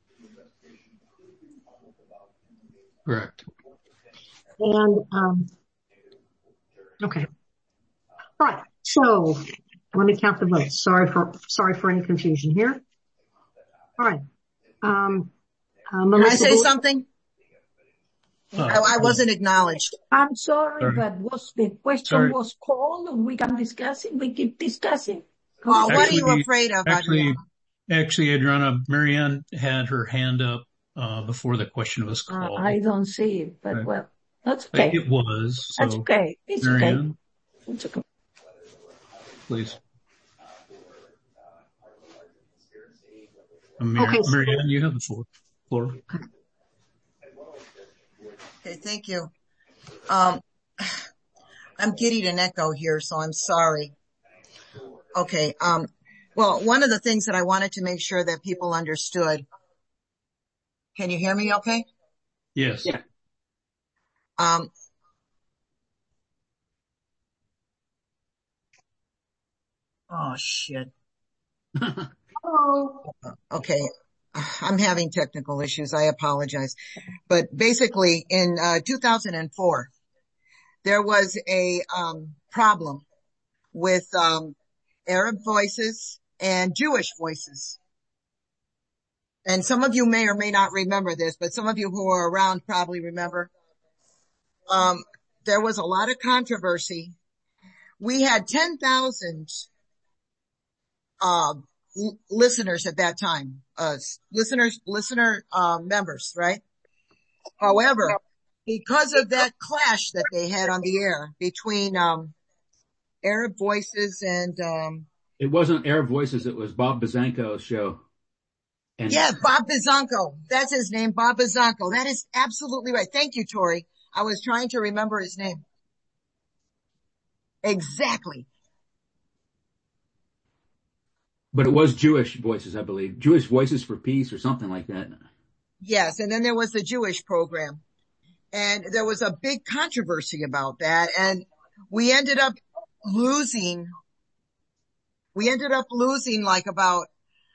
Correct. And um, okay, all right. So let me count the votes. Sorry for sorry for any confusion here. All right. Um, uh, Can I say Bull- something? Uh, I, I wasn't acknowledged. I'm sorry, Sorry. but was the question Sorry. was called, and we can discuss it. We keep discussing. Oh, what are Actually- you afraid of, Actually, Adriana? actually, Adriana, Marianne had her hand up uh, before the question was Uh, called. I don't see it, but Right. well, that's But okay. It was. So, That's okay. It's Marianne, okay. It's okay. please. Uh, Mar- Okay, so- Marianne, you have the floor. floor. Okay, thank you. Um, I'm giddy to echo here, so I'm sorry. Okay, um, well, one of the things that I wanted to make sure that people understood. Can you hear me okay? Yes. Yeah. Um, oh shit. Hello. Okay. I'm having technical issues. I apologize. But basically in uh, two thousand four, there was a um, problem with um, Arab voices and Jewish voices. And some of you may or may not remember this, but some of you who are around probably remember. Um, there was a lot of controversy. We had ten thousand uh, l- listeners at that time, uh, listeners, listener uh, members, right? However, because of that clash that they had on the air between um, Arab voices and um, It wasn't Arab Voices. It was Bob Bazanko's show. And yeah, Bob Bazanko. That's his name, Bob Bazanko. That is absolutely right. Thank you, Tori. I was trying to remember his name. Exactly. But it was Jewish Voices, I believe. Jewish Voices for Peace or something like that. Yes, and then there was the Jewish program. And there was a big controversy about that. And we ended up losing, we ended up losing like about,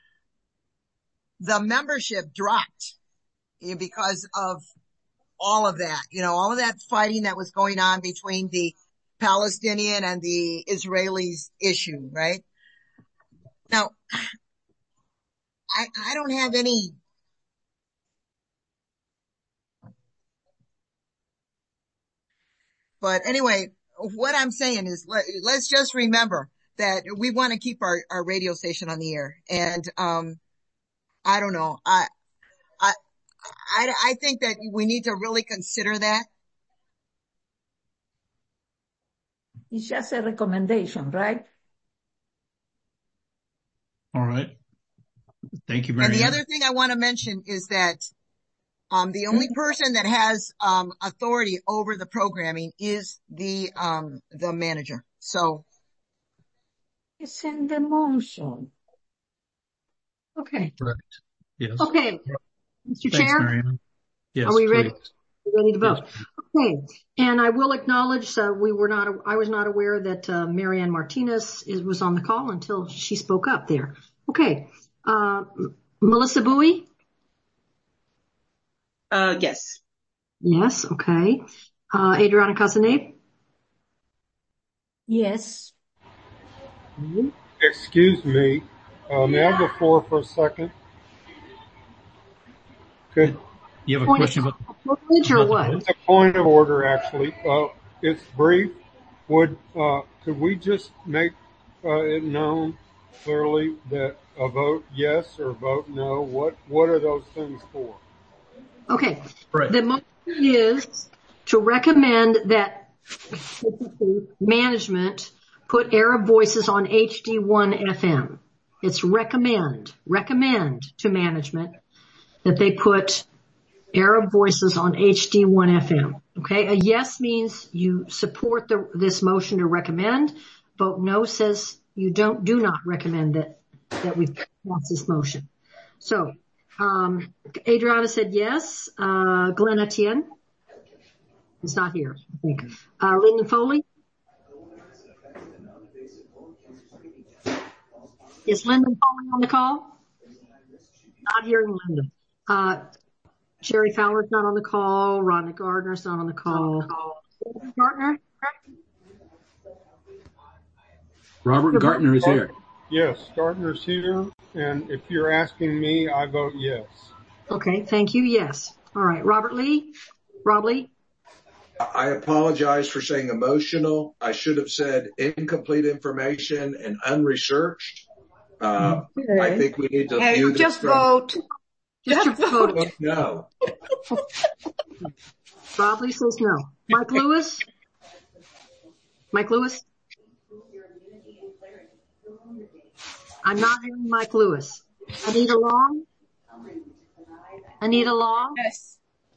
the membership dropped because of all of that, you know, all of that fighting that was going on between the Palestinian and the Israelis issue, right? Now, I, I don't have any, but anyway, what I'm saying is let, let's just remember that we want to keep our, our radio station on the air. And, um, I don't know. I, I, I, I think that we need to really consider that. It's just a recommendation, right? All right. Thank you, Mary And the Ann. other thing I want to mention is that um the only person that has um authority over the programming is the um the manager. So It's in the motion. Okay. Correct. Yes. Okay. Mister Thanks, Chair, Mary Ann. Yes, are we ready? please. Ready to vote? Yes. Okay. And I will acknowledge, uh, we were not, I was not aware that, uh, Mary Ann Martinez is, was on the call until she spoke up there. Okay. Uh, Melissa Bowie? Uh, yes. Yes. Okay. Uh, Adriana Casanave? Yes. Excuse me. Uh, may I have the floor for a second? Good. You have a Point question of about privilege or about the what? vote? It's a point of order, actually. Uh, it's brief. Would, uh, could we just make, uh, it known clearly that a vote yes or vote no? What, what are those things for? Okay. Right. The motion is to recommend that management put Arab Voices on H D one F M. It's recommend, recommend to management that they put Arab Voices on H D one F M. Okay. A yes means you support the, this motion to recommend. Vote no says you don't, do not recommend that, that we pass this motion. So, um, Adriana said yes. Uh, Glenn Etienne is not here, I think. Uh, Lyndon Foley? Is Lyndon Foley on the call? Not hearing Lyndon. Uh, Jerry Fowler's not on the call. Rhonda Gardner's not on the call. Gardner? Robert Gartner is here. Yes, Gardner's here. And if you're asking me, I vote yes. Okay, thank you. Yes. All right. Robert Lee? Rob Lee? I apologize for saying emotional. I should have said incomplete information and unresearched. Uh, Okay. I think we need to Hey, view this just from- vote. Just Just your vote. vote. No. Rob Lee says no. Mike Lewis? Mike Lewis? I'm not hearing Mike Lewis. Anita Long? Anita Long? Yes.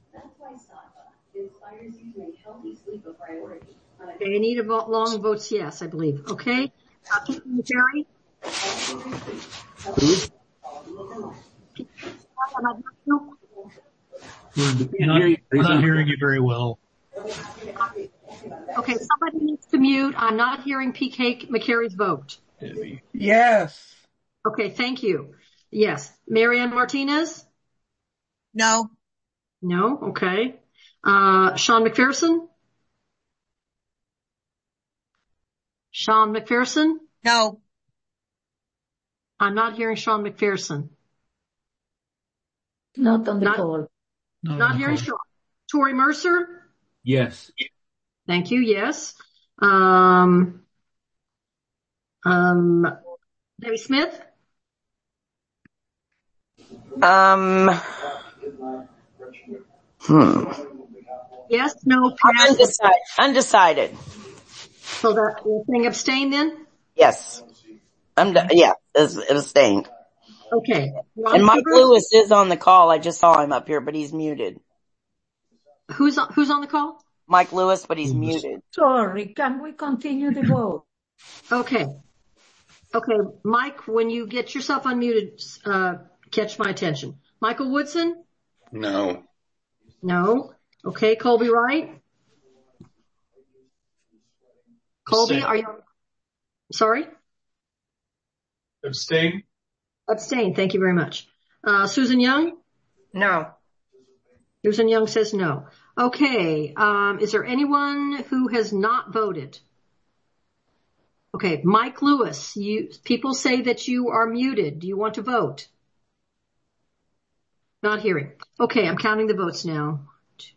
Okay, Anita Long votes yes, I believe. Okay. Uh, Pete McCary? Am I hearing you? We're not, we're not hearing you very well. Okay, somebody needs to mute. I'm not hearing P K McCary's vote. Yes. Okay, thank you. Yes. Marianne Martinez? No. No. Okay. Uh, Sean McPherson? Sean McPherson? No. I'm not hearing Sean McPherson. Not on the Not, call. Not not on the hearing call. Sean. Tori Mercer? Yes. Thank you. Yes. Um, um, Debbie Smith? Um, hmm. Yes, no, I'm pass. undecided. Undecided. So that you're saying abstain then? Yes. I'm, Okay. yeah, it's, it abstained. Okay. Ron And Mike Cooper? Lewis is on the call. I just saw him up here, but he's muted. Who's on, who's on the call? Mike Lewis, but he's Lewis. muted. Sorry, can we continue the vote? Okay. Okay. Mike, when you get yourself unmuted, uh, catch my attention. Michael Woodson? No. No. Okay. Colby Wright? Colby, Abstain. are you, sorry? Abstain? Abstain. Thank you very much. Uh, Susan Young? No. Susan Young says no. Okay. Um, is there anyone who has not voted? Okay. Mike Lewis, you, people say that you are muted. Do you want to vote? Not hearing. Okay. I'm counting the votes now. Two,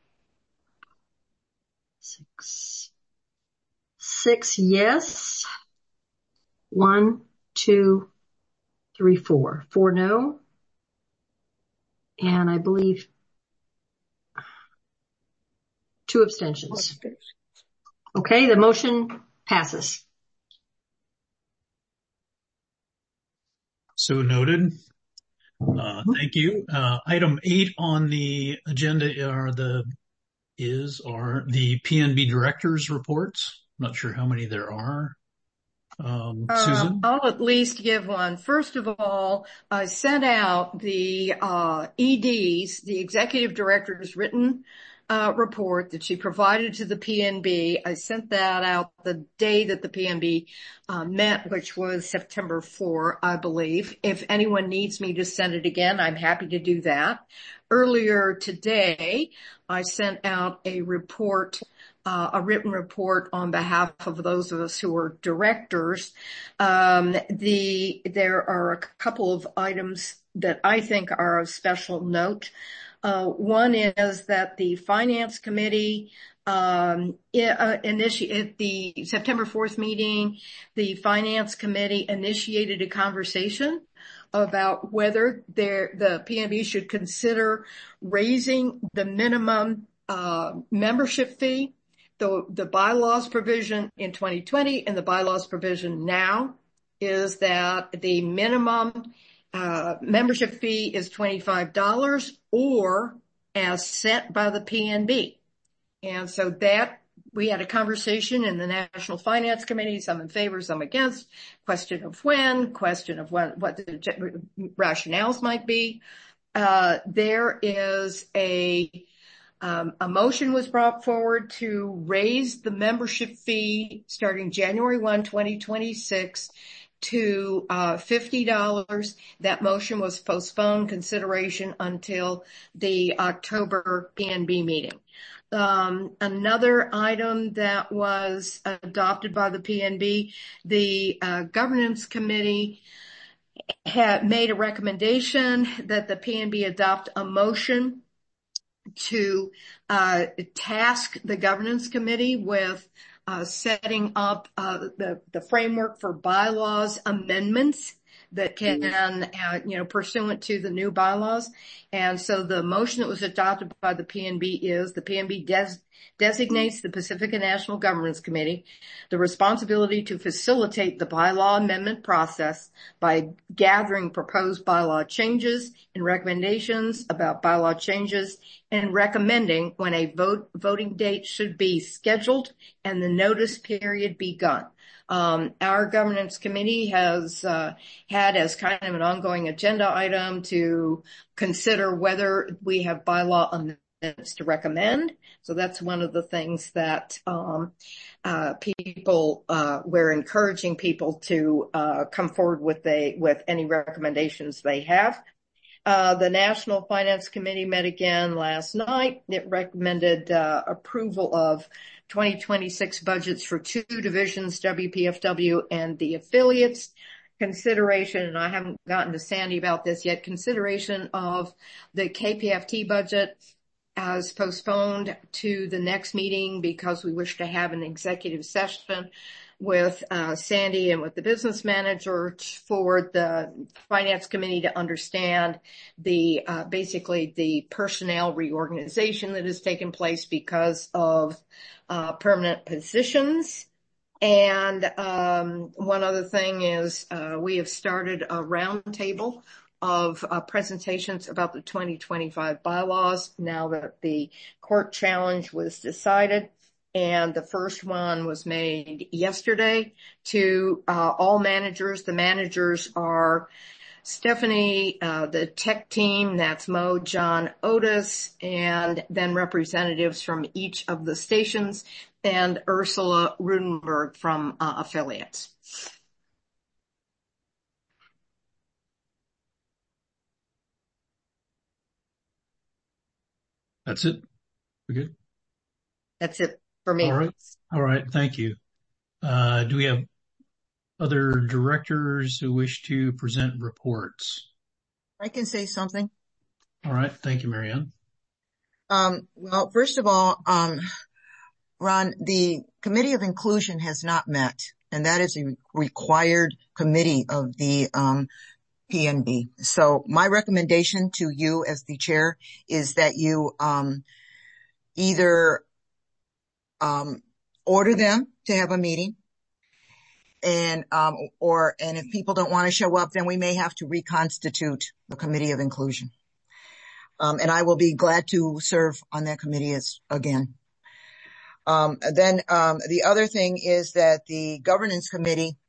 six, six yes. One, two, three, four. Four no. And I believe two abstentions. Okay, the motion passes. So noted. Uh, thank you. Uh, item eight on the agenda are the, is, are the P N B directors reports. I'm not sure how many there are. Um, Susan? Um, I'll at least give one. First of all, I sent out the uh, E D's, the executive director's written uh, report that she provided to the P N B. I sent that out the day that the P N B uh, met, which was September fourth, I believe. If anyone needs me to send it again, I'm happy to do that. Earlier today, I sent out a report Uh, a written report on behalf of those of us who are directors. Um, the, there are a couple of items that I think are of special note. Uh, one is that the Finance Committee, um, uh, initiated the September fourth meeting, the Finance Committee initiated a conversation about whether there, the P N B should consider raising the minimum, uh, membership fee. The, the bylaws provision in twenty twenty and the bylaws provision now is that the minimum uh, membership fee is twenty-five dollars or as set by the P N B. And so that we had a conversation in the National Finance Committee, some in favor, some against, question of when, question of when, what the rationales might be. Uh, there is a Um, a motion was brought forward to raise the membership fee starting January first, twenty twenty-six to uh, fifty dollars. That motion was postponed consideration until the October P N B meeting. Um, another item that was adopted by the P N B, the uh, governance committee had made a recommendation that the P N B adopt a motion to uh task the governance committee with uh setting up uh the the framework for bylaws amendments that can uh, you know pursuant to the new bylaws. And so the motion that was adopted by the P N B is the P N B des- designates the Pacifica National Governance Committee the responsibility to facilitate the bylaw amendment process by gathering proposed bylaw changes and recommendations about bylaw changes and recommending when a vote voting date should be scheduled and the notice period begun. Um, our governance committee has uh, had as kind of an ongoing agenda item to consider whether we have bylaw to recommend. So that's one of the things that um, uh, people, uh, we're encouraging people to uh, come forward with a, with any recommendations they have. Uh, the National Finance Committee met again last night. It recommended uh, approval of twenty twenty-six budgets for two divisions, W P F W and the affiliates. Consideration, and I haven't gotten to Sandy about this yet, consideration of the K P F T budget as postponed to the next meeting because we wish to have an executive session with uh, Sandy and with the business manager for the finance committee to understand the uh, basically the personnel reorganization that has taken place because of uh, permanent positions. And um, one other thing is uh, we have started a roundtable of uh, presentations about the twenty twenty-five bylaws now that the court challenge was decided. And the first one was made yesterday to uh, all managers. The managers are Stephanie, uh, the tech team, that's Mo, John, Otis, and then representatives from each of the stations, and Ursula Rudenberg from uh, affiliates. That's it? We good? That's it for me. All right. All right. Thank you. Uh, do we have other directors who wish to present reports? I can say something. All right. Thank you, Marianne. Um, well, first of all, um, Ron, the Committee of Inclusion has not met, and that is a required committee of the um, P N B. So my recommendation to you as the chair is that you um, either um, order them to have a meeting, and um, or and if people don't want to show up, then we may have to reconstitute the Committee of Inclusion. Um, and I will be glad to serve on that committee as again. Um, then um, the other thing is that the Governance Committee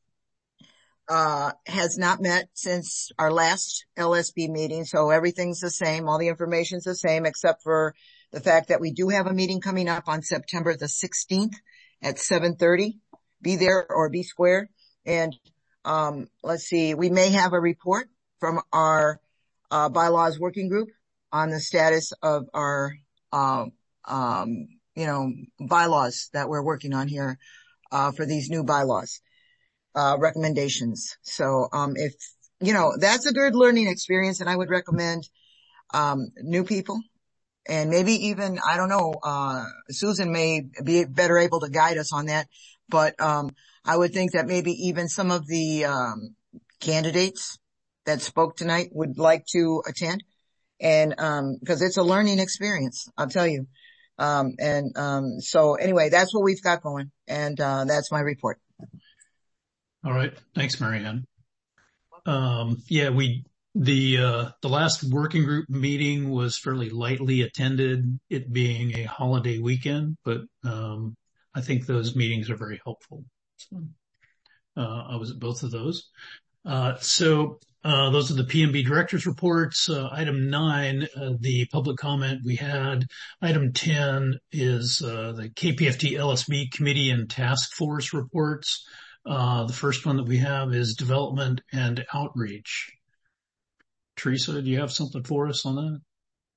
uh has not met since our last L S B meeting, so everything's the same. All the information's the same, except for the fact that we do have a meeting coming up on September the sixteenth at seven thirty. Be there or be square. And um let's see, we may have a report from our uh bylaws working group on the status of our uh, um you know bylaws that we're working on here uh for these new bylaws. Uh, recommendations. So, um, if, you know, that's a good learning experience, and I would recommend, um, new people, and maybe even, I don't know, uh, Susan may be better able to guide us on that, but, um, I would think that maybe even some of the, um, candidates that spoke tonight would like to attend, and, um, because it's a learning experience, I'll tell you. Um, and, um, so anyway, that's what we've got going, and, uh, that's my report. All right. Thanks, Marianne. Um, yeah, we, the, uh, the last working group meeting was fairly lightly attended, it being a holiday weekend, but, um, I think those meetings are very helpful. So, uh, I was at both of those. Uh, so, uh, those are the P N B directors reports. Uh, item nine, uh, the public comment we had. Item ten is, uh, the K P F T L S B committee and task force reports. Uh, the first one that we have is development and outreach. Teresa, do you have something for us on that?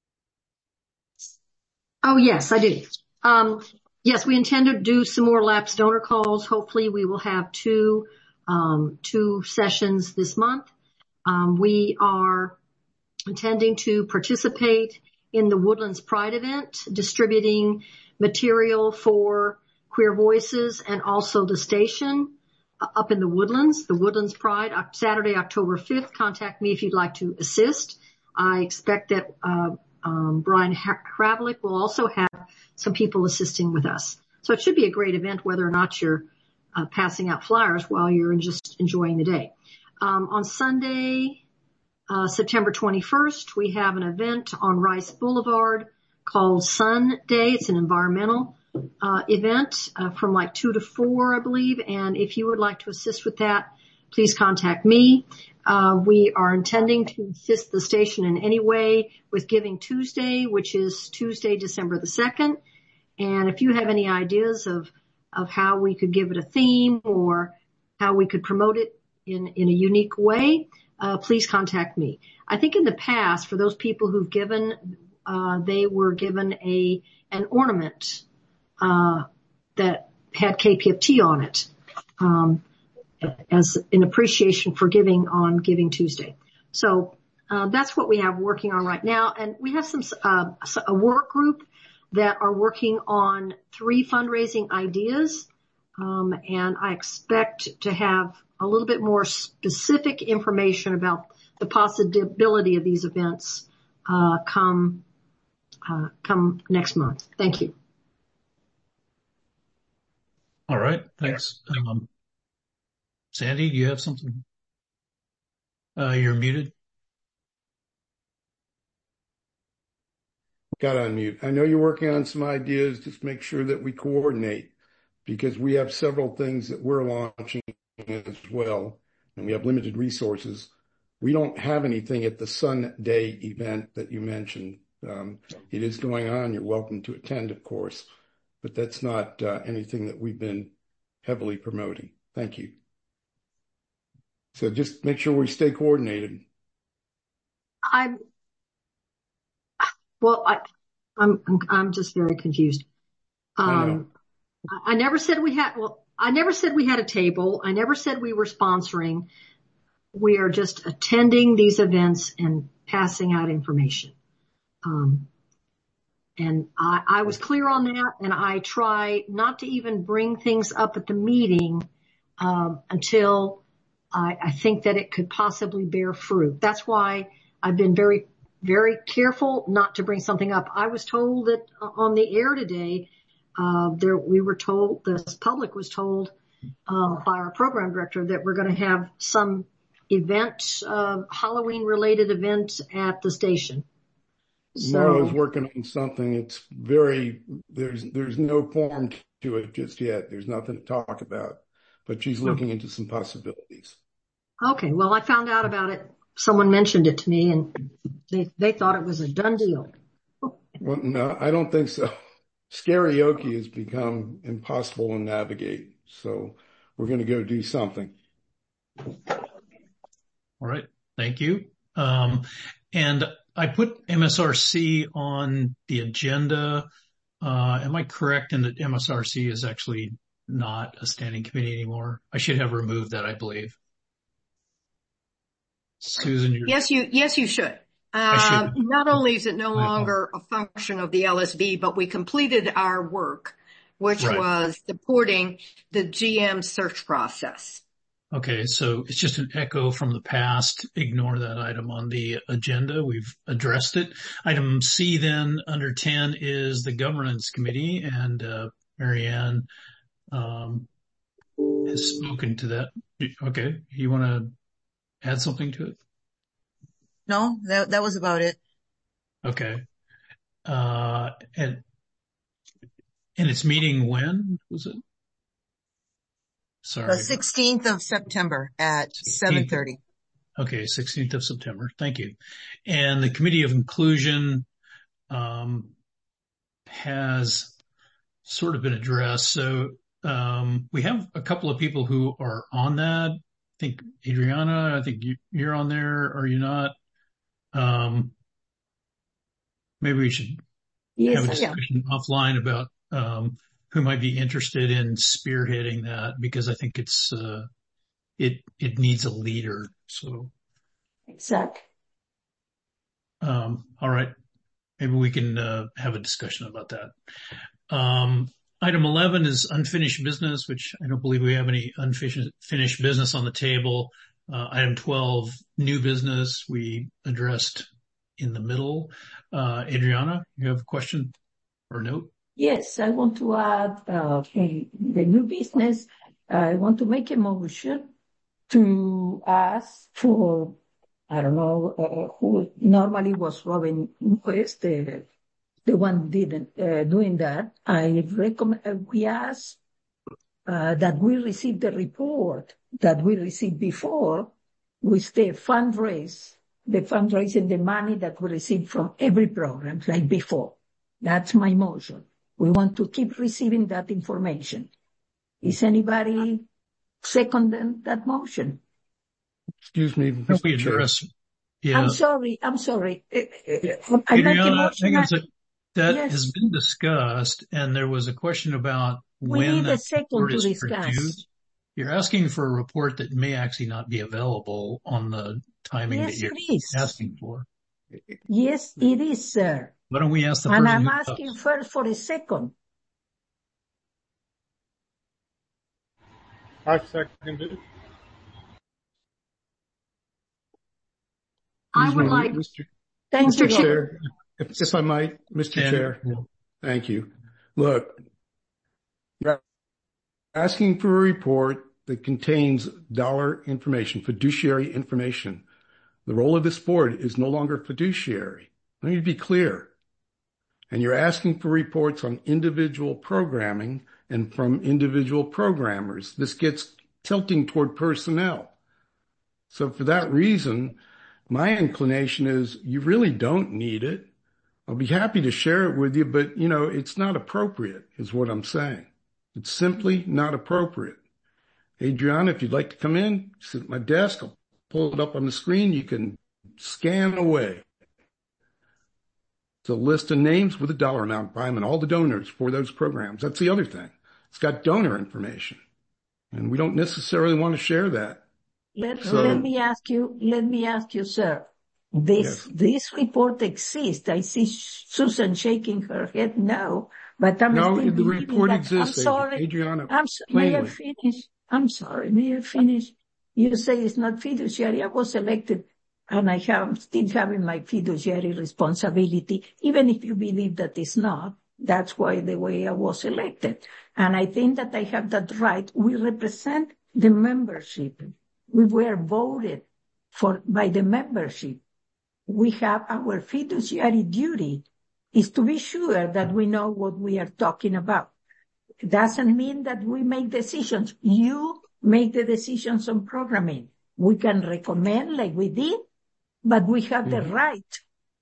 Oh, yes, I do. Um, yes, we intend to do some more lapsed donor calls. Hopefully we will have two, um, two sessions this month. Um, we are intending to participate in the Woodlands Pride event, distributing material for Queer Voices and also the station up in the Woodlands, the Woodlands Pride, Saturday, October fifth. Contact me if you'd like to assist. I expect that uh, um, Brian Kravlik will also have some people assisting with us. So it should be a great event, whether or not you're uh, passing out flyers while you're just enjoying the day. Um, on Sunday, uh, September twenty-first, we have an event on Rice Boulevard called Sun Day. It's an environmental uh, event uh, from like two to four, I believe. And if you would like to assist with that, please contact me. Uh, we are intending to assist the station in any way with Giving Tuesday, which is Tuesday, December the second. And if you have any ideas of, of how we could give it a theme or how we could promote it in, in a unique way, uh, please contact me. I think in the past, for those people who've given, uh, they were given a, an ornament, uh, that had K P F T on it, um, as an appreciation for giving on Giving Tuesday. So, uh, that's what we have working on right now. And we have some, uh, a work group that are working on three fundraising ideas. Um, and I expect to have a little bit more specific information about the possibility of these events, uh, come, uh, come next month. Thank you. All right. Thanks. Um, Sandy, do you have something? Uh, you're muted. Got to unmute. I know you're working on some ideas. Just make sure that we coordinate, because we have several things that we're launching as well, and we have limited resources. We don't have anything at the Sunday event that you mentioned. Um, it is going on. You're welcome to attend, of course, but that's not uh, anything that we've been heavily promoting. Thank you. So just make sure we stay coordinated. I'm, well, I, I'm, I'm just very confused. Um, I, I never said we had, well, I never said we had a table. I never said we were sponsoring. We are just attending these events and passing out information. Um, and I, I was clear on that, and I try not to even bring things up at the meeting, um, until I, I think that it could possibly bear fruit. That's why I've been very, very careful not to bring something up. I was told that on the air today, uh, there, we were told, the public was told, uh, by our program director that we're going to have some event, uh, Halloween related event at the station. So, Marla's working on something. It's very, there's, there's no form to it just yet. There's nothing to talk about, but she's looking into some possibilities. Okay. Well, I found out about it. Someone mentioned it to me, and they, they thought it was a done deal. Well, no, I don't think so. Karaoke has become impossible to navigate. So we're going to go do something. All right. Thank you. Um, and I put M S R C on the agenda. Uh, am I correct in that M S R C is actually not a standing committee anymore? I should have removed that, I believe. Susan, you're... Yes, you, yes, you should. Uh, not only is it no longer a function of the L S B, but we completed our work, which right. was supporting the G M search process. Okay, so it's just an echo from the past. Ignore that item on the agenda. We've addressed it. Item C then under ten is the governance committee, and uh, Marianne um, has spoken to that. Okay, you want to add something to it? No, that that was about it. Okay. Uh, and, and it's meeting when was it? Sorry. The sixteenth of September at seven thirty. Okay. sixteenth of September. Thank you. And the Committee of Inclusion, um, has sort of been addressed. So, um, we have a couple of people who are on that. I think Adriana, I think you, you're on there. Are you not? Um, maybe we should yes, have a discussion offline about, um, who might be interested in spearheading that, because I think it's, uh, it, it needs a leader. So. Exactly. Um, all right. Maybe we can, uh, have a discussion about that. Um, item eleven is unfinished business, which I don't believe we have any unfinished finished business on the table. Uh, item twelve, new business, we addressed in the middle. Uh, Adriana, you have a question or note? Yes, I want to add uh, the new business. I want to make a motion to ask for, I don't know, uh, who normally was Robin West, the, the one didn't uh, doing that. I recommend, uh, we ask uh, that we received the report that we received before with the fundraise, the fundraising, the money that we received from every program like before. That's my motion. We want to keep receiving that information. Is anybody seconding that motion? Excuse me, Mister Chair. Yeah. I'm sorry. I'm sorry. I'm Adriana, hang on a sec. That Yes. has been discussed, and there was a question about We when need a that second report to is discuss. produced. You're asking for a report that may actually not be available on the timing Yes, that you're it is. asking for. Yes, it is, sir. Why don't we ask the And person I'm who asking knows? first for a second. I second it. I would like, Mister Thank Mister you, Robert. Chair, if, if I might, Mister Ken? Chair, thank you. Look, you're asking for a report that contains dollar information, fiduciary information. The role of this board is no longer fiduciary. Let me be clear. And you're asking for reports on individual programming and from individual programmers. This gets tilting toward personnel. So for that reason, my inclination is you really don't need it. I'll be happy to share it with you, but, you know, it's not appropriate is what I'm saying. It's simply not appropriate. Adriana, if you'd like to come in, sit at my desk. I'll pull it up on the screen. You can scan away. It's a list of names with a dollar amount by them and all the donors for those programs. That's the other thing. It's got donor information, and we don't necessarily want to share that. Let, So- let me ask you, let me ask you, sir. This, Yes. this report exists. I see Susan shaking her head no, but I'm No, still the believing report that. exists, I'm sorry. Adriana, I'm so, may I plainly. finish? I'm sorry. May I finish? You say it's not fiduciary. I was elected and I have, I'm still having my fiduciary responsibility, even if you believe that it's not. That's why the way I was elected. And I think that I have that right. We represent the membership. We were voted for by the membership. We have our fiduciary duty is to be sure that we know what we are talking about. It doesn't mean that we make decisions. You make the decisions on programming. We can recommend like we did, but we have mm-hmm. the right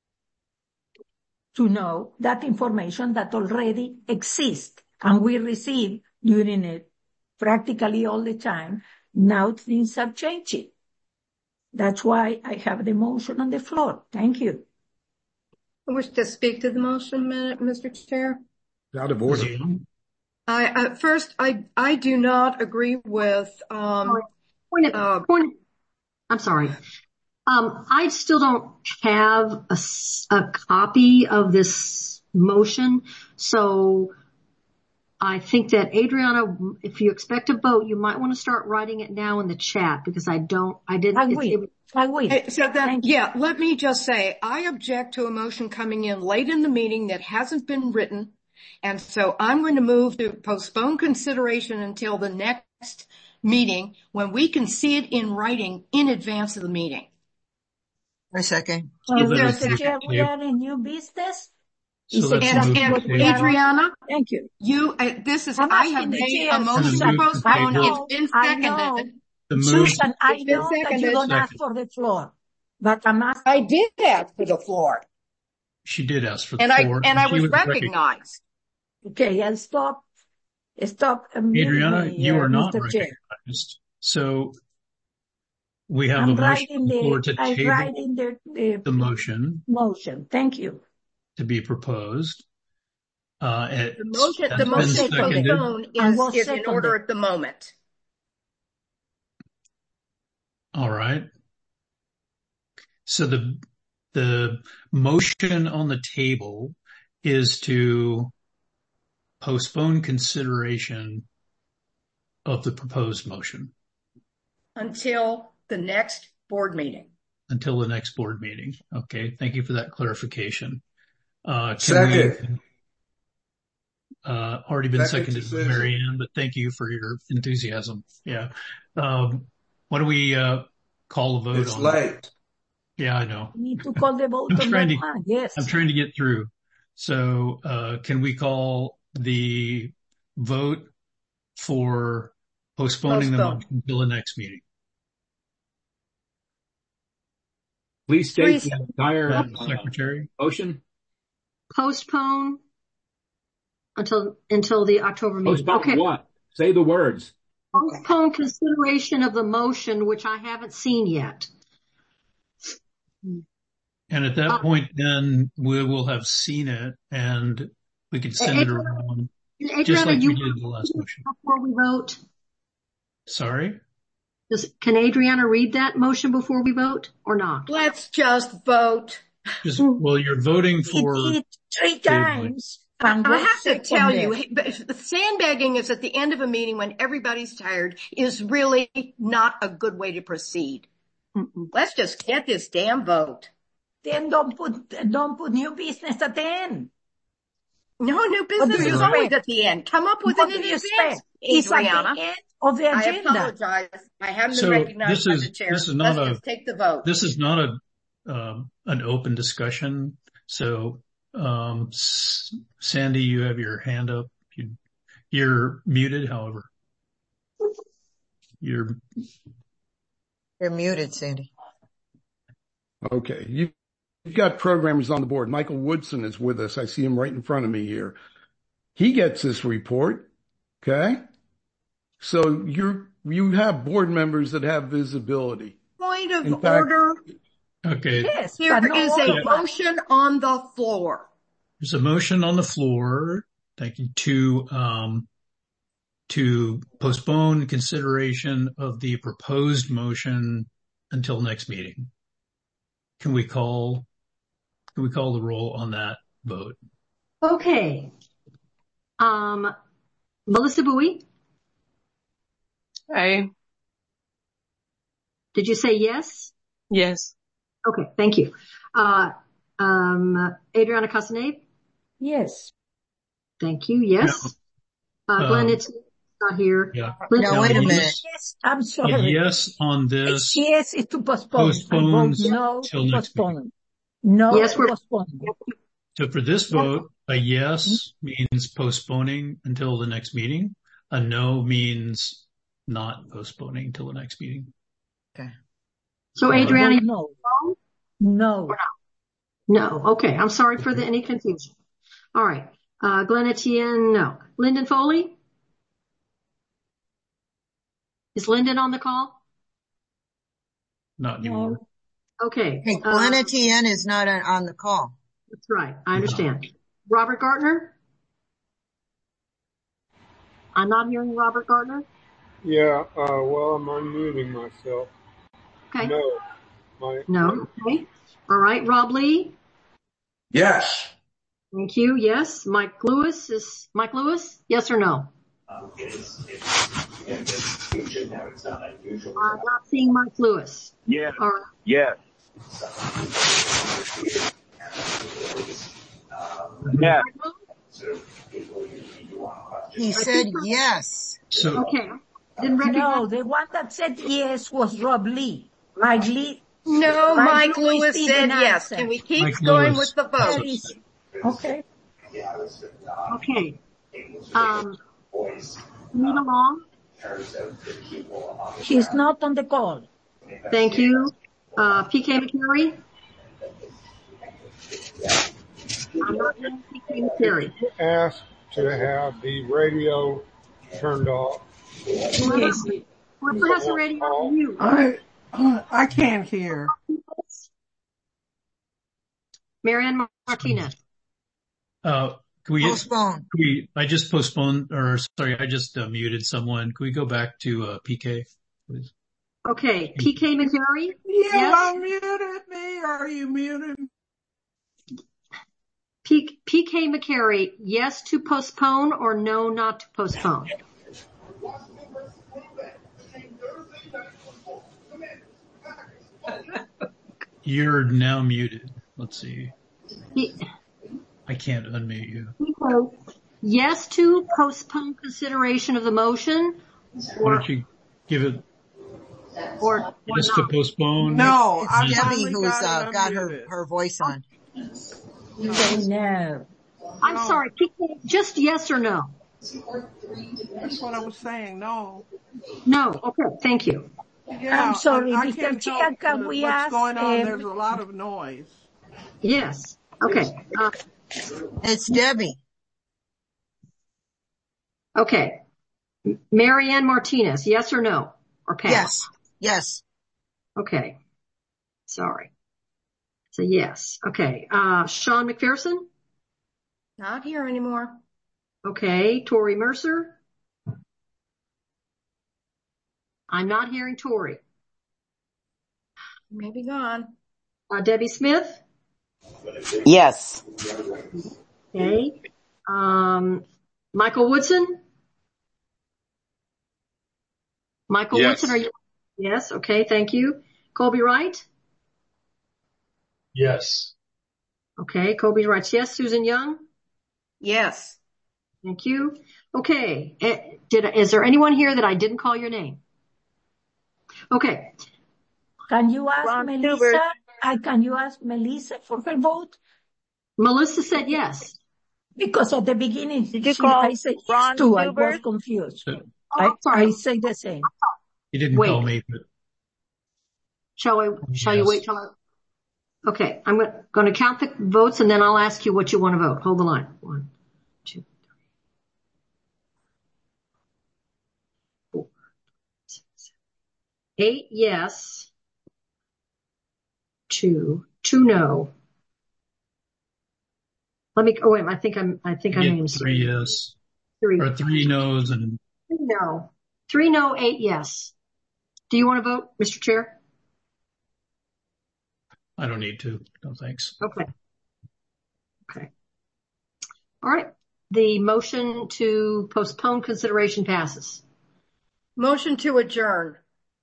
to know that information that already exists and we receive during it practically all the time. Now things are changing. That's why I have the motion on the floor. Thank you. I wish to speak to the motion, Mister Chair. Out of order. I, at first, I, I do not agree with, um, point of, uh, point, I'm sorry. Um, I still don't have a, a copy of this motion. So I think that Adriana, if you expect a vote, you might want to start writing it now in the chat because I don't, I didn't. I will. I will. So that, yeah, let me just say, I object to a motion coming in late in the meeting that hasn't been written. And so I'm going to move to postpone consideration until the next meeting when we can see it in writing in advance of the meeting. A second. Uh, Mister Chair, we are in new business. So and, and Adriana, thank you. You, uh, this is, I'm I have made a motion to postpone. Know, it's been seconded. Susan, I know that you don't ask for the floor, but I'm asking. I did ask for the floor. She did ask for the and floor. I, and I was, was recognized. recognized. Okay, I'll stop. Stop. Adriana, me, you uh, are not Mister recognized. Chair. So we have I'm a motion on the floor to I'm table writing the, the, the motion. Motion. Thank you. To be proposed. Uh, it, the motion, the motion postponed is, is in order at the moment. All right. So the, the motion on the table is to postpone consideration of the proposed motion. Until the next board meeting. Until the next board meeting. Okay. Thank you for that clarification. Uh, Second. We, uh, already been Second seconded by Mary Ann, but thank you for your enthusiasm. Yeah. Um, why don't we, uh, call the vote it's on late. That? Yeah, I know. We need to call the vote I'm on trying that to, one. Yes. I'm trying to get through. So, uh, can we call the vote for postponing the Postpone. motion until the next meeting? Please state Please. the entire Madam uh, Secretary? motion. Postpone until, until the October meeting. Postpone Okay. what? Say the words. Postpone consideration of the motion, which I haven't seen yet. And at that Uh, point, then we will have seen it and we can send it around, just Adriana, like you we did the last motion. before we vote? Sorry? Does, can Adriana read that motion before we vote or not? Let's just vote. Just, well, you're voting for, It did three Table. times. And I was have to seconded. tell you, hey, but sandbagging is at the end of a meeting when everybody's tired is really not a good way to proceed. Mm-mm. Let's just get this damn vote. Then don't put, don't put new business at the end. No, new What business do you is always expect? at the end. Come up with What it do in you advance, expect? It's at Adriana. the end of the I agenda. apologize. I haven't so been recognized this by is, the chair. this is not Let's a, just take the vote. this is not a, um, an open discussion. So, um, S- Sandy, you have your hand up. You, you're muted, however. You're, You're muted, Sandy. Okay. You- You've got programmers on the board. Michael Woodson is with us. I see him right in front of me here. He gets this report. Okay. So you're, you have board members that have visibility. Point of In fact- order. okay. Yes, There but no is a order. motion on the floor. There's a motion on the floor. Thank you to, um, to postpone consideration of the proposed motion until next meeting. Can we call, can we call the roll on that vote? Okay. Um, Melissa Bowie, Aye. did you say yes? Yes. Okay, thank you. Uh, um, Adriana Casanave, Yes. thank you. Yes. Uh, Glenn, Um, it's not here. Yeah. Linda, No, wait a yes. minute. Yes, I'm A sorry. yes on this. Yes is to postpone. I vote Postpones no till to next meeting. postpone. No Yes, to we're- postpone. So for this vote, a yes means postponing until the next meeting. A no means not postponing till the next meeting. So I Adriana, vote no. No. no. Okay. I'm sorry for the, any confusion. All right. Uh, Glenn Etienne, no. Lyndon Foley? Is Lyndon on the call? Not anymore. No. Okay. Hey, Uh, Glenn Etienne is not on- on the call. that's right. I understand. Robert Gardner? I'm not hearing Robert Gardner. Yeah, uh, well, I'm unmuting myself. Okay. No. My, No. Okay. All right. Rob Lee? Yes. Thank you. Yes. Mike Lewis is Mike Lewis? Yes or no? I'm not seeing Mike Lewis. Yeah. All right. Yeah. Yeah. He said yes. So, Okay. Didn't recognize. No, the one that said yes was Rob Lee. Mike Lee. No, Mike Mike Lewis Lewis said didn't yes. answer. Can we keep Mike going Lewis. with the vote? That is- Okay. Okay. Um, Anita Long? He's not on the call. Thank you. Uh, P K McCary? I'm not hearing P K McCary. asked to have the radio turned off. Whoever has the radio on mute. I, uh, I can't hear. Marianne Martinez. uh, can we get, Postpone. can we, I just postponed, or sorry, I just uh, muted someone. Can we go back to, uh, P K, please? Okay. P K McCary? You Yes. unmuted me. Are you muted? P- PK McCary, yes to postpone or no not to postpone? You're now muted. Let's see. He- I can't unmute you. Yes to postpone consideration of the motion Why or, don't you give it or, or yes to not? postpone? No, It's I Debbie finally who's got uh, it got her, unmuted. her voice on. Say no. I'm sorry. P K, just yes or no? That's what I was saying. No. No. Okay. Thank you. Yeah, I'm sorry, I, I Mister can't Chair, help can the- we what's ask? going on. um, There's a lot of noise. Yes. Okay. Uh, It's Debbie. okay. Marianne Martinez, yes or no? Or pass? Yes. Yes. Okay. Sorry. So yes. Okay. Uh, Sean McPherson? Not here anymore. Okay. Tori Mercer? I'm not hearing Tori. Maybe gone. Uh, Debbie Smith? Yes. Okay. Um, Michael Woodson? Michael Yes. Woodson, are you? Yes. Okay. Thank you. Colby Wright? Yes. Okay. Colby writes yes. Susan Young? Yes. Thank you. Okay. Eh, Did, is there anyone here that I didn't call your name? Okay. Can you ask Ron Melissa? Schubert. Uh, can you ask Melissa for her vote? Melissa said yes. Because at the beginning, Did you she, call I said yes Ron too. I was Schubert? confused. Oh, I, I'm sorry. I say the same. You didn't Wait. call me, but Shall I, shall you Yes. wait till I, okay. I'm going to count the votes and then I'll ask you what you want to vote. Hold the line. One, two, three, four, six, seven, eight yes, two, two no. Let me, oh wait, I think I'm, I think you I get named three yes, three. or three no's and Three no. Three no, eight yes. Do you want to vote, Mister Chair? I don't need to. No thanks. Okay. Okay. All right. The motion to postpone consideration passes. Motion to adjourn.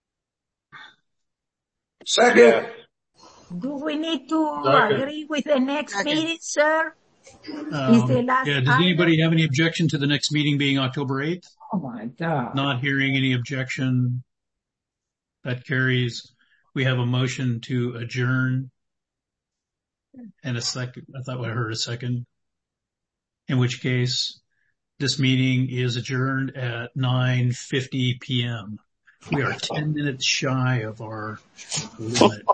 Second. Do we need to Second. agree with the next Second. meeting, sir? Um, Is the last yeah, does item? anybody have any objection to the next meeting being October eighth? Oh my God. Not hearing any objection. That carries. We have a motion to adjourn. And a second, I thought I heard a second. In which case, this meeting is adjourned at nine fifty p.m. We are ten minutes shy of our limit.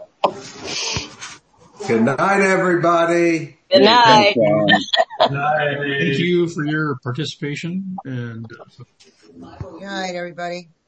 Good night, everybody. Good night. Good night. Thank you for your participation and Good night, everybody.